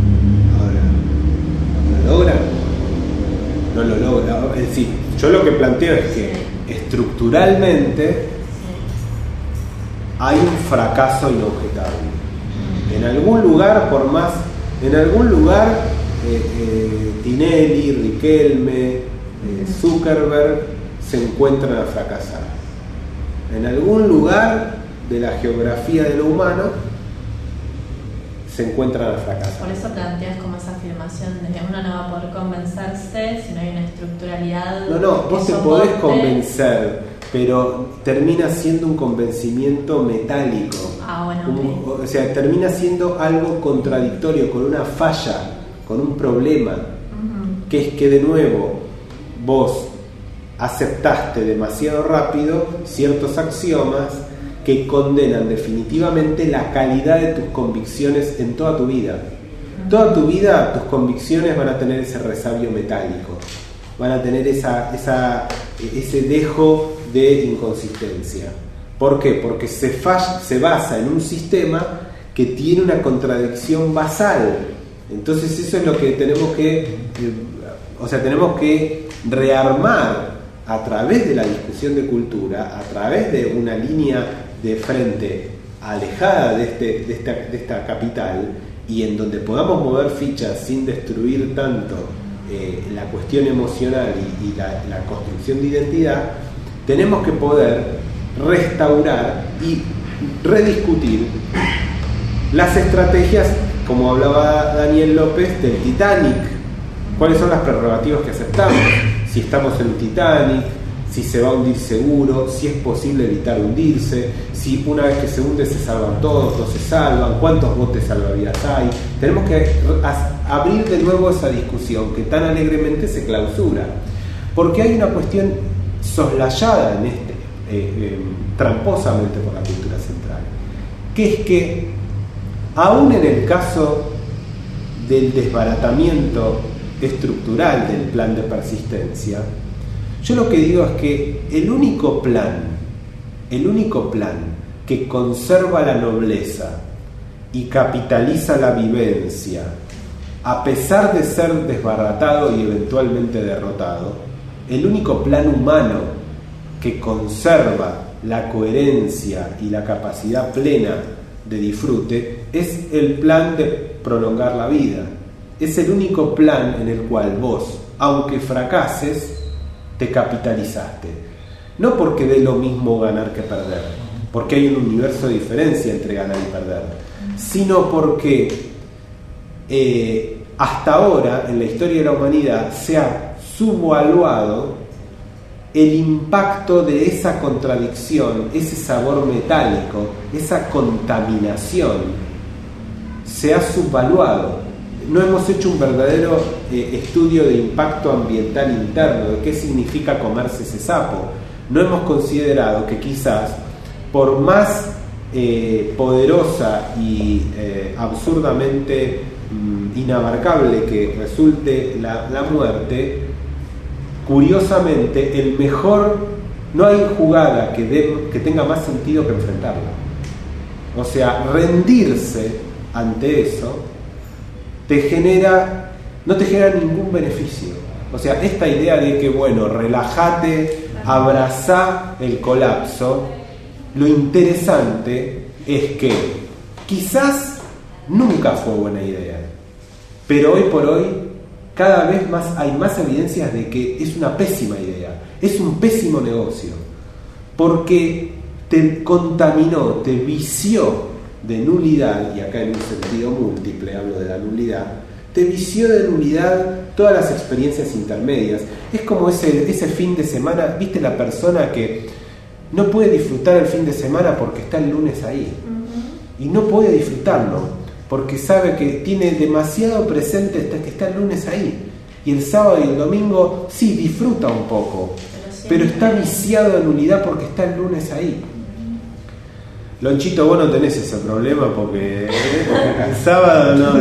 Ahora, ¿lo logran? No lo logran. Es decir, yo lo que planteo es que sí, estructuralmente sí, hay un fracaso inobjetable. Mm. En algún lugar, por más, en algún lugar, eh, eh, Tinelli, Riquelme, eh, Zuckerberg se encuentran a fracasar. En algún lugar de la geografía de lo humano se encuentran a fracasar. Por eso planteas como esa afirmación de que uno no va a poder convencerse si no hay una estructuralidad. No, no, vos te podés convencer, pero termina siendo un convencimiento metálico. Ah, bueno, un, okay. O sea, termina siendo algo contradictorio, con una falla, con un problema, uh-huh, que es que de nuevo vos aceptaste demasiado rápido ciertos axiomas que condenan definitivamente la calidad de tus convicciones en toda tu vida. Toda tu vida tus convicciones van a tener ese resabio metálico, van a tener esa, esa, ese dejo de inconsistencia. ¿Por qué? Porque se, falla, se basa en un sistema que tiene una contradicción basal. Entonces eso es lo que tenemos que, o sea, tenemos que rearmar a través de la discusión de cultura, a través de una línea de frente alejada de, este, de, esta, de esta capital, y en donde podamos mover fichas sin destruir tanto eh, la cuestión emocional y, y la, la construcción de identidad, tenemos que poder restaurar y rediscutir las estrategias, como hablaba Daniel López, del Titanic. ¿Cuáles son las prerrogativas que aceptamos? Si estamos en un Titanic, si se va a hundir seguro, si es posible evitar hundirse, si una vez que se hunde se salvan todos, no se salvan, cuántos botes salvavidas hay. Tenemos que abrir de nuevo esa discusión que tan alegremente se clausura, porque hay una cuestión soslayada en este, eh, eh, tramposamente por la cultura central, que es que aún en el caso del desbaratamiento estructural del plan de persistencia, yo lo que digo es que el único plan, el único plan que conserva la nobleza y capitaliza la vivencia, a pesar de ser desbaratado y eventualmente derrotado, el único plan humano que conserva la coherencia y la capacidad plena de disfrute es el plan de prolongar la vida. Es el único plan en el cual vos, aunque fracases, te capitalizaste. No porque dé lo mismo ganar que perder, porque hay un universo de diferencia entre ganar y perder, sino porque eh, hasta ahora en la historia de la humanidad se ha subvaluado el impacto de esa contradicción, ese sabor metálico, esa contaminación, se ha subvaluado. no hemos hecho un verdadero eh, estudio de impacto ambiental interno, de qué significa comerse ese sapo. No hemos considerado que quizás, por más eh, poderosa y eh, absurdamente mm, inabarcable que resulte la, la muerte, curiosamente, el mejor, no hay jugada que, de, que tenga más sentido que enfrentarla. O sea, rendirse ante eso te genera, no te genera ningún beneficio. O sea, esta idea de que, bueno, relájate, abrazá el colapso, lo interesante es que quizás nunca fue buena idea, pero hoy por hoy cada vez más hay más evidencias de que es una pésima idea, es un pésimo negocio, porque te contaminó, te vició de nulidad, y acá en un sentido múltiple hablo de la nulidad, te vició de nulidad todas las experiencias intermedias. Es como ese, ese fin de semana, ¿viste la persona que no puede disfrutar el fin de semana porque está el lunes ahí? Uh-huh. Y no puede disfrutarlo porque sabe que tiene demasiado presente que está el lunes ahí. Y el sábado y el domingo sí disfruta un poco, pero, pero está viciado de nulidad porque está el lunes ahí. Lonchito, vos no tenés ese problema porque, porque el sábado no.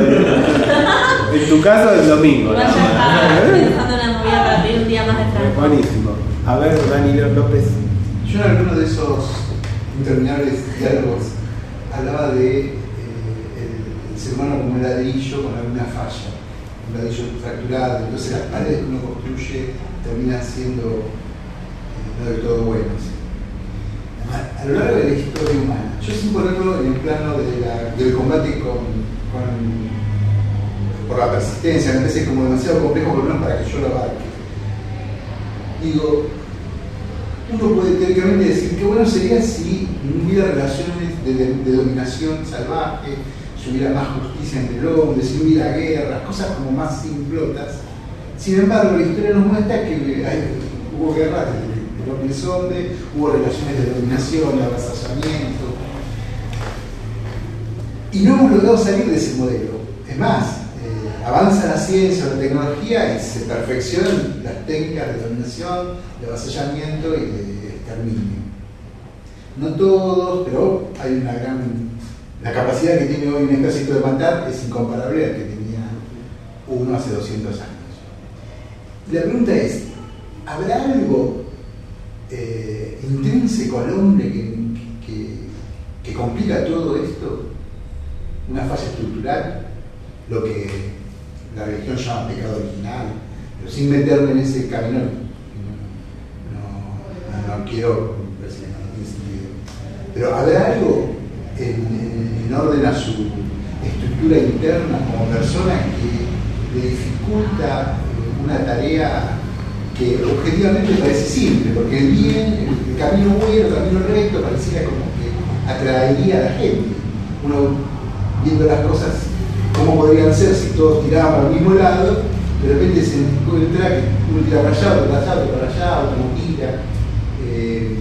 En tu caso el domingo. Igual ya estaba pensando en una movida para pedir un día más de transporte. Buenísimo. A ver, Danilo López. Yo en alguno de esos interminables diálogos hablaba de eh, el, el ser humano como un ladrillo con alguna falla, un ladrillo fracturado, entonces las paredes que uno construye terminan siendo eh, no del todo buenas. A lo largo de la historia humana, yo sin ponerlo en el plano de la, del combate con, con, por la persistencia, me parece como demasiado complejo por lo menos para que yo lo abarque. Digo, uno puede teóricamente decir que bueno sería si no hubiera relaciones de, de, de dominación salvaje, si hubiera más justicia entre el hombre, si no hubiera guerras, cosas como más simplotas. Sin embargo, la historia nos muestra que hay, hubo guerras de el hombre, hubo relaciones de dominación, de avasallamiento, y no hemos logrado salir de ese modelo. Es más, eh, avanza la ciencia, la tecnología y se perfeccionan las técnicas de dominación, de avasallamiento y de exterminio. No todos, pero hay una gran... La capacidad que tiene hoy un ejército de matar es incomparable a la que tenía uno hace doscientos años. Y la pregunta es, ¿habrá algo Eh, intrínseco al hombre que, que, que complica todo esto? Una falla estructural, lo que la religión llama pecado original, pero sin meterme en ese camino, no, no, no quiero, no tiene sentido. Pero habrá algo en, en, en orden a su estructura interna como persona que le dificulta una tarea que objetivamente parece simple, porque el bien, el camino bueno, el camino recto, pareciera como que atraería a la gente. Uno viendo las cosas cómo podrían ser si todos tiraban para el mismo lado, de repente se encuentra que uno tira para allá, otro para allá, otro para allá, otro no tira. Eh,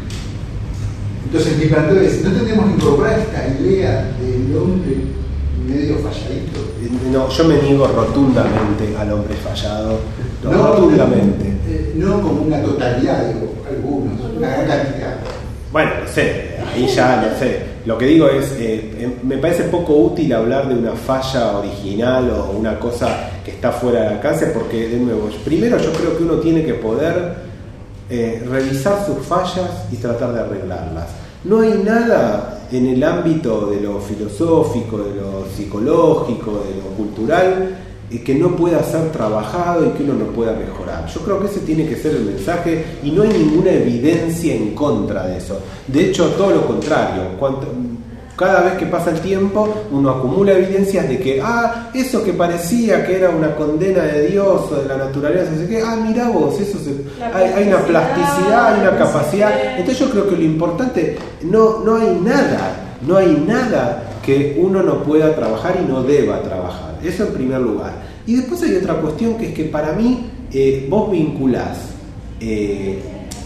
entonces mi planteo es, ¿no tendríamos que incorporar esta idea del hombre medio falladito? No, yo me niego rotundamente al hombre fallado. No, rotundamente. Eh, no como una totalidad, digo, algunos, una gran cantidad. Bueno, no sé, ahí ya no sé. Lo que digo es, eh, me parece poco útil hablar de una falla original o una cosa que está fuera del alcance, porque, de nuevo, primero yo creo que uno tiene que poder eh, revisar sus fallas y tratar de arreglarlas. No hay nada en el ámbito de lo filosófico, de lo psicológico, de lo cultural, que no pueda ser trabajado y que uno no pueda mejorar. Yo creo que ese tiene que ser el mensaje y no hay ninguna evidencia en contra de eso. De hecho, todo lo contrario. Cuanto, cada vez que pasa el tiempo, uno acumula evidencias de que, ah, eso que parecía que era una condena de Dios o de la naturaleza, no sé qué, ah, mirá vos, eso se, hay, hay una plasticidad, hay una capacidad. Entonces yo creo que lo importante, no, no hay nada, no hay nada que uno no pueda trabajar y no deba trabajar. Eso en primer lugar. Y después hay otra cuestión que es que para mí eh, vos vinculás eh,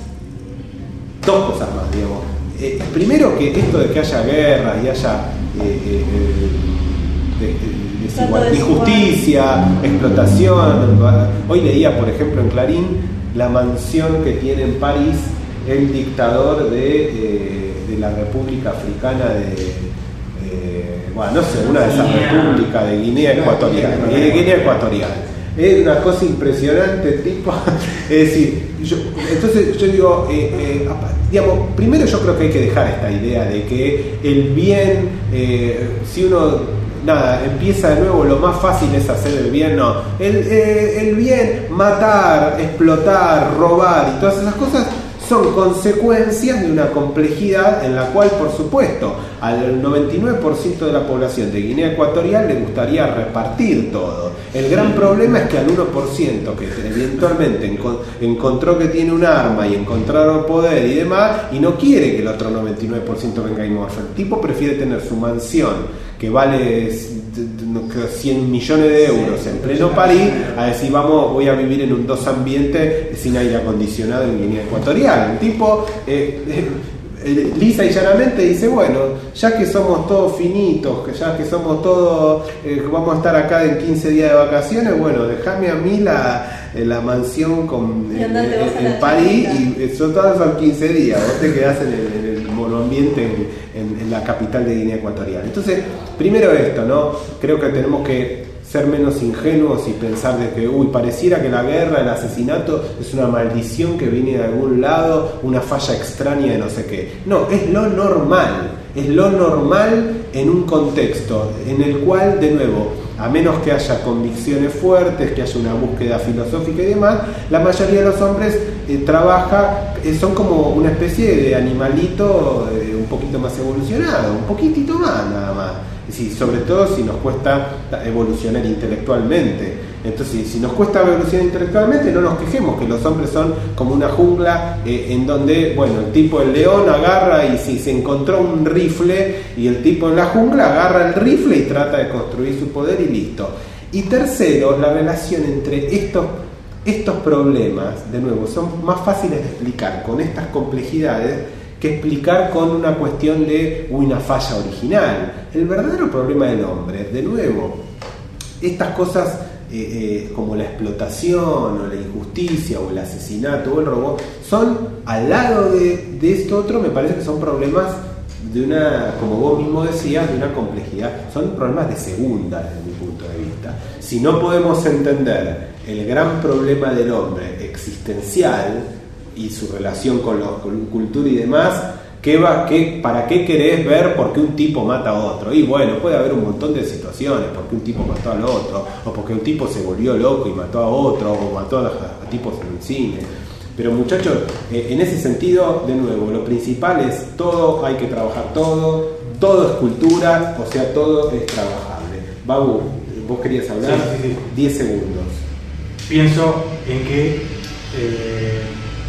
dos cosas más, digamos. Eh, primero, que esto de que haya guerras y haya eh, eh, de, de, desigual, de injusticia, explotación. Hoy leía, por ejemplo, en Clarín la mansión que tiene en París el dictador de, eh, de la República Africana de, eh, bueno, no sé, una de esas repúblicas de Guinea Ecuatorial, de Guinea Ecuatorial. Es una cosa impresionante, tipo, es decir, yo, entonces yo digo, eh, eh, digamos, primero yo creo que hay que dejar esta idea de que el bien, eh, si uno, nada, empieza de nuevo, lo más fácil es hacer el bien, no, el, eh, el bien, matar, explotar, robar y todas esas cosas son consecuencias de una complejidad en la cual, por supuesto, al noventa y nueve por ciento de la población de Guinea Ecuatorial le gustaría repartir todo. El gran problema es que al uno por ciento que eventualmente enco- encontró que tiene un arma y encontraron poder y demás, y no quiere que el otro noventa y nueve por ciento venga y morfa. El tipo prefiere tener su mansión que vale cien millones de euros en pleno París, a decir, vamos, voy a vivir en un dos ambiente sin aire acondicionado en Guinea Ecuatorial. El tipo eh, eh, lisa y llanamente dice, bueno, ya que somos todos finitos, que ya que somos todos, eh, vamos a estar acá en quince días de vacaciones, bueno, déjame a mí la, la mansión con, en, en, en París, y eso todos son quince días, vos te quedás en el, en el monoambiente en, en, en la capital de Guinea Ecuatorial. Entonces, primero esto, ¿no? Creo que tenemos que ser menos ingenuos y pensar de que, uy, pareciera que la guerra, el asesinato es una maldición que viene de algún lado, una falla extraña de no sé qué. No, es lo normal, es lo normal en un contexto en el cual, de nuevo, a menos que haya convicciones fuertes, que haya una búsqueda filosófica y demás, la mayoría de los hombres eh, trabaja, eh, son como una especie de animalito eh, un poquito más evolucionado, un poquitito más nada más. Sí, sobre todo si nos cuesta evolucionar intelectualmente. Entonces, si nos cuesta evolucionar intelectualmente, no nos quejemos que los hombres son como una jungla eh, en donde, bueno, el tipo, el león agarra y si se encontró un rifle y el tipo en la jungla agarra el rifle y trata de construir su poder y listo. Y tercero, la relación entre estos, estos problemas, de nuevo, son más fáciles de explicar con estas complejidades que explicar con una cuestión de una falla original. El verdadero problema del hombre, de nuevo, estas cosas eh, eh, como la explotación o la injusticia o el asesinato o el robo, son al lado de, de esto otro, me parece que son problemas de una, como vos mismo decías, de una complejidad, son problemas de segunda desde mi punto de vista. Si no podemos entender el gran problema del hombre existencial y su relación con, los, con cultura y demás, ¿qué va, qué, ¿para qué querés ver por qué un tipo mata a otro? Y bueno, puede haber un montón de situaciones, porque un tipo mató al otro, o porque un tipo se volvió loco y mató a otro, o mató a, a tipos en el cine. Pero muchachos, eh, en ese sentido, de nuevo, lo principal es todo, hay que trabajar todo, todo es cultura, o sea, todo es trabajable. Babu, vos querías hablar, sí, sí, sí. diez segundos. Pienso en que eh,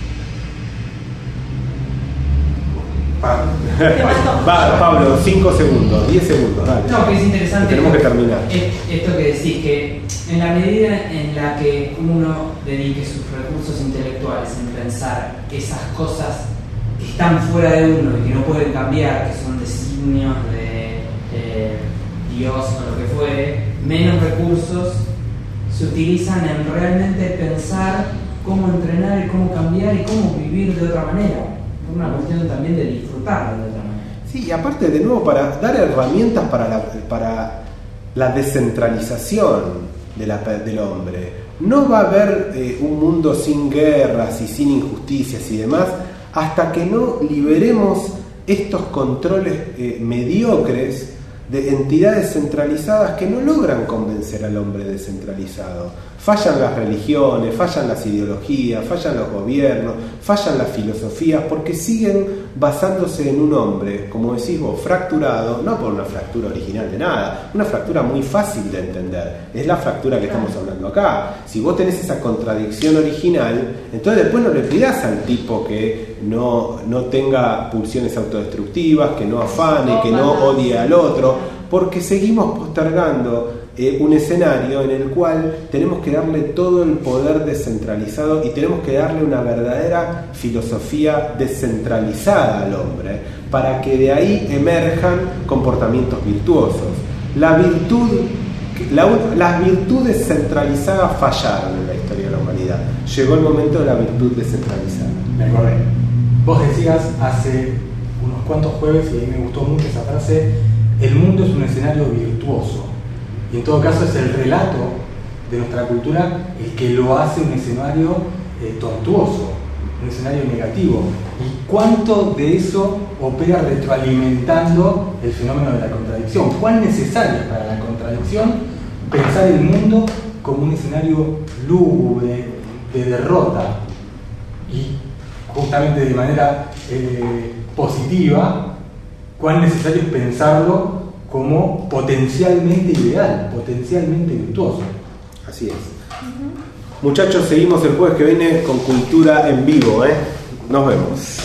Va, Pablo, cinco segundos, diez segundos, dale. No, que es interesante. Que tenemos que terminar. Esto que decís, que en la medida en la que uno dedique sus recursos intelectuales en pensar esas cosas que están fuera de uno y que no pueden cambiar, que son designios de eh, Dios o lo que fuere, menos recursos se utilizan en realmente pensar cómo entrenar y cómo cambiar y cómo vivir de otra manera. Una cuestión también de disfrutarlo de otra manera. Sí, y aparte, de nuevo, para dar herramientas para la, para la descentralización de la, del hombre. No va a haber eh, un mundo sin guerras y sin injusticias y demás hasta que no liberemos estos controles eh, mediocres de entidades centralizadas que no logran convencer al hombre descentralizado. Fallan las religiones, fallan las ideologías, fallan los gobiernos, fallan las filosofías, porque siguen basándose en un hombre, como decís vos, fracturado, no por una fractura original de nada, una fractura muy fácil de entender. Es la fractura que estamos hablando acá. Si vos tenés esa contradicción original, entonces después no le pidas al tipo que no, no tenga pulsiones autodestructivas, que no afane, que no odie al otro, porque seguimos postergando Eh, un escenario en el cual tenemos que darle todo el poder descentralizado y tenemos que darle una verdadera filosofía descentralizada al hombre para que de ahí emerjan comportamientos virtuosos. la virtud, la, las virtudes centralizadas fallaron en la historia de la humanidad. Llegó el momento de la virtud descentralizada. Me acordé. Vos decías hace unos cuantos jueves, y a mí me gustó mucho esa frase, el mundo es un escenario virtuoso. Y en todo caso es el relato de nuestra cultura el que lo hace un escenario eh, tortuoso, un escenario negativo. ¿Y cuánto de eso opera retroalimentando el fenómeno de la contradicción? ¿Cuán necesario es para la contradicción pensar el mundo como un escenario lúgubre, de derrota? Y justamente de manera eh, positiva, cuán necesario es pensarlo como potencialmente ideal, potencialmente virtuoso. Así es. Uh-huh. Muchachos, seguimos el jueves que viene con Cultura en Vivo, ¿eh? Nos vemos.